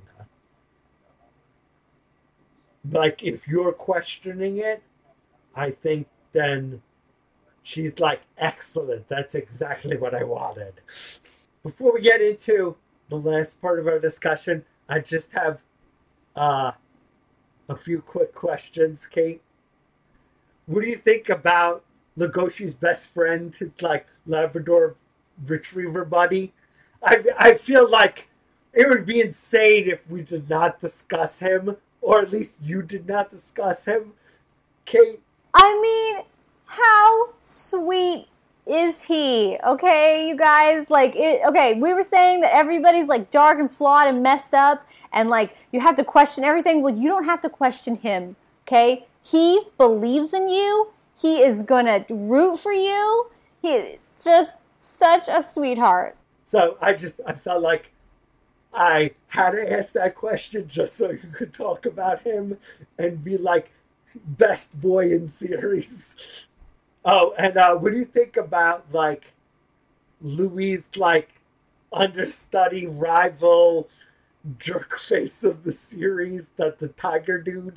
Speaker 2: Like, if you're questioning it, I think then she's like, excellent, that's exactly what I wanted. Before we get into the last part of our discussion, I just have uh, a few quick questions, Kate. What do you think about Legoshi's best friend, his like Labrador retriever buddy? I I feel like it would be insane if we did not discuss him, or at least you did not discuss him, Kate.
Speaker 1: I mean, how sweet is he? Okay, you guys, like, it, okay, we were saying that everybody's, like, dark and flawed and messed up, and, like, you have to question everything. Well, you don't have to question him, okay? He believes in you. He is gonna root for you. He's just such a sweetheart.
Speaker 2: So I just, I felt like I had to ask that question just so you could talk about him and be like, best boy in series. Oh, and uh, what do you think about, like, Louis' like understudy rival jerk face of the series, that the tiger dude?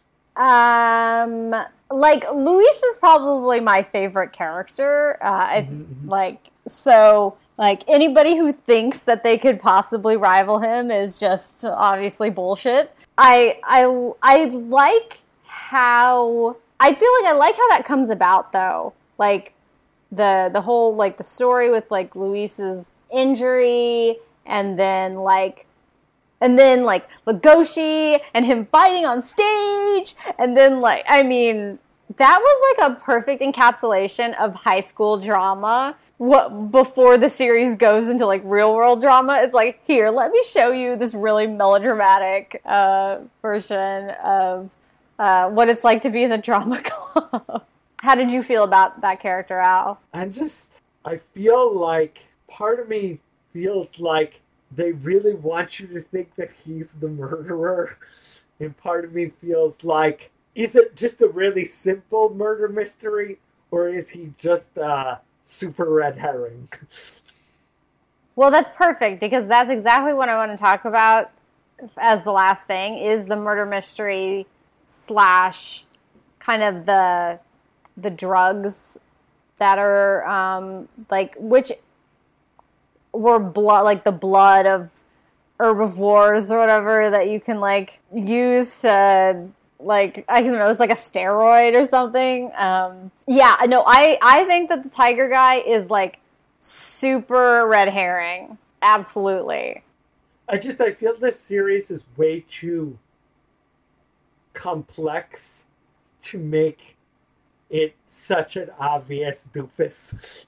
Speaker 1: Um, like, Luis is probably my favorite character. Uh,
Speaker 2: Mm-hmm.
Speaker 1: like, so, like, anybody who thinks that they could possibly rival him is just obviously bullshit. I, I, I like how, I feel like I like how that comes about, though. Like, the, the whole, like, the story with, like, Luis's injury, and then, like, And then, like, Legoshi and him fighting on stage. And then, like, I mean, that was, like, a perfect encapsulation of high school drama. What before the series goes into, like, real-world drama. It's like, here, let me show you this really melodramatic uh, version of uh, what it's like to be in the drama club. How did you feel about that character, Al?
Speaker 2: I just, I feel like, part of me feels like they really want you to think that he's the murderer. And part of me feels like, is it just a really simple murder mystery? Or is he just a super red herring?
Speaker 1: Well, that's perfect, because that's exactly what I want to talk about as the last thing, is the murder mystery slash kind of the the drugs that are, um, like, which were blood, like the blood of herbivores or whatever that you can, like, use to, like, I don't know, it's like a steroid or something. Um, yeah, no, I, I think that the tiger guy is, like, super red herring. Absolutely.
Speaker 2: I just, I feel this series is way too complex to make it such an obvious doofus.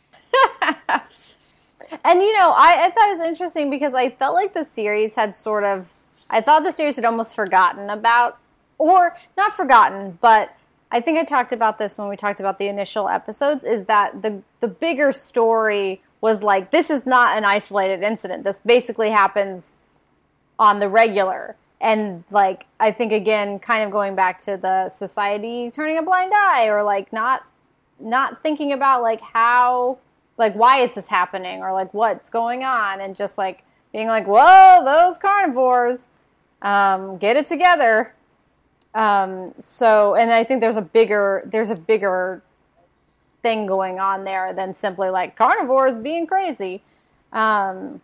Speaker 1: And, you know, I, I thought it was interesting because I felt like the series had sort of, I thought the series had almost forgotten about, or not forgotten, but I think I talked about this when we talked about the initial episodes, is that the the bigger story was like, this is not an isolated incident. This basically happens on the regular. And, like, I think, again, kind of going back to the society turning a blind eye, or, like, not not thinking about, like, how, like, why is this happening, or, like, what's going on, and just, like, being like, whoa, those carnivores, um, get it together. Um, so, and I think there's a bigger, there's a bigger thing going on there than simply, like, carnivores being crazy. Um,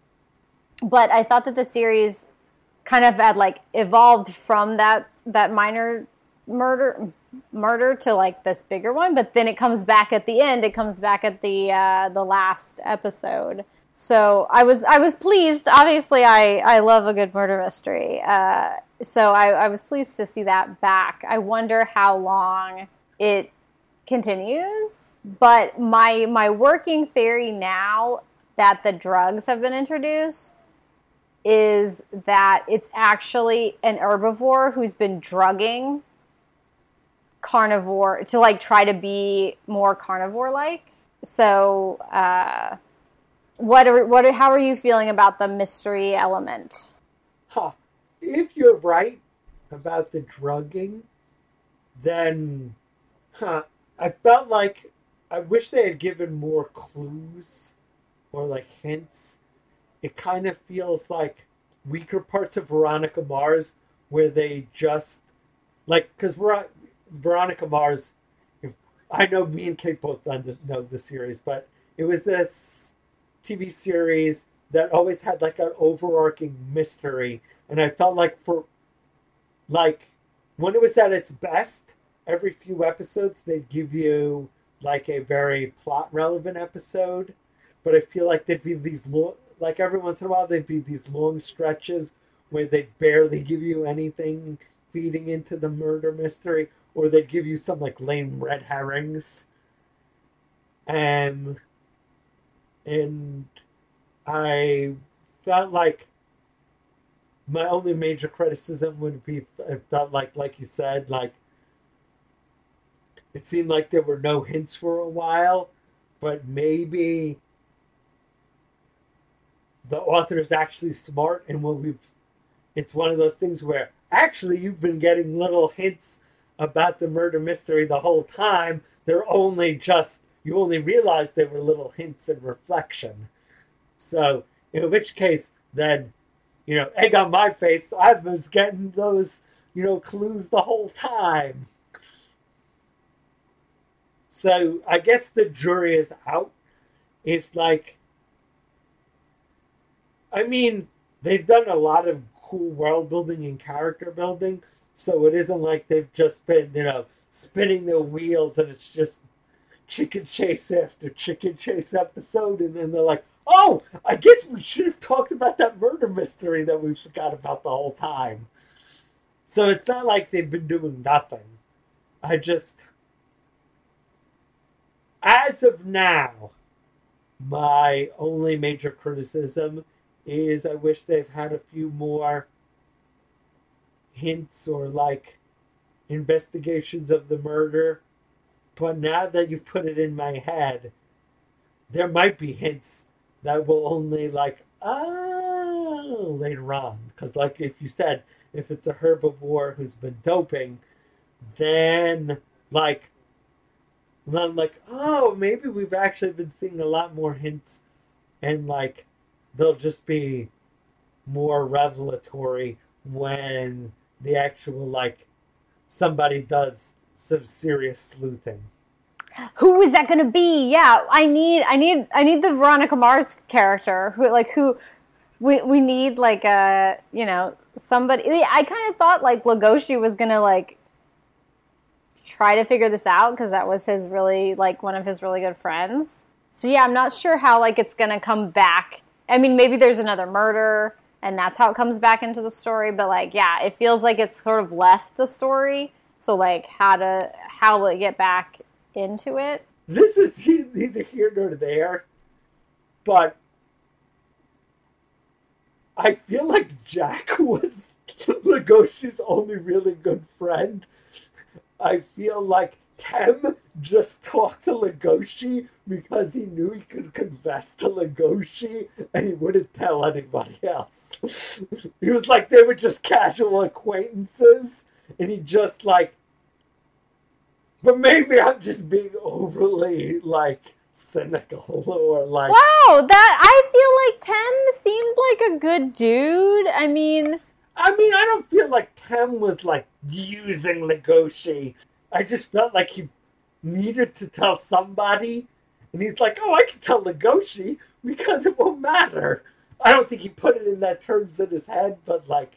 Speaker 1: but I thought that the series kind of had, like, evolved from that that minor murder murder to, like, this bigger one, but then it comes back at the end. It comes back at the uh, the last episode. So I was I was pleased. Obviously, I, I love a good murder mystery. Uh, so I, I was pleased to see that back. I wonder how long it continues. But my my working theory now that the drugs have been introduced is that it's actually an herbivore who's been drugging carnivore to, like, try to be more carnivore-like. So, uh, what are, what are, how are you feeling about the mystery element?
Speaker 2: Huh. If you're right about the drugging, then, huh, I felt like I wish they had given more clues or, like, hints. It kind of feels like weaker parts of Veronica Mars where they just, like, because Ver- Veronica Mars, if, I know me and Kate both know the series, but it was this T V series that always had, like, an overarching mystery. And I felt like for, like, when it was at its best, every few episodes they'd give you, like, a very plot-relevant episode. But I feel like there'd be these long, like, every once in a while, there'd be these long stretches where they'd barely give you anything feeding into the murder mystery, or they'd give you some, like, lame red herrings. And, and I felt like my only major criticism would be, I felt like, like you said, like, it seemed like there were no hints for a while, but maybe the author is actually smart, and when we've, it's one of those things where actually you've been getting little hints about the murder mystery the whole time. They're only just, you only realize they were little hints and reflection. So, in which case, then, you know, egg on my face, I was getting those, you know, clues the whole time. So, I guess the jury is out. If, like, I mean, they've done a lot of cool world building and character building, so it isn't like they've just been, you know, spinning their wheels and it's just chicken chase after chicken chase episode, and then they're like, oh, I guess we should have talked about that murder mystery that we forgot about the whole time. So it's not like they've been doing nothing. I just, as of now, my only major criticism is I wish they've had a few more hints or, like, investigations of the murder. But now that you've put it in my head, there might be hints that will only, like, oh, later on. Because, like, if you said, if it's a herbivore who's been doping, then, like, I'm like, oh, maybe we've actually been seeing a lot more hints, and, like, they'll just be more revelatory when the actual, like, somebody does some serious sleuthing.
Speaker 1: Who is that going to be? Yeah, I need, I need, I need the Veronica Mars character. Who, like, who? We we need, like, a, you know, somebody. I kind of thought, like, Legoshi was going to, like, try to figure this out because that was his really, like, one of his really good friends. So yeah, I'm not sure how like it's gonna come back. I mean, maybe there's another murder, and that's how it comes back into the story. But like, yeah, it feels like it's sort of left the story. So like, how to how will it get back into it?
Speaker 2: This is neither here nor there, but I feel like Jack was Legoshi's only really good friend. I feel like Tem just talked to Legoshi because he knew he could confess to Legoshi and he wouldn't tell anybody else. He was like, they were just casual acquaintances, and he just like, but maybe I'm just being overly like cynical or like.
Speaker 1: Wow, that I feel like Tem seemed like a good dude. I mean,
Speaker 2: I mean, I don't feel like Tem was like using Legoshi. I just felt like he needed to tell somebody, and he's like, "Oh, I can tell Legoshi because it won't matter." I don't think he put it in that terms in his head, but like,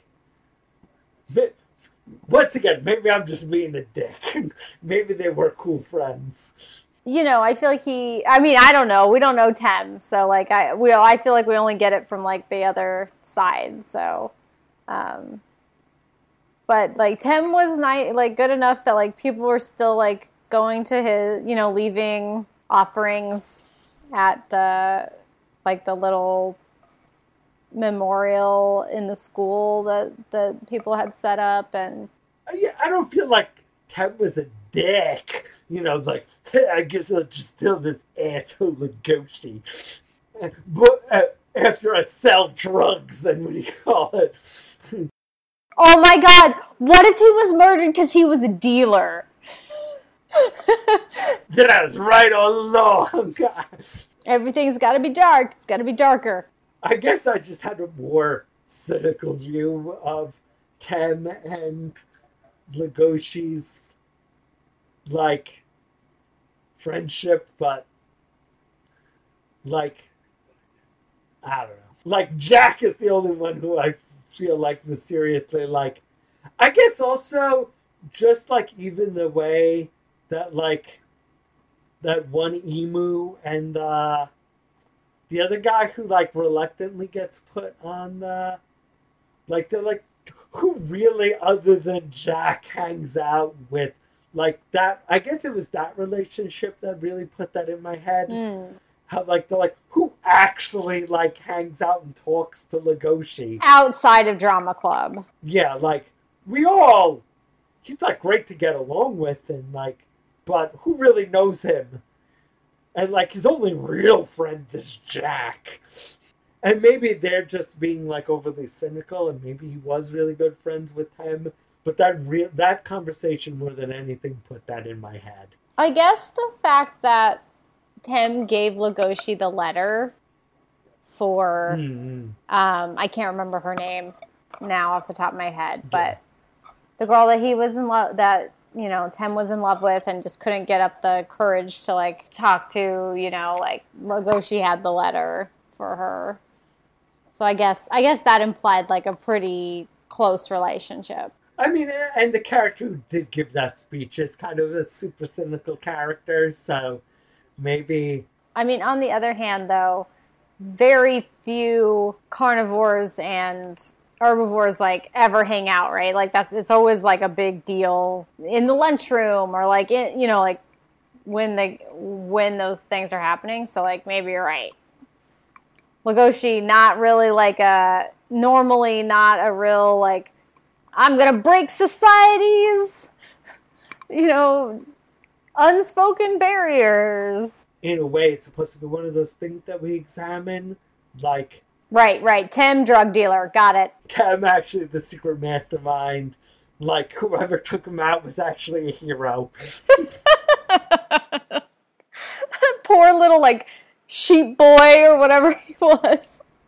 Speaker 2: once again, maybe I'm just being a dick. Maybe they were cool friends.
Speaker 1: You know, I feel like he. I mean, I don't know. We don't know Tem, so like, I we I feel like we only get it from like the other side. So, um, but like Tem was nice, like good enough that like people were still like going to his, you know, leaving offerings at the like the little memorial in the school that that people had set up. And
Speaker 2: yeah, I don't feel like Tem was a dick. You know, like, hey, I guess I'll just tell this asshole Legoshi. But uh, after I sell drugs, and what do you call it?
Speaker 1: Oh my god, what if he was murdered because he was a dealer?
Speaker 2: Then I was right all along.
Speaker 1: Everything's got to be dark. It's got to be darker.
Speaker 2: I guess I just had a more cynical view of Tem and Legoshi's, like, friendship, but, like, I don't know. Like, Jack is the only one who I feel like was seriously, like, I guess also just, like, even the way that, like, that one emu and, uh, the other guy who, like, reluctantly gets put on, uh, like, they're, like, who really, other than Jack, hangs out with, like, that, I guess it was that relationship that really put that in my head.
Speaker 1: Mm.
Speaker 2: How, like, they're like, who actually, like, hangs out and talks to Legoshi?
Speaker 1: Outside of Drama Club.
Speaker 2: Yeah, like, we all, he's, like, great to get along with, and, like, but who really knows him? And, like, his only real friend is Jack. And maybe they're just being, like, overly cynical, and maybe he was really good friends with him. But that re- that conversation, more than anything, put that in my head.
Speaker 1: I guess the fact that Tem gave Legoshi the letter for,
Speaker 2: mm-hmm.
Speaker 1: um, I can't remember her name now off the top of my head, but yeah. The girl that he was in love, that, you know, Tem was in love with and just couldn't get up the courage to, like, talk to, you know, like, Legoshi had the letter for her. So I guess, I guess that implied, like, a pretty close relationship.
Speaker 2: I mean, and the character who did give that speech is kind of a super cynical character, so maybe...
Speaker 1: I mean, on the other hand, though, very few carnivores and herbivores, like, ever hang out, right? Like, that's, it's always, like, a big deal in the lunchroom or, like, in, you know, like, when the, when those things are happening. So, like, maybe you're right. Legoshi, not really, like, a, normally not a real, like, I'm going to break society's, you know, unspoken barriers.
Speaker 2: In a way, it's supposed to be one of those things that we examine, like...
Speaker 1: Right, right. Tem, drug dealer. Got it.
Speaker 2: Tem, actually the secret mastermind. Like, whoever took him out was actually a hero.
Speaker 1: Poor little, like, sheep boy or whatever he was.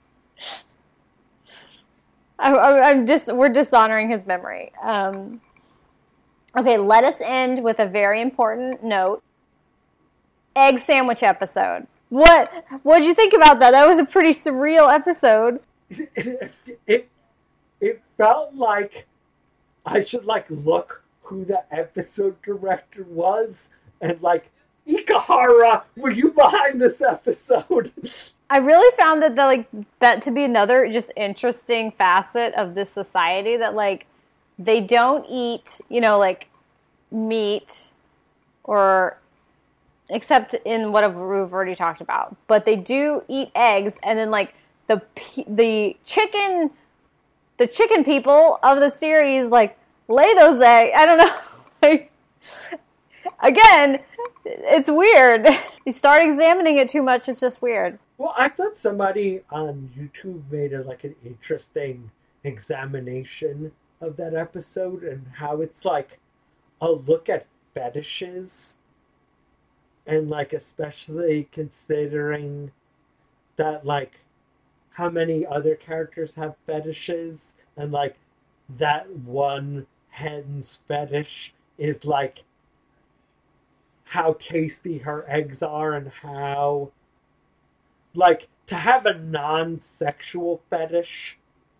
Speaker 1: I, I'm just, we're dishonoring his memory. Um, okay, let us end with a very important note. Egg sandwich episode. What, what did you think about that? That was a pretty surreal episode.
Speaker 2: It, it, it felt like I should, like, look who the episode director was and, like, Ikahara, were you behind this episode?
Speaker 1: I really found that the, like that to be another just interesting facet of this society, that like they don't eat, you know, like meat or except in what we've already talked about, but they do eat eggs, and then like the the chicken the chicken people of the series like lay those eggs. I don't know. Like, again, it's weird. You start examining it too much, it's just weird.
Speaker 2: Well, I thought somebody on YouTube made a, like an interesting examination of that episode and how it's like a look at fetishes, and like especially considering that like how many other characters have fetishes, and like that one hen's fetish is like how tasty her eggs are, and how like to have a non-sexual fetish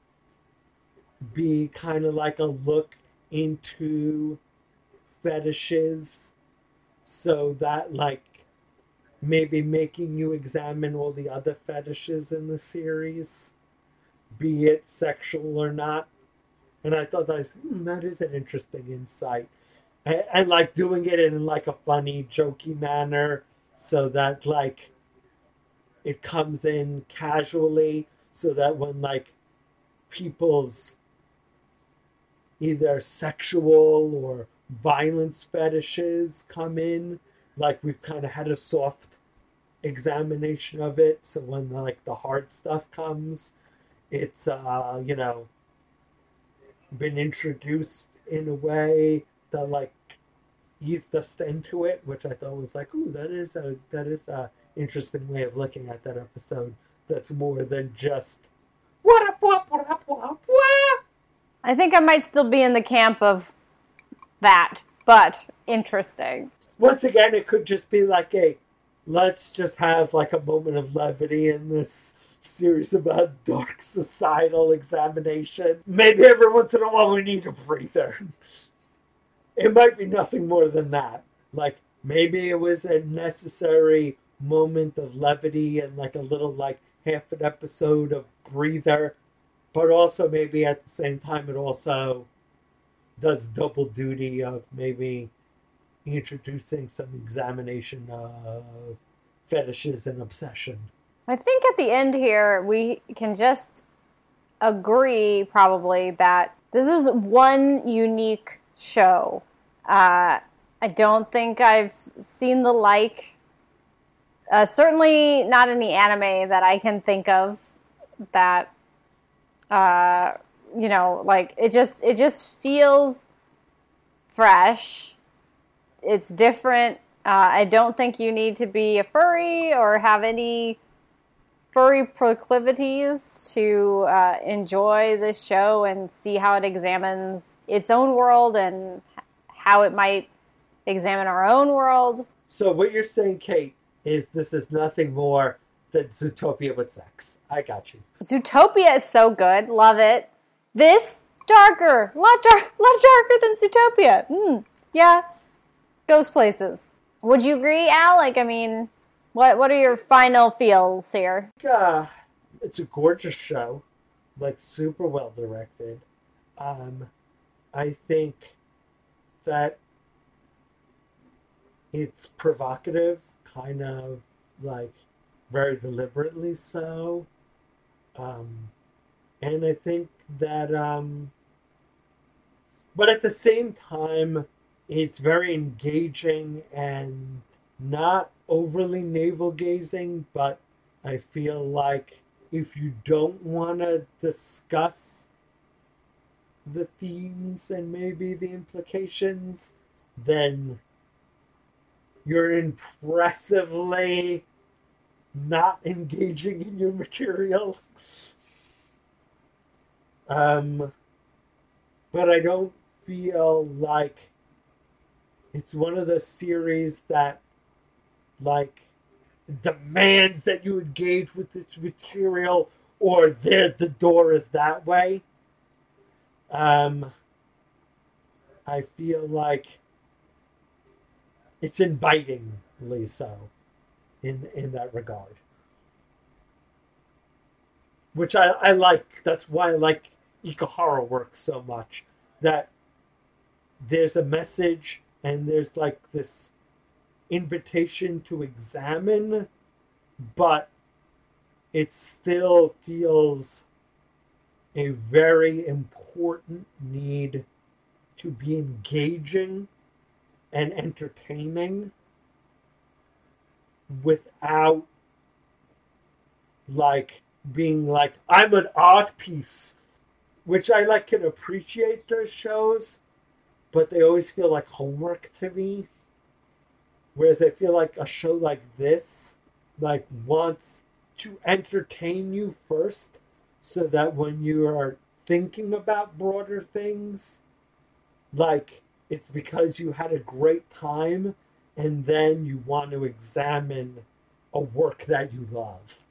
Speaker 2: be kind of like a look into fetishes, so that like maybe making you examine all the other fetishes in the series, be it sexual or not. And I thought that, hmm, that is an interesting insight. And, and like doing it in like a funny, jokey manner, so that like it comes in casually, so that when like people's either sexual or violence fetishes come in, like we've kind of had a soft examination of it, so when like the hard stuff comes, it's uh you know been introduced in a way that like eased us into it, which I thought was like, ooh, that is a that is a interesting way of looking at that episode. That's more than just what up, what up, what up, what up, what?
Speaker 1: I think I might still be in the camp of that, but interesting.
Speaker 2: Once again, it could just be like a let's just have like a moment of levity in this series about dark societal examination. Maybe every once in a while we need a breather. It might be nothing more than that. Like maybe it was a necessary moment of levity and like a little like half an episode of breather, but also maybe at the same time it also does double duty of maybe introducing some examination of fetishes and obsession.
Speaker 1: I think at the end here we can just agree probably that this is one unique show. Uh, I don't think I've seen the like. Uh, certainly not in the anime that I can think of that, uh, you know, like it just, it just feels fresh. It's different. Uh, I don't think you need to be a furry or have any furry proclivities to uh, enjoy this show and see how it examines its own world and how it might examine our own world.
Speaker 2: So what you're saying, Kate, is this is nothing more than Zootopia with sex. I got you.
Speaker 1: Zootopia is so good. Love it. This, darker. A lot, dark, lot darker than Zootopia. Mm, yeah. Goes places. Would you agree, Al? Like, I mean, what what are your final feels here?
Speaker 2: Uh, it's a gorgeous show. Like, super well directed. Um, I think that it's provocative, kind of like very deliberately so. Um, and I think that, um, but at the same time, it's very engaging and not overly navel-gazing, but I feel like if you don't want to discuss the themes and maybe the implications, then you're impressively not engaging in your material. Um, but I don't feel like it's one of those series that, like, demands that you engage with its material, or there the door is that way. Um, I feel like it's inviting brilliantly so in in that regard. Which I, I like. That's why I like Ikuhara work so much. That there's a message and there's like this invitation to examine, but it still feels a very important need to be engaging and entertaining without like being like, I'm an art piece, which I like can appreciate those shows, but they always feel like homework to me. Whereas I feel like a show like this, like, wants to entertain you first, so that when you are thinking about broader things, like, it's because you had a great time, and then you want to examine a work that you love.